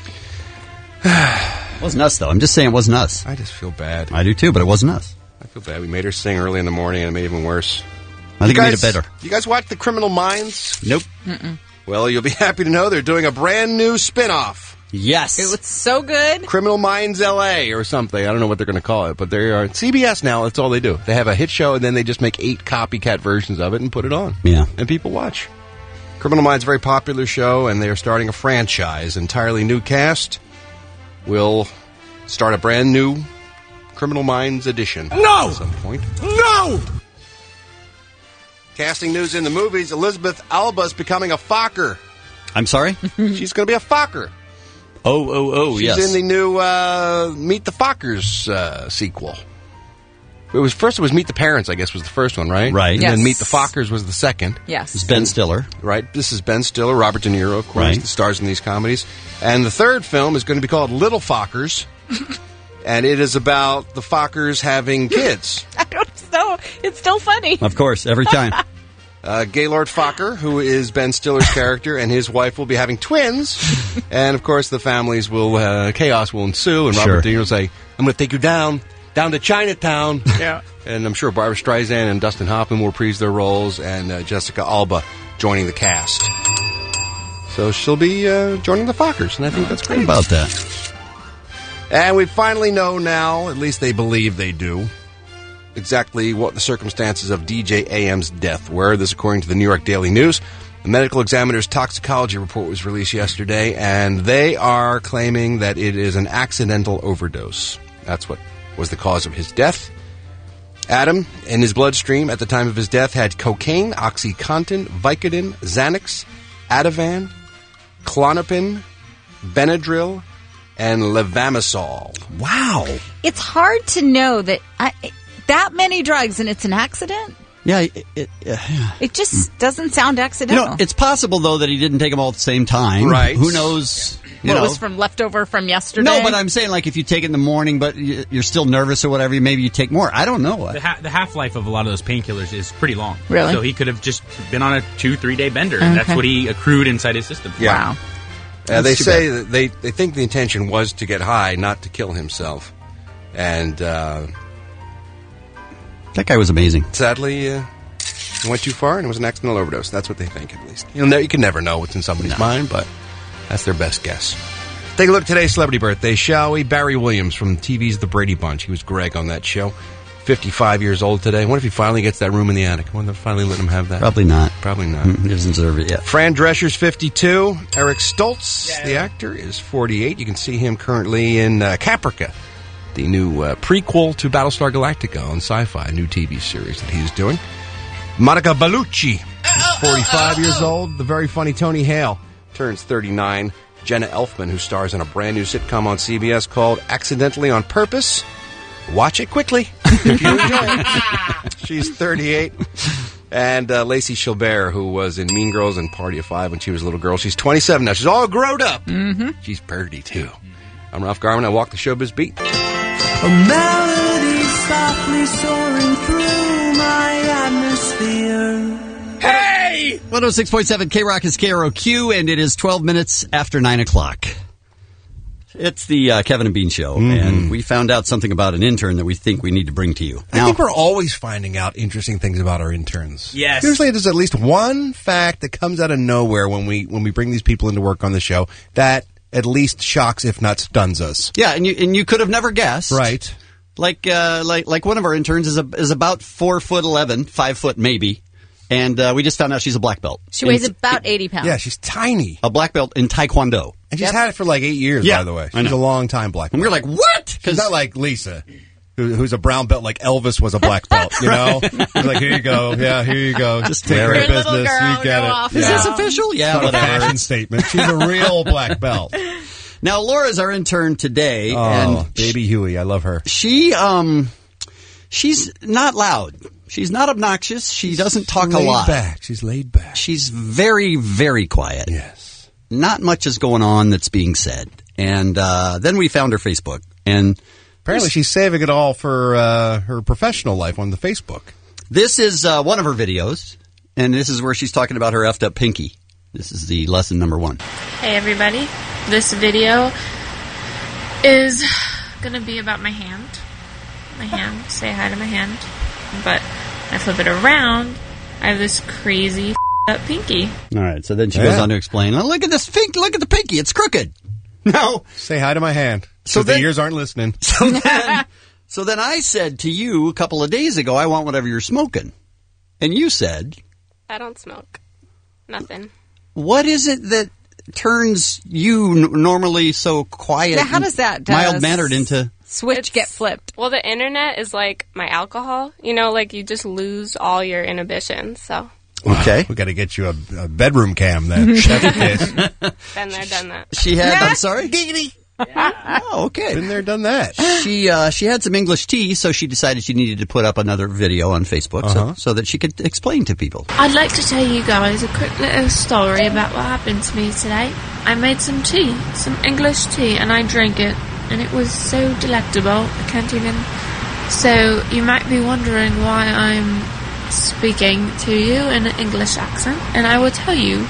It wasn't us, though. I'm just saying it wasn't us. I just feel bad. I do, too, but it wasn't us. I feel bad. We made her sing early in the morning, and it made it even worse. I think you it made guys, it better. You guys watch The Criminal Minds? Nope. Mm-mm. Well, you'll be happy to know they're doing a brand new spin-off. Yes. It was so good. Criminal Minds L A or something. I don't know what they're going to call it, but they are C B S now. That's all they do. They have a hit show, and then they just make eight copycat versions of it and put it on. Yeah. And people watch. Criminal Minds, a very popular show, and they are starting a franchise. Entirely new cast will start a brand new Criminal Minds edition. No! At some point. No! Casting news in the movies, Elizabeth Alba's becoming a Fokker. I'm sorry? She's going to be a Fokker. Oh, oh, oh, She's yes. in the new uh, Meet the Fockers uh, sequel. It was first. It was Meet the Parents, I guess, was the first one, right? Right. And Yes. then Meet the Fockers was the second. Yes. It's Ben Stiller. Right. This is Ben Stiller, Robert De Niro, of course, Right. the stars in these comedies. And the third film is going to be called Little Fockers, and it is about the Fockers having kids. I don't know. It's still funny. Of course, every time. Uh, Gaylord Fokker, who is Ben Stiller's character, and his wife will be having twins. And, of course, the families will, uh, chaos will ensue, and Robert Sure. De Niro will say, I'm going to take you down, down to Chinatown. Yeah. And I'm sure Barbara Streisand and Dustin Hoffman will reprise their roles, and uh, Jessica Alba joining the cast. So she'll be uh, joining the Fockers, and I think that's great. How about that? And we finally know now, at least they believe they do, exactly what the circumstances of D J A M's death were. This according to the New York Daily News. The medical examiner's toxicology report was released yesterday, and they are claiming that it is an accidental overdose. That's what was the cause of his death. Adam, in his bloodstream at the time of his death, had cocaine, OxyContin, Vicodin, Xanax, Ativan, Klonopin, Benadryl, and Levamisol. Wow. It's hard to know that I, that many drugs and it's an accident. Yeah, it, it, uh, It just doesn't sound you accidental. know, it's possible though that he didn't take them all at the same time. Right. Who knows? You what know. was from leftover from yesterday? No, but I'm saying like if you take it in the morning, but y- you're still nervous or whatever, maybe you take more. I don't know. The, ha- the half life of a lot of those painkillers is pretty long. Really? So he could have just been on a two, three day bender, and that's Okay. what he accrued inside his system. Yeah. Wow. Uh, they too say that they, they think the intention was to get high, not to kill himself. And uh, That guy was amazing. sadly, uh, he went too far and it was an accidental overdose. That's what they think, at least. You know, you can never know what's in somebody's mind, but that's their best guess. Take a look at today's celebrity birthday, shall we? Barry Williams from T V's The Brady Bunch. He was Greg on that show. fifty-five years old today. I wonder if he finally gets that room in the attic. I wonder if they finally let him have that. Probably not. Probably not. Mm, He doesn't deserve it yet. Fran Drescher's fifty-two. Eric Stoltz, the actor, is forty-eight. You can see him currently in uh, Caprica, the new uh, prequel to Battlestar Galactica on Sci-Fi, a new T V series that he's doing. Monica Bellucci is forty-five years old. The very funny Tony Hale turns thirty-nine. Jenna Elfman, who stars in a brand new sitcom on C B S called Accidentally on Purpose. Watch it quickly if you enjoy it. She's thirty-eight. And uh, Lacey Chabert, who was in Mean Girls and Party of Five when she was a little girl. She's twenty-seven now. She's all grown up. Mm-hmm. She's pretty, too. I'm Ralph Garman. I walk the showbiz beat. A melody softly soaring through my atmosphere. Hey! one oh six point seven K-Rock is K R O Q, and it is twelve minutes after nine o'clock. It's the uh, Kevin and Bean Show, Mm-hmm. and we found out something about an intern that we think we need to bring to you. I think we're always finding out interesting things about our interns. Yes. Usually there's at least one fact that comes out of nowhere when we when we bring these people into work on the show that at least shocks, if not stuns us. Yeah, and you and you could have never guessed. Right. Like uh, like like one of our interns is a, is about four foot eleven, five foot maybe, and uh, we just found out she's a black belt. She weighs In- about eighty pounds. Yeah, she's tiny. a black belt in Taekwondo. And she's Yep. had it for like eight years, Yeah, by the way. I She's know. a long time black belt. And we were like, what? She's not like Lisa, who, who's a brown belt like Elvis was a black belt, you know? He's like, here you go. Yeah, here you go. Just take wear care it. of Your little business. girl, You get go it. off Is Yeah. this official? Yeah, Not a whatever. fashion statement. She's a real black belt. Now Laura's our intern today, Oh, and baby Huey. I love her. she um she's not loud. She's not obnoxious. She doesn't talk a laid lot. back. She's laid back. She's very, very quiet. Yes. Not much is going on that's being said. And uh, then we found her Facebook, and Apparently she's saving it all for uh, her professional life on the Facebook. this is uh, one of her videos, and this is where she's talking about her effed up pinky. This is the lesson number one. Hey everybody, this video is gonna be about my hand. My hand, say hi to my hand. But I flip it around, I have this crazy f***ed up pinky. All right, so then she Yeah. goes on to explain, "Oh, look at this pink, look at the pinky, it's crooked. No. Say hi to my hand. So So the then- ears aren't listening. So then, so then I said to you a couple of days ago, I want whatever you're smoking. And you said, I don't smoke. Nothing. what is it that turns you n- normally so quiet Now, how and does that, uh, mild-mannered into... Switch get flipped? Well, the internet is like my alcohol. You know, like you just lose all your inhibitions. So Okay. We got to get you a, a bedroom cam then. That's the case. been there, done that. She had, I'm sorry? Giggity. Oh, okay. Been there, done that. She uh, she had some English tea, so she decided she needed to put up another video on Facebook Uh-huh. so, so that she could explain to people. I'd like to tell you guys a quick little story about what happened to me today. I made some tea, some English tea, and I drank it, and it was so delectable. I can't even... So, you might be wondering why I'm speaking to you in an English accent, and I will tell you.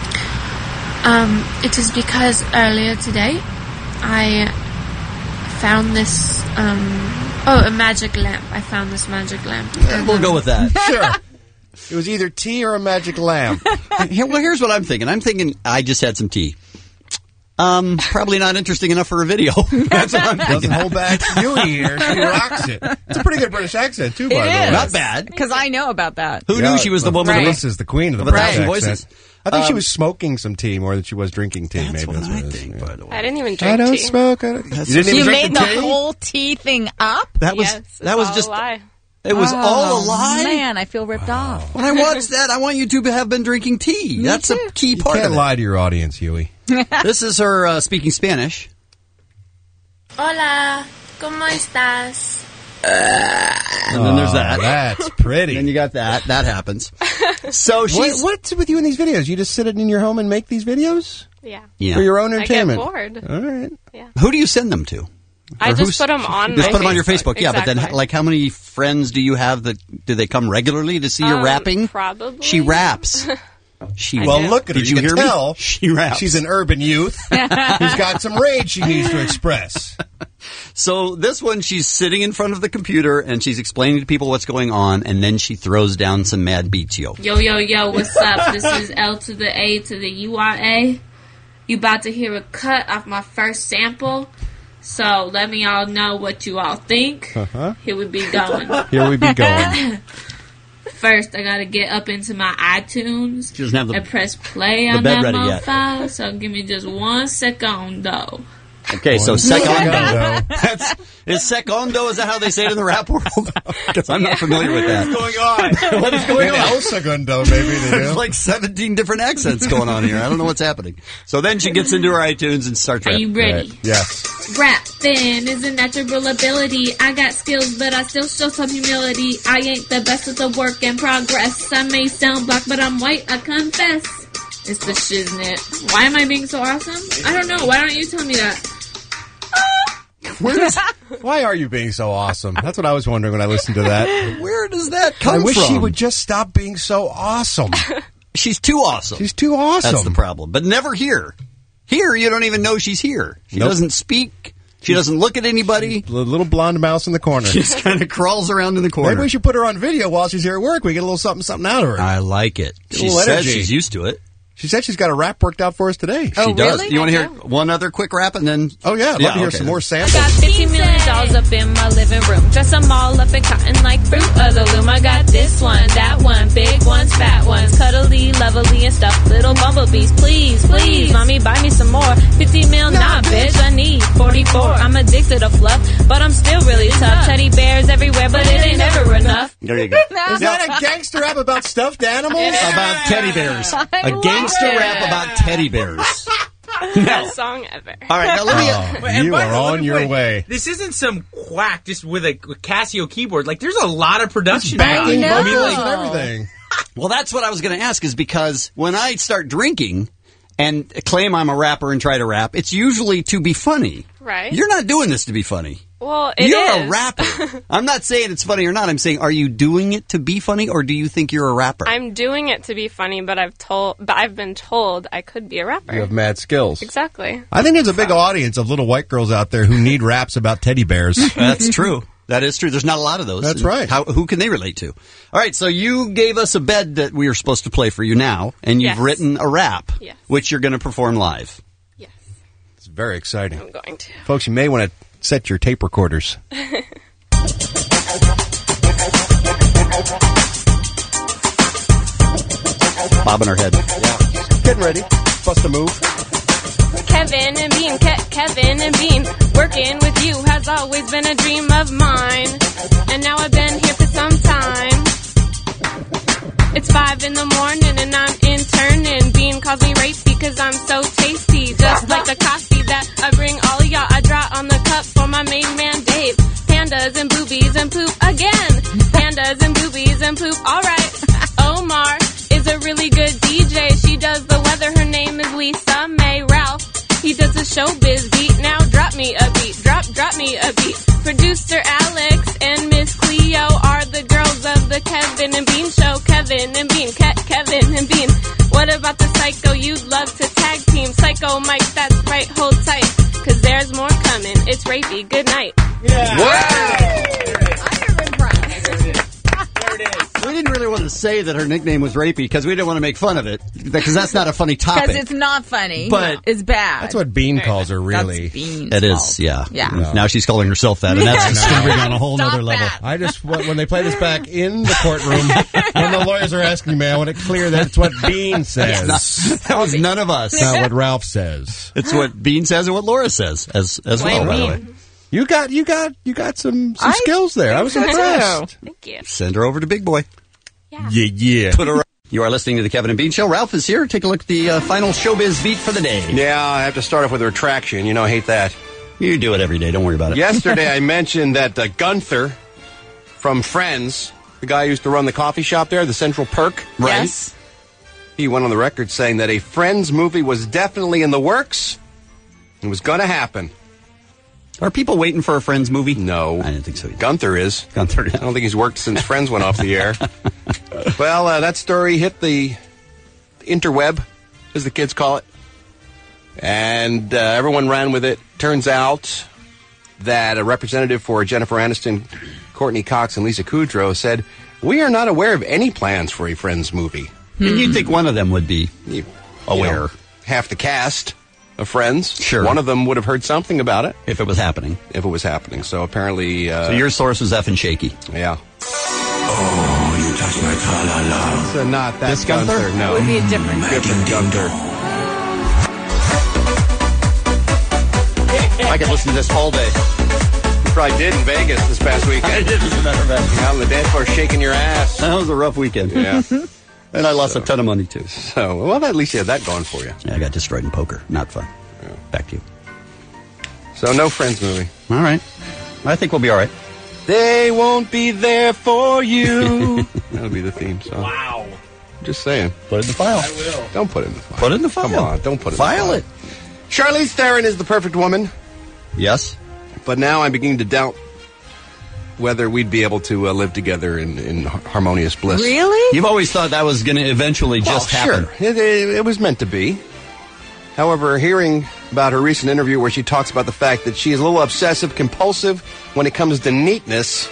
Um, it is because earlier today, I found this, um, oh, a magic lamp. I found this magic lamp. We'll go with that. Sure. It was either tea or a magic lamp. Here, well, here's what I'm thinking. I'm thinking I just had some tea. Um, probably not interesting enough for a video. That's what I'm thinking. Doesn't hold back Yui here. She rocks it. It's a pretty good British accent, too, by the way. Not bad. Because I know about that. Who knew she was the woman Right. of This is the queen of the Of a British thousand accent. voices. I think she Um, was smoking some tea more than she was drinking tea. That's maybe what that's I what it is. think, Yeah. by the way. I didn't even I drink don't tea. smoke. I don't, you didn't even You drink made the the tea? whole tea thing up? That was Yes, that it's was all just a lie. it was Oh, all a lie. Man, I feel ripped off. When I watched that, I want you to have been drinking tea. That's a key You part can't of it. lie to your audience, Huey. This is her uh, speaking Spanish. Hola, ¿cómo estás? And then there's that. Oh, that's pretty. Then you got that. That happens. So she's What, what's with you in these videos? You just sit in your home and make these videos? Yeah. Yeah. For your own I get entertainment? bored. All right. Who do you send them to? I Or just who's- put them on Just my put them on your Facebook. Facebook. Yeah, but then Exactly. like how many friends do you have that do they come regularly to see your Um, rapping? Probably. She raps. She Well, look at her. Did you you can hear tell me? She raps. she's an urban youth who's got some rage she needs to express. So this one, she's sitting in front of the computer and she's explaining to people what's going on, and then she throws down some mad beats, yo. Yo, yo, yo, what's up? This is L to the A to the U R A. You about to hear a cut off my first sample. So let me all know what you all think. Uh-huh. Here we be going. Here we be going. First, I gotta get up into my iTunes She doesn't have the- and press play the on bed that ready yet. motherfucker. So give me just one segundo. Okay, so One secondo. segundo. That's is secondo. Is that how they say it in the rap world? Because I'm not familiar with that. What's going on? What is going In on? El Segundo, maybe they There's do. like seventeen different accents going on here. I don't know what's happening. So then she gets into her iTunes and starts Are rapping. you ready? Right. Yes. Rapping is a natural ability. I got skills, but I still show some humility. I ain't the best at the work in progress. I may sound black, but I'm white, I confess. It's the shiznit. Why am I being so awesome? I don't know. Why don't you tell me that? Where does, why are you being so awesome? That's what I was wondering when I listened to that. Where does that come I from? wish she would just stop being so awesome. She's too awesome. She's too awesome. That's the problem. But never here. Here, you don't even know she's here. She Nope. doesn't speak. She doesn't look at anybody. The little blonde mouse in the corner. She just kind of crawls around in the corner. Maybe we should put her on video while she's here at work. We get a little something, something out of her. I like it. Get a She little says energy. she's used to it. She said she's got a rap worked out for us today. She does. You want to hear one other quick rap and then? Oh yeah, I'd love to hear some more samples. Got fifty million dolls up in my living room. Dress them all up in cotton like fruit of the loom. I got this one, that one, big ones, fat ones, cuddly, lovely, and stuff. Little bumblebees, please, please, mommy, buy me some more. fifty mil, nah, bitch, I need forty-four. I'm addicted to fluff, but I'm still really tough. Teddy bears everywhere, but it ain't never enough. There you go. Is that a gangster rap about stuffed animals? About teddy bears. I A love gangster it. rap about teddy bears. Best song ever. All right, now let me. Oh, And you by are the way, let on me your put it, way. This isn't some quack just with a Casio keyboard. Like, there's a lot of production. Backing behind it. vocals I mean, like, and everything. Well, that's what I was going to ask. Is because when I start drinking and claim I'm a rapper and try to rap, it's usually to be funny. Right. You're not doing this to be funny. Well, it You're is. a rapper. I'm not saying it's funny or not. I'm saying, are you doing it to be funny, or do you think you're a rapper? I'm doing it to be funny, but I've told, but I've been told I could be a rapper. You have mad skills. Exactly. I think there's a big audience of little white girls out there who need raps about teddy bears. That's true. That is true. There's not a lot of those. That's right. How, who can they relate to? All right, so you gave us a bed that we were supposed to play for you now, and you've Yes. written a rap, Yes. which you're going to perform live. very exciting. I'm going to. Folks, you may want to set your tape recorders. Bobbing her head. Yeah. Getting ready. Bust a move. Kevin and Bean, Ke- Kevin and Bean, working with you has always been a dream of mine. And now I've been here for some time. It's five in the morning and I'm interning. Bean calls me rapey because I'm so tasty. Just like the coffee that I bring all of y'all. I draw on the cup for my main man Dave. Pandas and boobies and poop again. Pandas and boobies and poop. All right. Omar is a really good D J. She does the weather. Her name is Lisa May. Ralph, he does a showbiz beat. Now drop me a beat. Drop, drop me a beat. Producer Alex and Miss Cleo are the girls of the Kevin and Bean show. Kevin and Bean, Ke- Kevin and Bean. What about the Psycho? You'd love to tag team. Psycho Mike, that's right, hold tight. Cause there's more coming. It's rapey. Good night. Yeah. We didn't really want to say that her nickname was Rapey because we didn't want to make fun of it because that's not a funny topic. Because it's not funny. But it's bad. That's what Bean calls her, really. That's Bean's It is, fault. yeah. Yeah. No. Now she's calling herself that, and that's just going to bring on a whole Stop nother level. that. I just, when they play this back in the courtroom, when the lawyers are asking me, I want it clear that it's what Bean says. Not- that was none of us. It's not what Ralph says. It's what Bean says and what Laura says as as well, by the way. You got, you got, you got some, some I skills there. I was think so, impressed. Thank you. Send her over to Big Boy. Yeah. Yeah, yeah. Put her. You are listening to the Kevin and Bean Show. Ralph is here. Take a look at the uh, final showbiz beat for the day. Yeah, I have to start off with a retraction. You know, I hate that. You do it every day. Don't worry about it. Yesterday, I mentioned that uh, Gunther from Friends, the guy who used to run the coffee shop there, the Central Perk, right? Yes. He went on the record saying that a Friends movie was definitely in the works. It was going to happen. Are people waiting for a Friends movie? No. I didn't think so either. Gunther is. Gunther, yeah. I don't think he's worked since Friends went off the air. Well, uh, that story hit the interweb, as the kids call it. And uh, everyone ran with it. Turns out that a representative for Jennifer Aniston, Courtney Cox, and Lisa Kudrow said, "We are not aware of any plans for a Friends movie." And you'd think one of them would be You- aware. you know, half the cast of Friends. Sure. One of them would have heard something about it. If it was happening. If it was happening. So apparently... Uh, So your source was effing shaky. Yeah. Oh, you touch my tra-la-la. So not that This Gunther? No. It would be a different. Different Gunther. I could listen to this all day. You probably did in Vegas this past weekend. I did, as a matter of fact. Out on the dance floor shaking your ass. That was a rough weekend. Yeah. And I lost a ton of money, too. So, well, at least you had that going for you. Yeah, I got destroyed in poker. Not fun. Back to you. So, no Friends movie. All right. I think we'll be all right. They won't be there for you. That'll be the theme song. Wow. Just saying. Put it in the file. I will. Don't put it in the file. Put it in the file. Come on, don't put it File in the it. file. Charlize Theron is the perfect woman, Yes. but now I'm beginning to doubt whether we'd be able to uh, live together in, in harmonious bliss. Really? You've always thought that was going to eventually Well, just happen. Sure. It, it, it was meant to be. However, hearing about her recent interview where she talks about the fact that she is a little obsessive compulsive when it comes to neatness,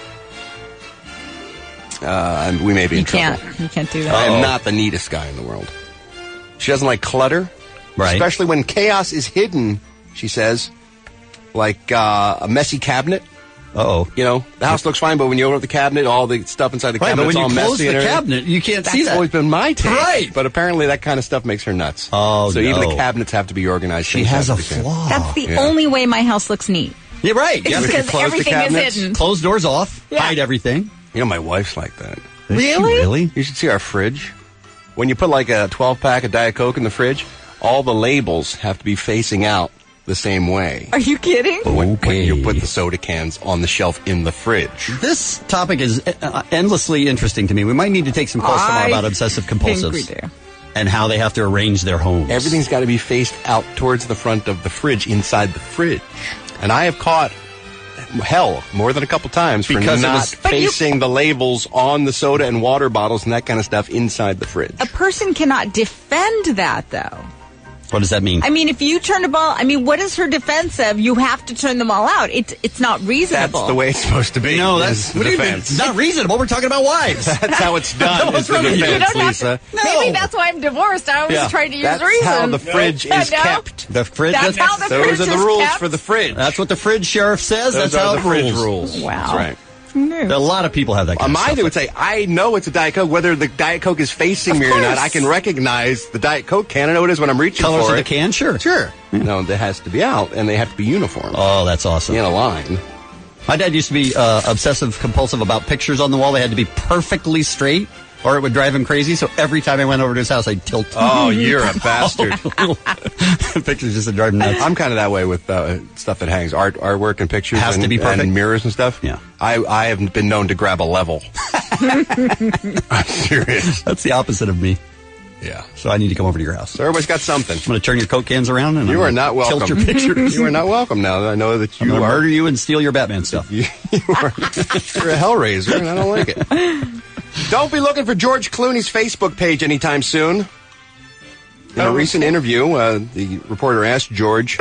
uh, and we may be in You trouble. can't. You can't do that. I am Uh-oh. not the neatest guy in the world. She doesn't like clutter, Right. especially when chaos is hidden, she says, like uh, a messy cabinet. Uh-oh. You know, the house looks fine, but when you open up the cabinet, all the stuff inside the Right, cabinet but is when all you close messy. the and everything. cabinet, you can't That's see that. always been my take. Right. But apparently that kind of stuff makes her nuts. Oh, So even no. the cabinets have to be organized. She Things has a have to be- flaw. That's the Yeah. only way my house looks neat. You're right. It's Yeah. If you because close the everything is cabinets, hidden. Close doors off. Yeah. Hide everything. You know, my wife's like that. Is she Really? Really? You should see our fridge. When you put like a twelve pack of Diet Coke in the fridge, all the labels have to be facing out the same way. Are you kidding? When, when Okay. you put the soda cans on the shelf in the fridge. This topic is uh, endlessly interesting to me. We might need to take some calls tomorrow I about obsessive think compulsives we do. and how they have to arrange their homes. Everything's got to be faced out towards the front of the fridge, inside the fridge. And I have caught hell more than a couple times for Because it not was- But you- facing the labels on the soda and water bottles and that kind of stuff inside the fridge. A person cannot defend that, though. What does that mean? I mean, if you turn them all, I mean, what is her defense of? You have to turn them all out. It's it's not reasonable. That's the way it's supposed to be. No, that's is the what do you mean? defense. It's not reasonable. We're talking about wives. That's how it's done. Is the You defense, don't have Lisa. to- Maybe that's why I'm divorced. I always Yeah. try to use That's reason. how the fridge Yeah, is no? kept. The fridge. That's how the Those fridge are the is rules kept? for the fridge. That's what the fridge sheriff says. Those that's are how the it fridge rules. rules. Wow. That's right. A lot of people have that kind On of mine, stuff. they would say, I know it's a Diet Coke. Whether the Diet Coke is facing me or not, I can recognize the Diet Coke can. I know what it is when I'm reaching Colors for of it. the can? Sure. Sure. No, that has to be out, and they have to be uniform. Oh, that's awesome. In a line. My dad used to be uh, obsessive compulsive about pictures on the wall. They had to be perfectly straight, or it would drive him crazy. So every time I went over to his house, I'd tilt. Oh, you're a bastard. Pictures just to drive him nuts. I'm kind of that way with uh, stuff that hangs, art, artwork and pictures. Has and, to be perfect. and mirrors and stuff. Yeah. I, I have been known to grab a level. I'm serious. That's the opposite of me. Yeah. So I need to come over to your house. So everybody's got something. I'm going to turn your Coke cans around and You I'm are not welcome. tilt your pictures. You are not welcome now that I know that I'm you going to are. murder you and steal your Batman stuff. You, you are you're a hellraiser, and I don't like it. Don't be looking for George Clooney's Facebook page anytime soon. In a recent interview, uh, the reporter asked George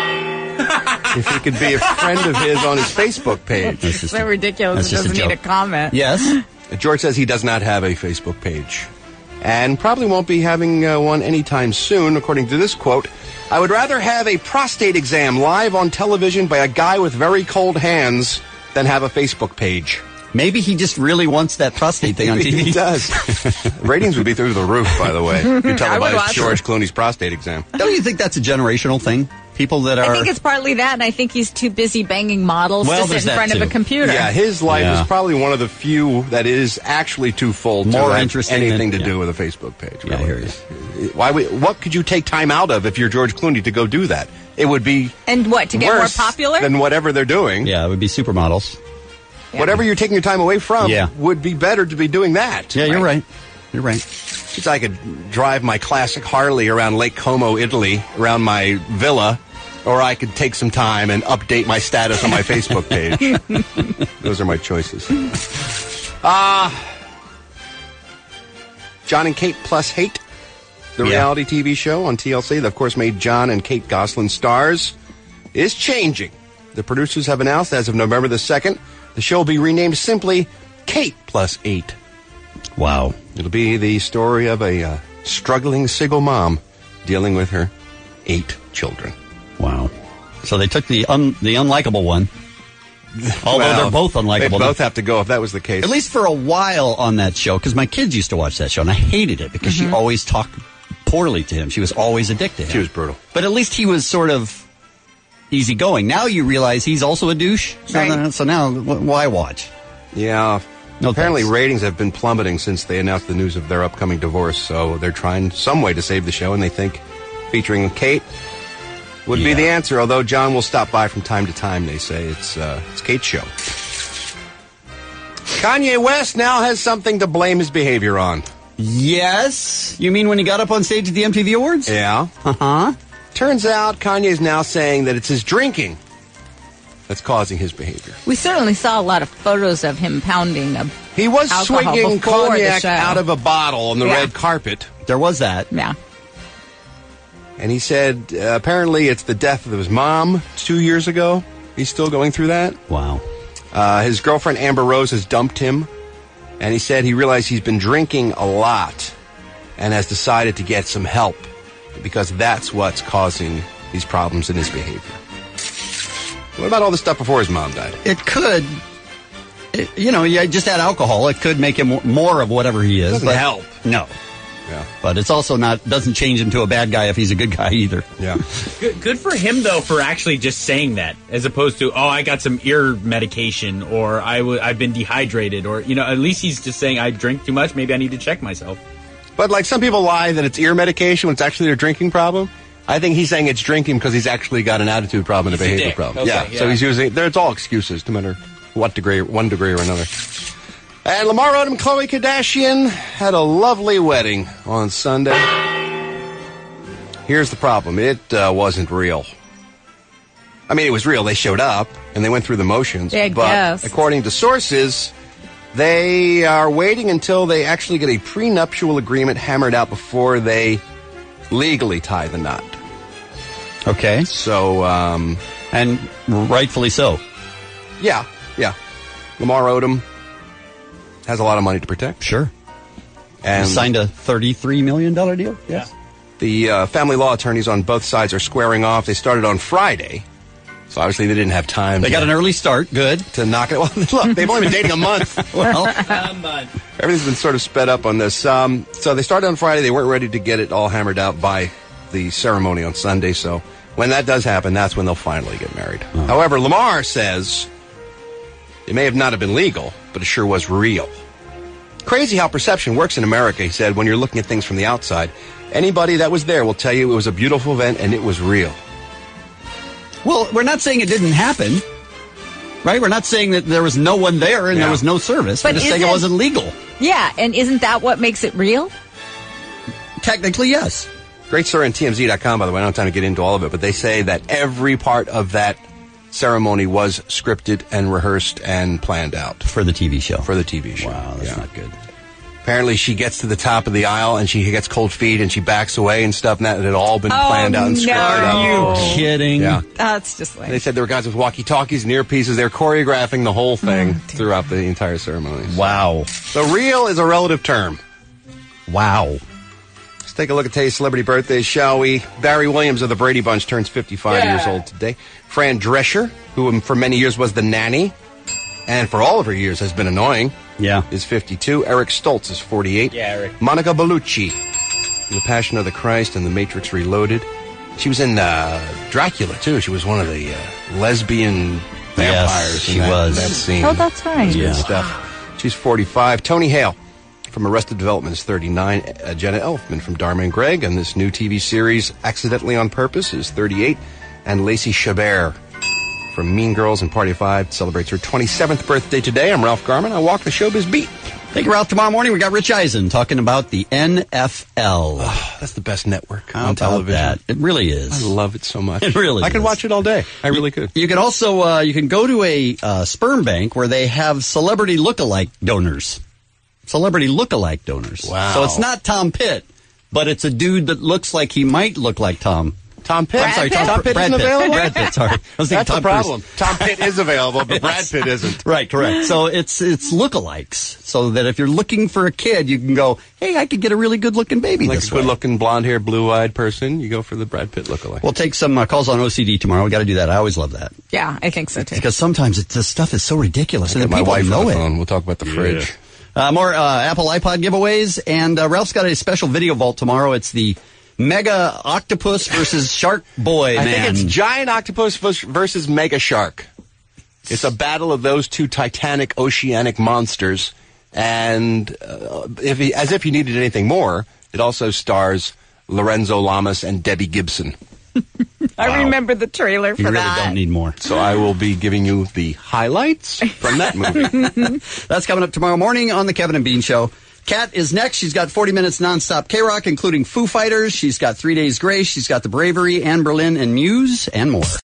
if he could be a friend of his on his Facebook page. It's so ridiculous. that's It just a doesn't need a joke. comment. Yes. George says he does not have a Facebook page and probably won't be having uh, one anytime soon, according to this quote. I would rather have a prostate exam live on television by a guy with very cold hands than have a Facebook page. Maybe he just really wants that prostate thing on T V. He does. Ratings would be through the roof, by the way. You I tell would about watch George Clooney's prostate exam. Don't you think that's a generational thing? People that are... I think it's partly that, and I think he's too busy banging models Well, to there's sit in that front of too. a computer. Yeah, his life Yeah. is probably one of the few that is actually too full to More have interesting anything than- to do yeah. with a Facebook page. Yeah, I really. hear you. Why? would- What could you take time out of if you're George Clooney to go do that? It would be And what, to get more worse popular? than whatever they're doing. Yeah, it would be supermodels. Whatever you're taking your time away from Yeah. would be better to be doing that. Yeah, you're right. You're right. Since I could drive my classic Harley around Lake Como, Italy, around my villa, or I could take some time and update my status on my Facebook page. Those are my choices. Ah, John and Kate Plus Hate, the Yeah. reality T V show on T L C that, of course, made John and Kate Gosselin stars, is changing. The producers have announced as of November the second, the show will be renamed simply Kate Plus Eight. Wow. It'll be the story of a uh, struggling single mom dealing with her eight children. Wow. So they took the un, the unlikable one. Although Well, they're both unlikable. They'd both have to go if that was the case. At least for a while on that show, because my kids used to watch that show, and I hated it because she always talked poorly to him. She was always a dick to him. She was brutal. But at least he was sort of easygoing. Now you realize he's also a douche. So, Right. now- so now, wh- why watch? Yeah. No Apparently thanks. ratings have been plummeting since they announced the news of their upcoming divorce, so they're trying some way to save the show, and they think featuring Kate would be Yeah. the answer, although John will stop by from time to time, they say. It's, uh, it's Kate's show. Kanye West now has something to blame his behavior on. Yes. You mean when he got up on stage at the M T V Awards? Yeah. Uh-huh. Turns out Kanye is now saying that it's his drinking that's causing his behavior. We certainly saw a lot of photos of him pounding a He was alcohol swinging before the cognac show. out of a bottle on the Yeah. red carpet. There was that. Yeah. And he said uh, apparently it's the death of his mom two years ago. He's still going through that. Wow. Uh, his girlfriend Amber Rose has dumped him. And he said he realized he's been drinking a lot and has decided to get some help because that's what's causing these problems in his behavior. What about all the stuff before his mom died? It could, it, you know, yeah, just add alcohol. It could make him more of whatever he is. Doesn't but help. No. Yeah. But it's also not, doesn't change him to a bad guy if he's a good guy either. Yeah. Good, good for him, though, for actually just saying that, as opposed to, oh, I got some ear medication, or I w- I've been dehydrated, or, you know, at least he's just saying, I drink too much, maybe I need to check myself. But like some people lie that it's ear medication when it's actually their drinking problem. I think he's saying it's drinking because he's actually got an attitude problem and a He's a behavior dick. problem. Okay, yeah, yeah. so he's using, there's all excuses, no matter what degree, one degree or another. And Lamar Odom and Khloe Kardashian had a lovely wedding on Sunday. Here's the problem. It uh, wasn't real. I mean, it was real. They showed up, and they went through the motions. Yeah, I but guess. according to sources, they are waiting until they actually get a prenuptial agreement hammered out before they legally tie the knot. Okay. So, um... And rightfully so. Yeah, yeah. Lamar Odom has a lot of money to protect. Sure. And he signed a thirty-three million dollars deal? Yes. The uh, family law attorneys on both sides are squaring off. They started on Friday, so obviously they didn't have time. They to, got an early start. Good. To knock it. Well, look, they've only been dating a month. Well, everything's been sort of sped up on this. Um, so they started on Friday. They weren't ready to get it all hammered out by the ceremony on Sunday. So when that does happen, that's when they'll finally get married. Oh. However, Lamar says it may have not have been legal, but it sure was real. Crazy how perception works in America, he said, when you're looking at things from the outside. Anybody that was there will tell you it was a beautiful event and it was real. Well, we're not saying it didn't happen, right? We're not saying that there was no one there and Yeah. there was no service. But we're just saying it isn't- wasn't legal. Yeah, and isn't that what makes it real? Technically, yes. Great story on T M Z dot com, by the way. I don't have time to get into all of it, but they say that every part of that ceremony was scripted and rehearsed and planned out. For the T V show. For the T V show. Wow, that's Yeah. not good. Apparently she gets to the top of the aisle and she gets cold feet and she backs away and stuff, and that had all been Oh, planned out and no. scripted out. Are you kidding? Yeah. That's just like... They said there were guys with walkie-talkies and earpieces. They're choreographing the whole thing throughout the entire ceremony. Wow. So real is a relative term. Wow. Let's take a look at today's celebrity birthdays, shall we? Barry Williams of the Brady Bunch turns fifty-five Yeah. years old today. Fran Drescher, who for many years was the nanny, and for all of her years has been annoying, Yeah. is fifty-two. Eric Stoltz is forty-eight. Yeah, Eric. Monica Bellucci, The Passion of the Christ and The Matrix Reloaded. She was in uh, Dracula, too. She was one of the uh, lesbian vampires. Yes, in she that, was. that scene. Oh, that's right. Good Yeah. stuff. She's forty-five. Tony Hale from Arrested Development is thirty-nine. Uh, Jenna Elfman from Dharma and Greg and this new T V series Accidentally on Purpose is thirty-eight. And Lacey Chabert from Mean Girls and Party of Five celebrates her twenty-seventh birthday today. I'm Ralph Garman. I walk the showbiz beat. Thank you, Ralph. Tomorrow morning, we got Rich Eisen talking about the N F L. Oh, that's the best network How on about television. that? It really is. I love it so much. It really I could is. watch it all day. I really could. You can also uh, you can go to a uh, sperm bank where they have celebrity lookalike donors. Celebrity lookalike donors. Wow. So it's not Tom Pitt, but it's a dude that looks like he might look like Tom. Tom Pitt? I'm sorry, Tom, Tom Pitt Brad isn't Pitt. available? Brad Pitt, sorry. I was thinking That's Tom the problem. Cruise. Tom Pitt is available, but Brad Yes. Pitt isn't. Right, correct. So it's it's lookalikes. So that if you're looking for a kid, you can go, hey, I could get a really good-looking baby Like this a way. good-looking, blonde-haired, blue-eyed person, you go for the Brad Pitt lookalike. We'll take some uh, calls on O C D tomorrow. We got to do that. I always love that. Yeah, I think so, too. Because sometimes it, this stuff is so ridiculous. And Get then my people wife know on the it. phone. We'll talk about the fridge. Uh, more uh, Apple iPod giveaways, and uh, Ralph's got a special video vault tomorrow. It's the Mega Octopus versus Shark Boy, I man. think it's Giant Octopus vers- versus Mega Shark. It's a battle of those two titanic oceanic monsters, and uh, if he, as if you needed anything more, it also stars Lorenzo Lamas and Debbie Gibson. I Wow. remember the trailer for you really that. don't need more. So I will be giving you the highlights from that movie. That's coming up tomorrow morning on the Kevin and Bean Show. Kat is next. She's got forty minutes nonstop K-Rock, including Foo Fighters. She's got Three Days Grace. She's got The Bravery, Anne Berlin, and Muse, and more.